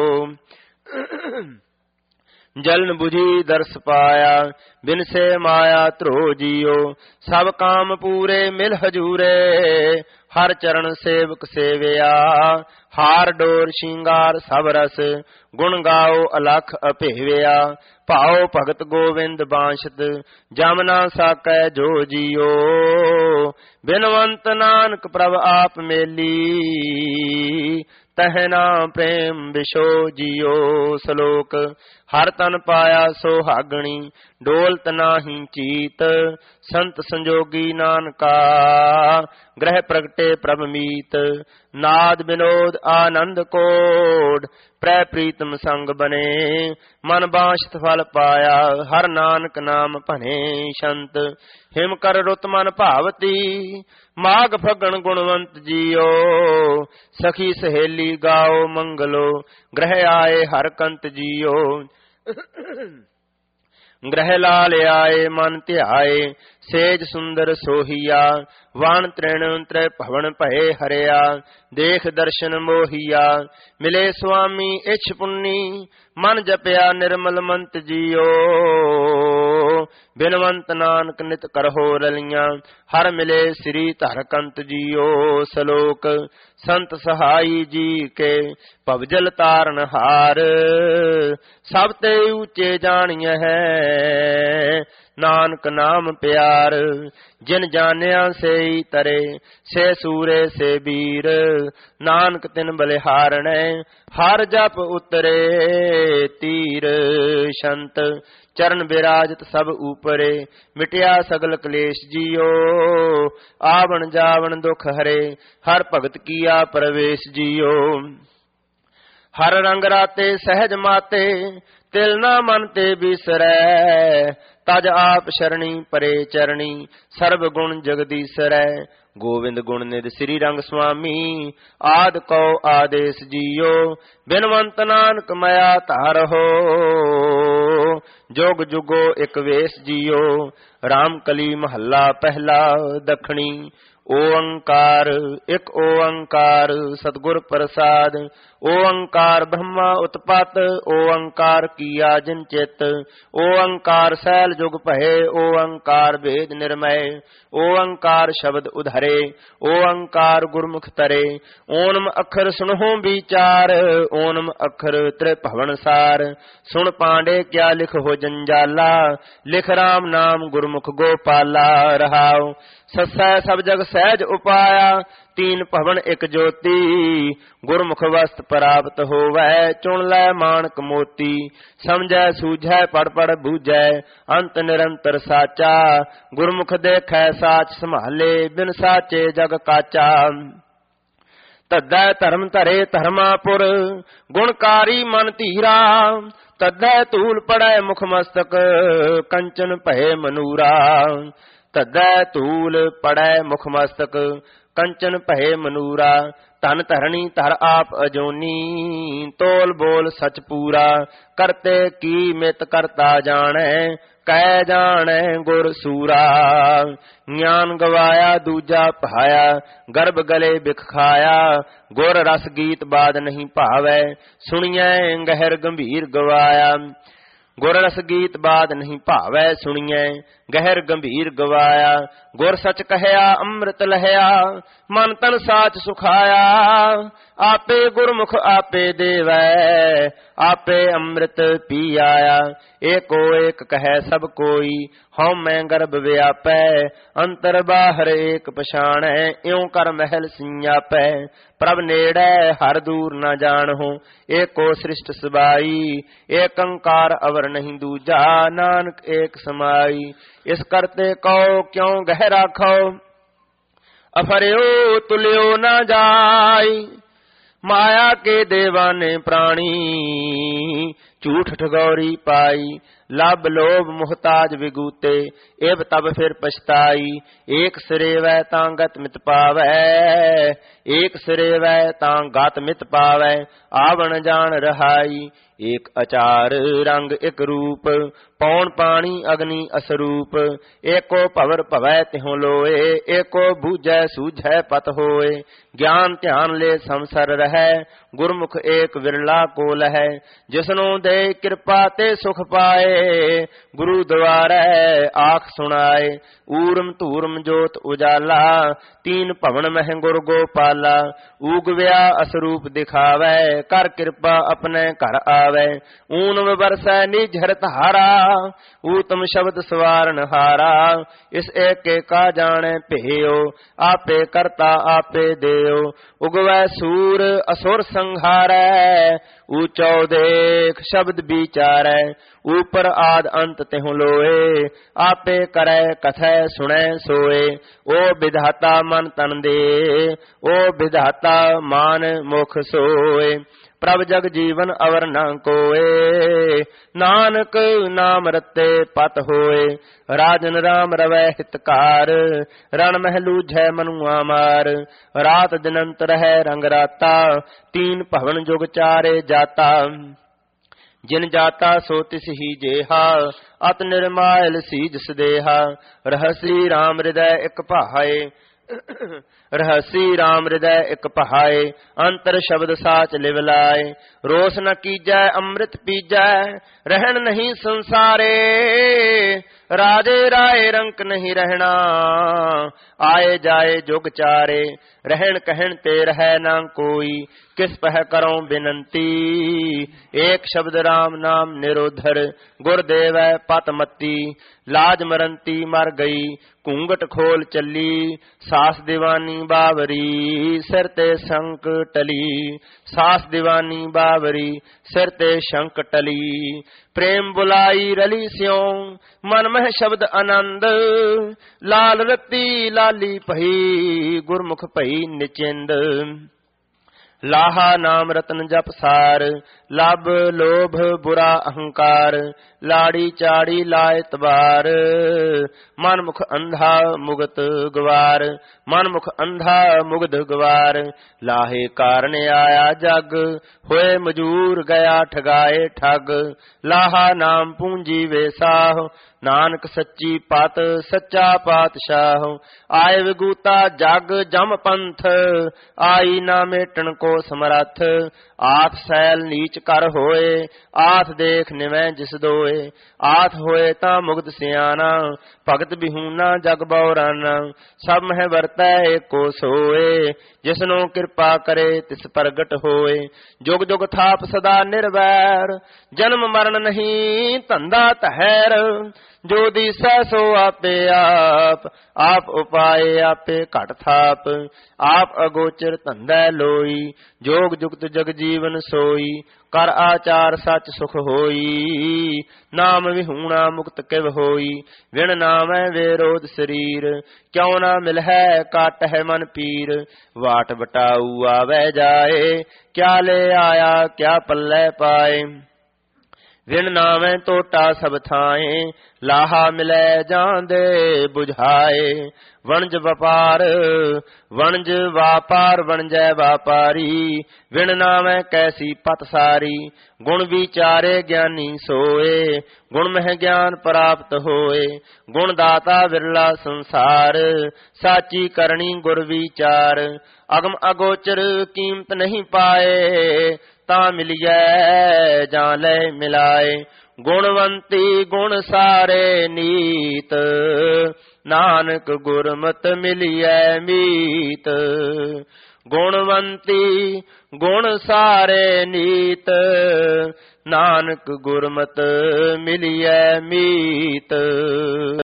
ਜਲਨ 부ਝੀ ਦਰਸ ਪਾਇਆ ਬਿਨਸੇ ਮਾਇਆ ਧਰੋ ਜਿਓ। ਸਭ ਕਾਮ ਪੂਰੇ ਮਿਲ ਹਜੂਰੇ ਹਰ ਚਰਨ ਸੇਵਕ ਸੇਵਿਆ। ਹਾਰ ਡੋਰ ਸ਼ਿੰਗਾਰ ਸਭ ਰਸ ਗੁਣ ਗਾਓ ਅਲਖ ਅਭੇਵਿਆ। ਭਾਉ ਭਗਤ ਗੋਵਿੰਦ ਬਾਂਸ਼ਤ ਜਮ ਨਾ ਸਾਕੈ ਜੋ ਜਿਓ। ਬਿਨਵੰਤ ਨਾਨਕ ਪ੍ਰਭ ਆਪ ਮੇਲੀ ਤਹਿ ਨਾ ਪ੍ਰੇਮ ਵਿਸ਼ੋ ਜਿਓ। ਸਲੋਕ ਹਰ ਤਨ ਪਾਇਆ ਸੁਹਾਗਣੀ ਡੋਲਤ ਨਾਹੀ ਚੀਤ। ਸੰਤ ਸੰਜੋਗੀ ਨਾਨਕਾ ਗ੍ਰਹਿ ਪ੍ਰਗਟੇ ਪ੍ਰਭ ਮੀਤ। ਨਾਦ ਬਿਨੋਦ ਆਨੰਦ ਕੋਡ ਪ੍ਰੈ ਪ੍ਰੀਤਮ ਸੰਗ ਬਨੇ। ਮਨ ਬਾਸ਼ਤ ਫਲ ਪਾਇਆ ਹਰ ਨਾਨਕ ਨਾਮ ਭਣੇ। ਸ਼ੰਤ ਹਿਮ ਕਰ ਰੁਤ ਮਨ ਭਾਵਤੀ ਮਾਘ ਫਗਣ ਗੁਣਵੰਤ ਜੀਓ। ਸਖੀ ਸਹੇਲੀ ਗਾਓ ਮੰਗਲੋ ਗ੍ਰਹਿ ਆਏ ਹਰ ਕੰਤ ਜੀਓ। ਗ੍ਰਹਿ ਲਾਲ ਆਏ ਮਨ ਧਿਆਏ ਸੇਜ ਸੁੰਦਰ ਸੋਹੀਆ। ਵਣ ਤ੍ਰਿਣ ਤ੍ਰੈ ਭਵਨ ਭਏ ਹਰਿਆ ਦੇਖ ਦਰਸ਼ਨ ਮੋਹੀਆ। ਮਿਲੇ ਸੁਆਮੀ ਇਛ ਪੁੰਨੀ ਮਨ ਜਪਿਆ ਨਿਰਮਲ ਮੰਤ ਜੀਓ। ਬਿਨਵੰਤ ਨਾਨਕ ਨਿਤ ਕਰਹੋ ਰਲੀਆਂ ਹਰ ਮਿਲੇ ਸ੍ਰੀ ਧਰ ਕੰਤ ਜੀਓ। ਸਲੋਕ ਸੰਤ ਸਹਾਈ ਜੀ ਕੇ ਭਵਜਲ ਤਾਰਨ ਹਾਰ। ਸਭ ਤੇ ਉੱਚੇ ਜਾਣੀਐ ਹੈ ਨਾਨਕ ਨਾਮ ਪਿਆਰ। ਜਿਨ ਜਾਣਿਆ ਸੇਈ ਤਰੇ ਸੇ ਸੂਰੇ ਸੇ ਵੀਰ। ਨਾਨਕ ਤਿਨ ਬਲਿਹਾਰਣੈ ਹਰ ਜਪ ਉਤਰੇ ਤੀਰ। ਸ਼ੰਤ ਚਰਨ ਬਿਰਾਜਤ ਸਭ ਊਪਰੇ ਮਿਟਿਆ ਸਗਲ ਕਲੇਸ਼ ਜੀਓ। ਆਵਣ ਜਾਵਣ ਦੁਖ ਹਰੇ ਹਰ ਭਗਤ ਕੀਆ ਪ੍ਰਵੇਸ਼ ਜੀਓ। ਹਰ ਰੰਗ ਰਾਤੇ ਸਹਿਜ ਮਾਤੇ ਤਿਲ ਨਾ ਮਨ ਤੇ ਬਿਸਰੈ। ਤਜ ਆਪ ਸ਼ਰਣੀ ਪਰੇ ਚਰਣੀ ਸਰਬ ਗੁਣ ਜਗਦੀਸਰੈ। ਗੋਵਿੰਦ ਗੁਣ ਨਿਧ ਸ੍ਰੀ ਰੰਗ ਸੁਆਮੀ ਆਦ ਕਉ ਆਦੇਸ ਜੀਓ। ਬਿਨਵੰਤ ਨਾਨਕ ਮਇਆ ਧਾਰਹੋ ਜੋਗ ਜੁਗੋ ਇਕ ਵੇਸ ਜੀਓ। ਰਾਮ ਕਲੀ ਮਹੱਲਾ ਪਹਿਲਾ ਦੱਖਣੀ। ਓੰਕਾਰ ਇਕ ਓੰਕਾਰ ਸਤਿਗੁਰ ਪ੍ਰਸਾਦ। ਓੰਕਾਰ ਬ੍ਰਹਮਾ ਉਤਪਤ ਓੰਕਾਰ ਕੀਆ ਜਿਨ ਚਿਤ। ਓੰਕਾਰ ਸੈਲ ਜੁਗ ਭਏ ਓੰਕਾਰ ਭੇਦ ਨਿਰਮੈ। ਓੰਕਾਰ ਸ਼ਬਦ ਉਧਰੇ ਓੰਕਾਰ ਗੁਰਮੁਖ ਤਰੇ। ਓਨਮ ਅੱਖਰ ਸੁਣਹੁ ਵਿਚਾਰ ਓਨਮ ਅੱਖਰ ਤ੍ਰਿ ਭਵਨ ਸਾਰ। ਸੁਣ ਪਾਂਡੇ ਕਿਆ ਲਿਖ ਹੋ ਜੰਜਾਲਾ ਲਿਖ ਰਾਮ ਨਾਮ ਗੁਰਮੁਖ ਗੋਪਾਲਾ। ਰਹਾਉ ਸਸੈ ਸਭ ਜਗ ਸਹਿਜ ਉਪਾਇਆ ਤੀਨ ਭਵਨ ਇਕ ਜੋਤੀ। ਗੁਰਮੁਖ ਵਸਤ ਪ੍ਰਾਪਤ ਹੋਵੈ ਚੁਣ ਲੈ ਮਾਨਕ ਮੋਤੀ। ਸਮਝੈ ਸੂਝੈ ਪੜ ਪੜ ਬੂਝੈ ਅੰਤ ਨਿਰੰਤਰ ਸਾਚਾ। ਗੁਰਮੁਖ ਦੇਖੈ ਸਾਚ ਸੰਭਾਲੇ ਬਿਨ ਸਾਚੇ ਜਗ ਕਾਚਾ। ਤੱਦੈ ਧਰਮ ਧਰੇ ਧਰਮਾਪੁਰ ਗੁਣਕਾਰੀ ਮਨ ਧੀਰਾ। ਤੱਦੈ ਧੂਲ ਪੜੈ ਮੁਖ ਮਸਤਕ ਕੰਚਨ ਭਏ ਮਨੂਰਾ। ਤੱਦੈ ਧੂਲ ਪੜੈ ਮੁਖ ਮਸਤਕ ਕੰਚਨ ਭਏ ਮਨੂਰਾ। ਧਨ ਧਰਣੀ ਧਰ ਆਪ ਅਜੋਨੀ ਤੋਲ ਬੋਲ ਸਚ ਪੂਰਾ। ਕਰਤੇ ਕੀ ਮਿਤ ਕਰਤਾ ਜਾਣੈ ਕਹਿ ਜਾਣੈ ਗੁਰ ਸੂਰਾ। ਗਿਆਨ ਗਵਾਇਆ ਦੂਜਾ ਭਾਇਆ ਗਰਭ ਗਲੇ ਬਿਖ ਖਾਇਆ। ਗੁਰ ਰਸ ਗੀਤ ਬਾਦ ਨਹੀਂ ਭਾਵੈ ਸੁਣੀਐ ਗਹਿਰ ਗੰਭੀਰ ਗਵਾਇਆ। ਗੁਰ ਰਸ ਗੀਤ ਬਾਦ ਨਹੀਂ ਭਾਵੈ ਸੁਣੀਐ ਗਹਿਰ ਗੰਭੀਰ ਗਵਾਇਆ। ਗੁਰ ਸਚ ਕਹਿਆ ਅੰਮ੍ਰਿਤ ਲਹਿਆ ਮਨ ਤਨ ਸਾਚ ਸੁਖਾਇਆ। ਆਪੇ ਗੁਰਮੁਖ ਆਪੇ ਦੇਵੈ ਆਪੇ ਅੰਮ੍ਰਿਤ ਪੀ ਆਇਆ। ਏਕੋ ਏਕ ਕਹੈ ਸਭ ਕੋਈ ਹਉ ਮੈਂ ਗਰਭ ਵਿਆਪੈ। ਅੰਤਰ ਬਾਹਰ ਏਕ ਪਛਾਣੈ ਇਉ ਕਰ ਮਹਿਲ ਸਿੰਜਾਪੈ। ਪ੍ਰਭ ਨੇੜੈ ਹਰ ਦੂਰ ਨ ਜਾਣਹੁ ਏਕੋ ਸ੍ਰਿਸ਼ਟ ਸਬਾਈ। ਏਕ ਓੰਕਾਰ ਅਵਰ ਨਹੀਂ ਦੂਜਾ ਨਾਨਕ ਏਕ ਸਮਾਈ। ਇਸ ਕਰਤੇ ਕਉ ਕਿਉ ਗਹਿ ਰਾਖੋ ਅਫਰਿਓ ਤੁਲਿਓ ਨਾ ਜਾਈ। ਮਾਇਆ ਕੇ ਦੇਵਾਨੇ ਪ੍ਰਾਣੀ ਝੂਠ ਠਗੌਰੀ ਪਾਈ। ਲਬ ਲੋਭ ਮੁਹਤਾਜ ਵਿਗੂਤੇ, ਇਬ ਤਬ ਫਿਰ ਪਛਤਾਈ। ਏਕ ਸਿਰੇਵੈ ਤਾਂ ਗਤ ਮਿਤ ਪਾਵੈ, ਏਕ ਸਿਰੇਵੈ ਤਾਂ ਗਤ ਮਿਤ ਪਾਵੈ। ਆਵਣ ਜਾਣ ਰਹਾਈ, ਏਕ ਅਚਾਰ ਰੰਗ ਇਕ ਰੂਪ। ਪੌਣ ਪਾਣੀ ਅਗਨੀ ਅਸਰੂਪ, ਏਕੋ ਭਵਰ ਭਵੈ ਤਿਹੁ ਲੋਏ। ਏਕੋ ਬੂਝੈ ਸੂਝੈ ਪਤ ਹੋਏ, ਗਿਆਨ ਧਿਆਨ ਲੈ ਸੰਸਰ ਰਹੈ। ਗੁਰਮੁਖ ਏਕ ਵਿਰਲਾ ਕੋ ਲਹੈ, ਜਿਸਨੂੰ ਦੇ ਕਿਰਪਾ ਤੇ ਸੁਖ ਪਾਏ। ਗੁਰੂ ਦੁਆਰੈ ਆਖ ਸੁਣਾਏ, ਊਰਮ ਧੂਰਮ ਜੋਤ ਉਜਾਲਾ। ਤੀਨ ਭਵਨ ਮਹਿ ਗੁਰ ਗੋਪਾਲਾ, ਊਗਵਿਆ ਅਸਰੂਪ ਦਿਖਾਵੈ। ਕਰ ਕਿਰਪਾ ਆਪਣੇ ਘਰ ਆਵੈ, ਊਨ ਬਰਸੈ ਨਿਜ ਹਰਿ ਧਾਰਾ। ਊਤਮ ਸ਼ਬਦ ਸਵਾਰਨ ਹਾਰਾ, ਇਸ ਏਕੇ ਕਾ ਜਾਣੈ ਭੇਓ। ਆਪੇ ਕਰਤਾ ਆਪੇ ਦੇਓ, ਉਗਵੈ ਸੂਰ ਅਸੁਰ ਸੰਘਾਰੈ। ਊਚੋ ਦੇਖ ਸ਼ਬਦ ਵਿਚਾਰੈ, ਊਪਰ ਆਦ ਅੰਤ ਤਿਹੁ ਲੋਏ। ਆਪੇ ਕਰੈ ਕਥੈ ਸੁਣੈ ਸੋਏ, ਓ ਵਿਧਾਤਾ ਮਨ ਤਨ ਦੇ। ਓ ਵਿਧਾਤਾ ਮਾਨ ਮੁਖ ਸੋਏ, ਪ੍ਰਭ ਜਗ ਜੀਵਨ ਅਵਰ ਨਾ ਕੋਏ। ਨਾਨਕ ਨਾਮ ਰਤੇ ਪਤ ਹੋਏ, ਰਾਜਨ ਰਾਮ ਰਵੈ ਹਿਤਕਾਰ। ਰਣ ਮਹਿ ਲੂਝੈ ਮਨੁਆ ਮਾਰ, ਰਾਤ ਦਿਨੰਤ ਰਹੈ ਰੰਗ ਰਾਤਾ। ਤੀਨ ਭਵਨ ਜੁਗ ਚਾਰੇ ਜਾਤਾ, ਜਿਨ ਜਾਤਾ ਸੋ ਤਿਸ ਹੀ ਜੇਹਾ। ਅਤ ਨਿਰਮਾਇਲ ਸੀਜ ਸਦੇਹਾ, ਰਹਸੀ ਰਾਮ ਹਿਰਦੈ ਇਕ ਭਾਏ। ਰਹਸੀ ਰਾਮ ਹਿਰਦੈ ਇਕ ਪਹਾਏ, ਅੰਤਰ ਸ਼ਬਦ ਸਾਚ ਲਿਵ ਲਾਏ। ਰੋਸ ਨ ਕੀਜੈ ਅੰਮ੍ਰਿਤ ਪੀਜੈ, ਰਹਿਣ ਨਹੀਂ ਸੰਸਾਰੇ। ਰਾਜੇ ਰਾਏ ਰੰਕ ਨਹੀਂ ਰਹਿਣਾ, ਆਏ ਜਾਏ ਜੁਗ ਚਾਰੇ। ਰਹਿਣ ਕਹਿਣ ਤੇ ਰਹਿ ਨਾ ਕੋਈ, ਕਿਸ ਪਹਿ ਕਰਉ ਬਿਨੰਤੀ। ਏਕ ਸ਼ਬਦ ਰਾਮ ਨਾਮ ਨਿਰੋਧਰ, ਗੁਰ ਦੇਵੈ ਪਤ ਮਤੀ। ਲਾਜ ਮਰੰਤੀ ਮਰ ਗਈ, ਘੂੰਗਟ ਖੋਲ ਚੱਲੀ। ਸਾਸ ਦੀਵਾਨੀ ਬਾਵਰੀ, ਸਿਰ ਤੇ ਸ਼ੰਕ ਟਲੀ। ਸਾਸ ਦੀਵਾਨੀ ਬਾਵਰੀ, ਸਿਰ ਤੇ ਸ਼ੰਕ ਟਲੀ। ਪ੍ਰੇਮ ਬੁਲਾਈ ਰਲੀ ਸਿਉ, ਮਨ ਮਹਿ ਸ਼ਬਦ ਆਨੰਦ। ਲਾਲ ਰਤੀ ਲਾਲੀ ਭਈ, ਗੁਰਮੁਖ ਭਈ ਨਿਚਿੰਦ। ਲਾਹਾ ਨਾਮ ਰਤਨ ਜਪ ਸਾਰ, ਲਬ ਲੋਭ ਬੁਰਾ ਅਹੰਕਾਰ। ਲਾੜੀ ਚਾੜੀ ਲਾਇ ਤਬਾਰ, ਮਨ ਮੁਖ ਅੰਧਾ ਮੁਗਤ ਗਵਾਰ। ਮਨ ਮੁਖ ਅੰਧਾ ਮੁਗਧ ਗਵਾਰ, ਲਾਹੇ ਕਾਰਨ ਆਇਆ ਜਗ। ਹੋਏ ਮਜੂਰ ਗਿਆ ਠਗਾਏ ਠੱਗ, ਲਾਹਾ ਨਾਮ ਪੂੰਜੀ ਵੇ ਸਾਹ। ਨਾਨਕ ਸੱਚੀ ਪਤ ਸੱਚਾ ਪਾਤਸ਼ਾਹ। ਆਏ ਵਿਗੂਤਾ ਜਗ ਜਮ ਪੰਥ, ਆਈ ਨਾ ਮੇਟਣ ਕੋ ਸਮਰੱਥ। ਆਥ ਸੈਲ ਨੀਚ ਕਰ ਹੋਏ, ਆਥ ਦੇਖ ਨਿਵੈ ਜਿਸ ਦੋਏ। ਆਥ ਹੋਏ ਤਾਂ ਮੁਗਧ ਸਿਆਣਾ, ਭਗਤ ਬਿਹੂਨਾ ਜਗ ਬਉਰਾਨਾ। ਸਭ ਮਹਿ ਵਰਤੈ ਏਕੋ ਸੋਏ, ਜਿਸਨੂੰ ਕਿਰਪਾ ਕਰੇ ਤਿਸ ਪ੍ਰਗਟ ਹੋਏ। ਜੁਗ ਜੁਗ ਥਾਪ ਸਦਾ ਨਿਰਵੈਰ, ਜਨਮ ਮਰਨ ਨਹੀਂ ਧੰਦਾ ਧੈਰ। ਜੋ ਦੀਸੈ ਸੋ ਆਪੇ ਆਪ, ਆਪ ਉਪਾਏ ਆਪੇ ਘਟ ਥਾਪ। ਆਪ ਅਗੋਚਰ ਧੰਦੈ ਲੋਈ, ਜੋਗ ਜੁਗਤ ਜਗ ਜੀਵਨ ਸੋਈ। ਕਰ ਆਚਾਰ ਸੱਚ ਸੁਖ ਹੋਈ, ਨਾਮ ਵਿਹੂਣਾ ਮੁਕਤ ਕਿਵ ਹੋਈ। ਵਿਣ ਨਾਮੈ ਵੇਰੋਧ ਸਰੀਰ, ਕਿਉ ਨਾ ਮਿਲਹਿ ਕਾਟ ਹੈ ਮਨ ਪੀਰ। ਵਾਟ ਵਟਾਊ ਆਵੈ ਜਾਏ, ਕਿਆ ਲੈ ਆਇਆ ਕਿਆ ਪੱਲੇ ਪਾਏ। ਵਿਣ ਨਾਵੇਂ ਟੋਟਾ ਸਭ ਥਾਏ, ਲਾਹਾ ਮਿਲੈ ਜਾਂਦੇ ਬੁਝਾਏ। ਵਣਜ ਵਪਾਰ ਵਣਜ ਵਾਪਾਰ, ਵਣਜੈ ਵਾਪਾਰੀ। ਵਿਣ ਨਾਵੇਂ ਕੈਸੀ ਪਤ ਸਾਰੀ, ਗੁਣ ਵਿਚਾਰੇ ਗਿਆਨੀ ਸੋਏ। ਗੁਣ ਮਹਿ ਗਿਆਨ ਪ੍ਰਾਪਤ ਹੋਏ, ਗੁਣ ਦਾਤਾ ਵਿਰਲਾ ਸੰਸਾਰ। ਸਾਚੀ ਕਰਨੀ ਗੁਰ ਵਿਚਾਰ, ਅਗਮ ਅਗੋਚਰ ਕੀਮਤ ਨਹੀਂ ਪਾਏ। ਤਾਂ ਮਿਲਿਐ ਜਾਂ ਲੈ ਮਿਲਾਏ, ਗੁਣਵੰਤੀ ਗੁਣ ਸਾਰੇ ਨੀਤ। ਨਾਨਕ ਗੁਰਮਤਿ ਮਿਲਿਐ ਮੀਤ, ਗੁਣਵੰਤੀ ਗੁਣ ਸਾਰੇ ਨੀਤ। ਨਾਨਕ ਗੁਰਮਤਿ ਮਿਲਿਐ ਮੀਤ।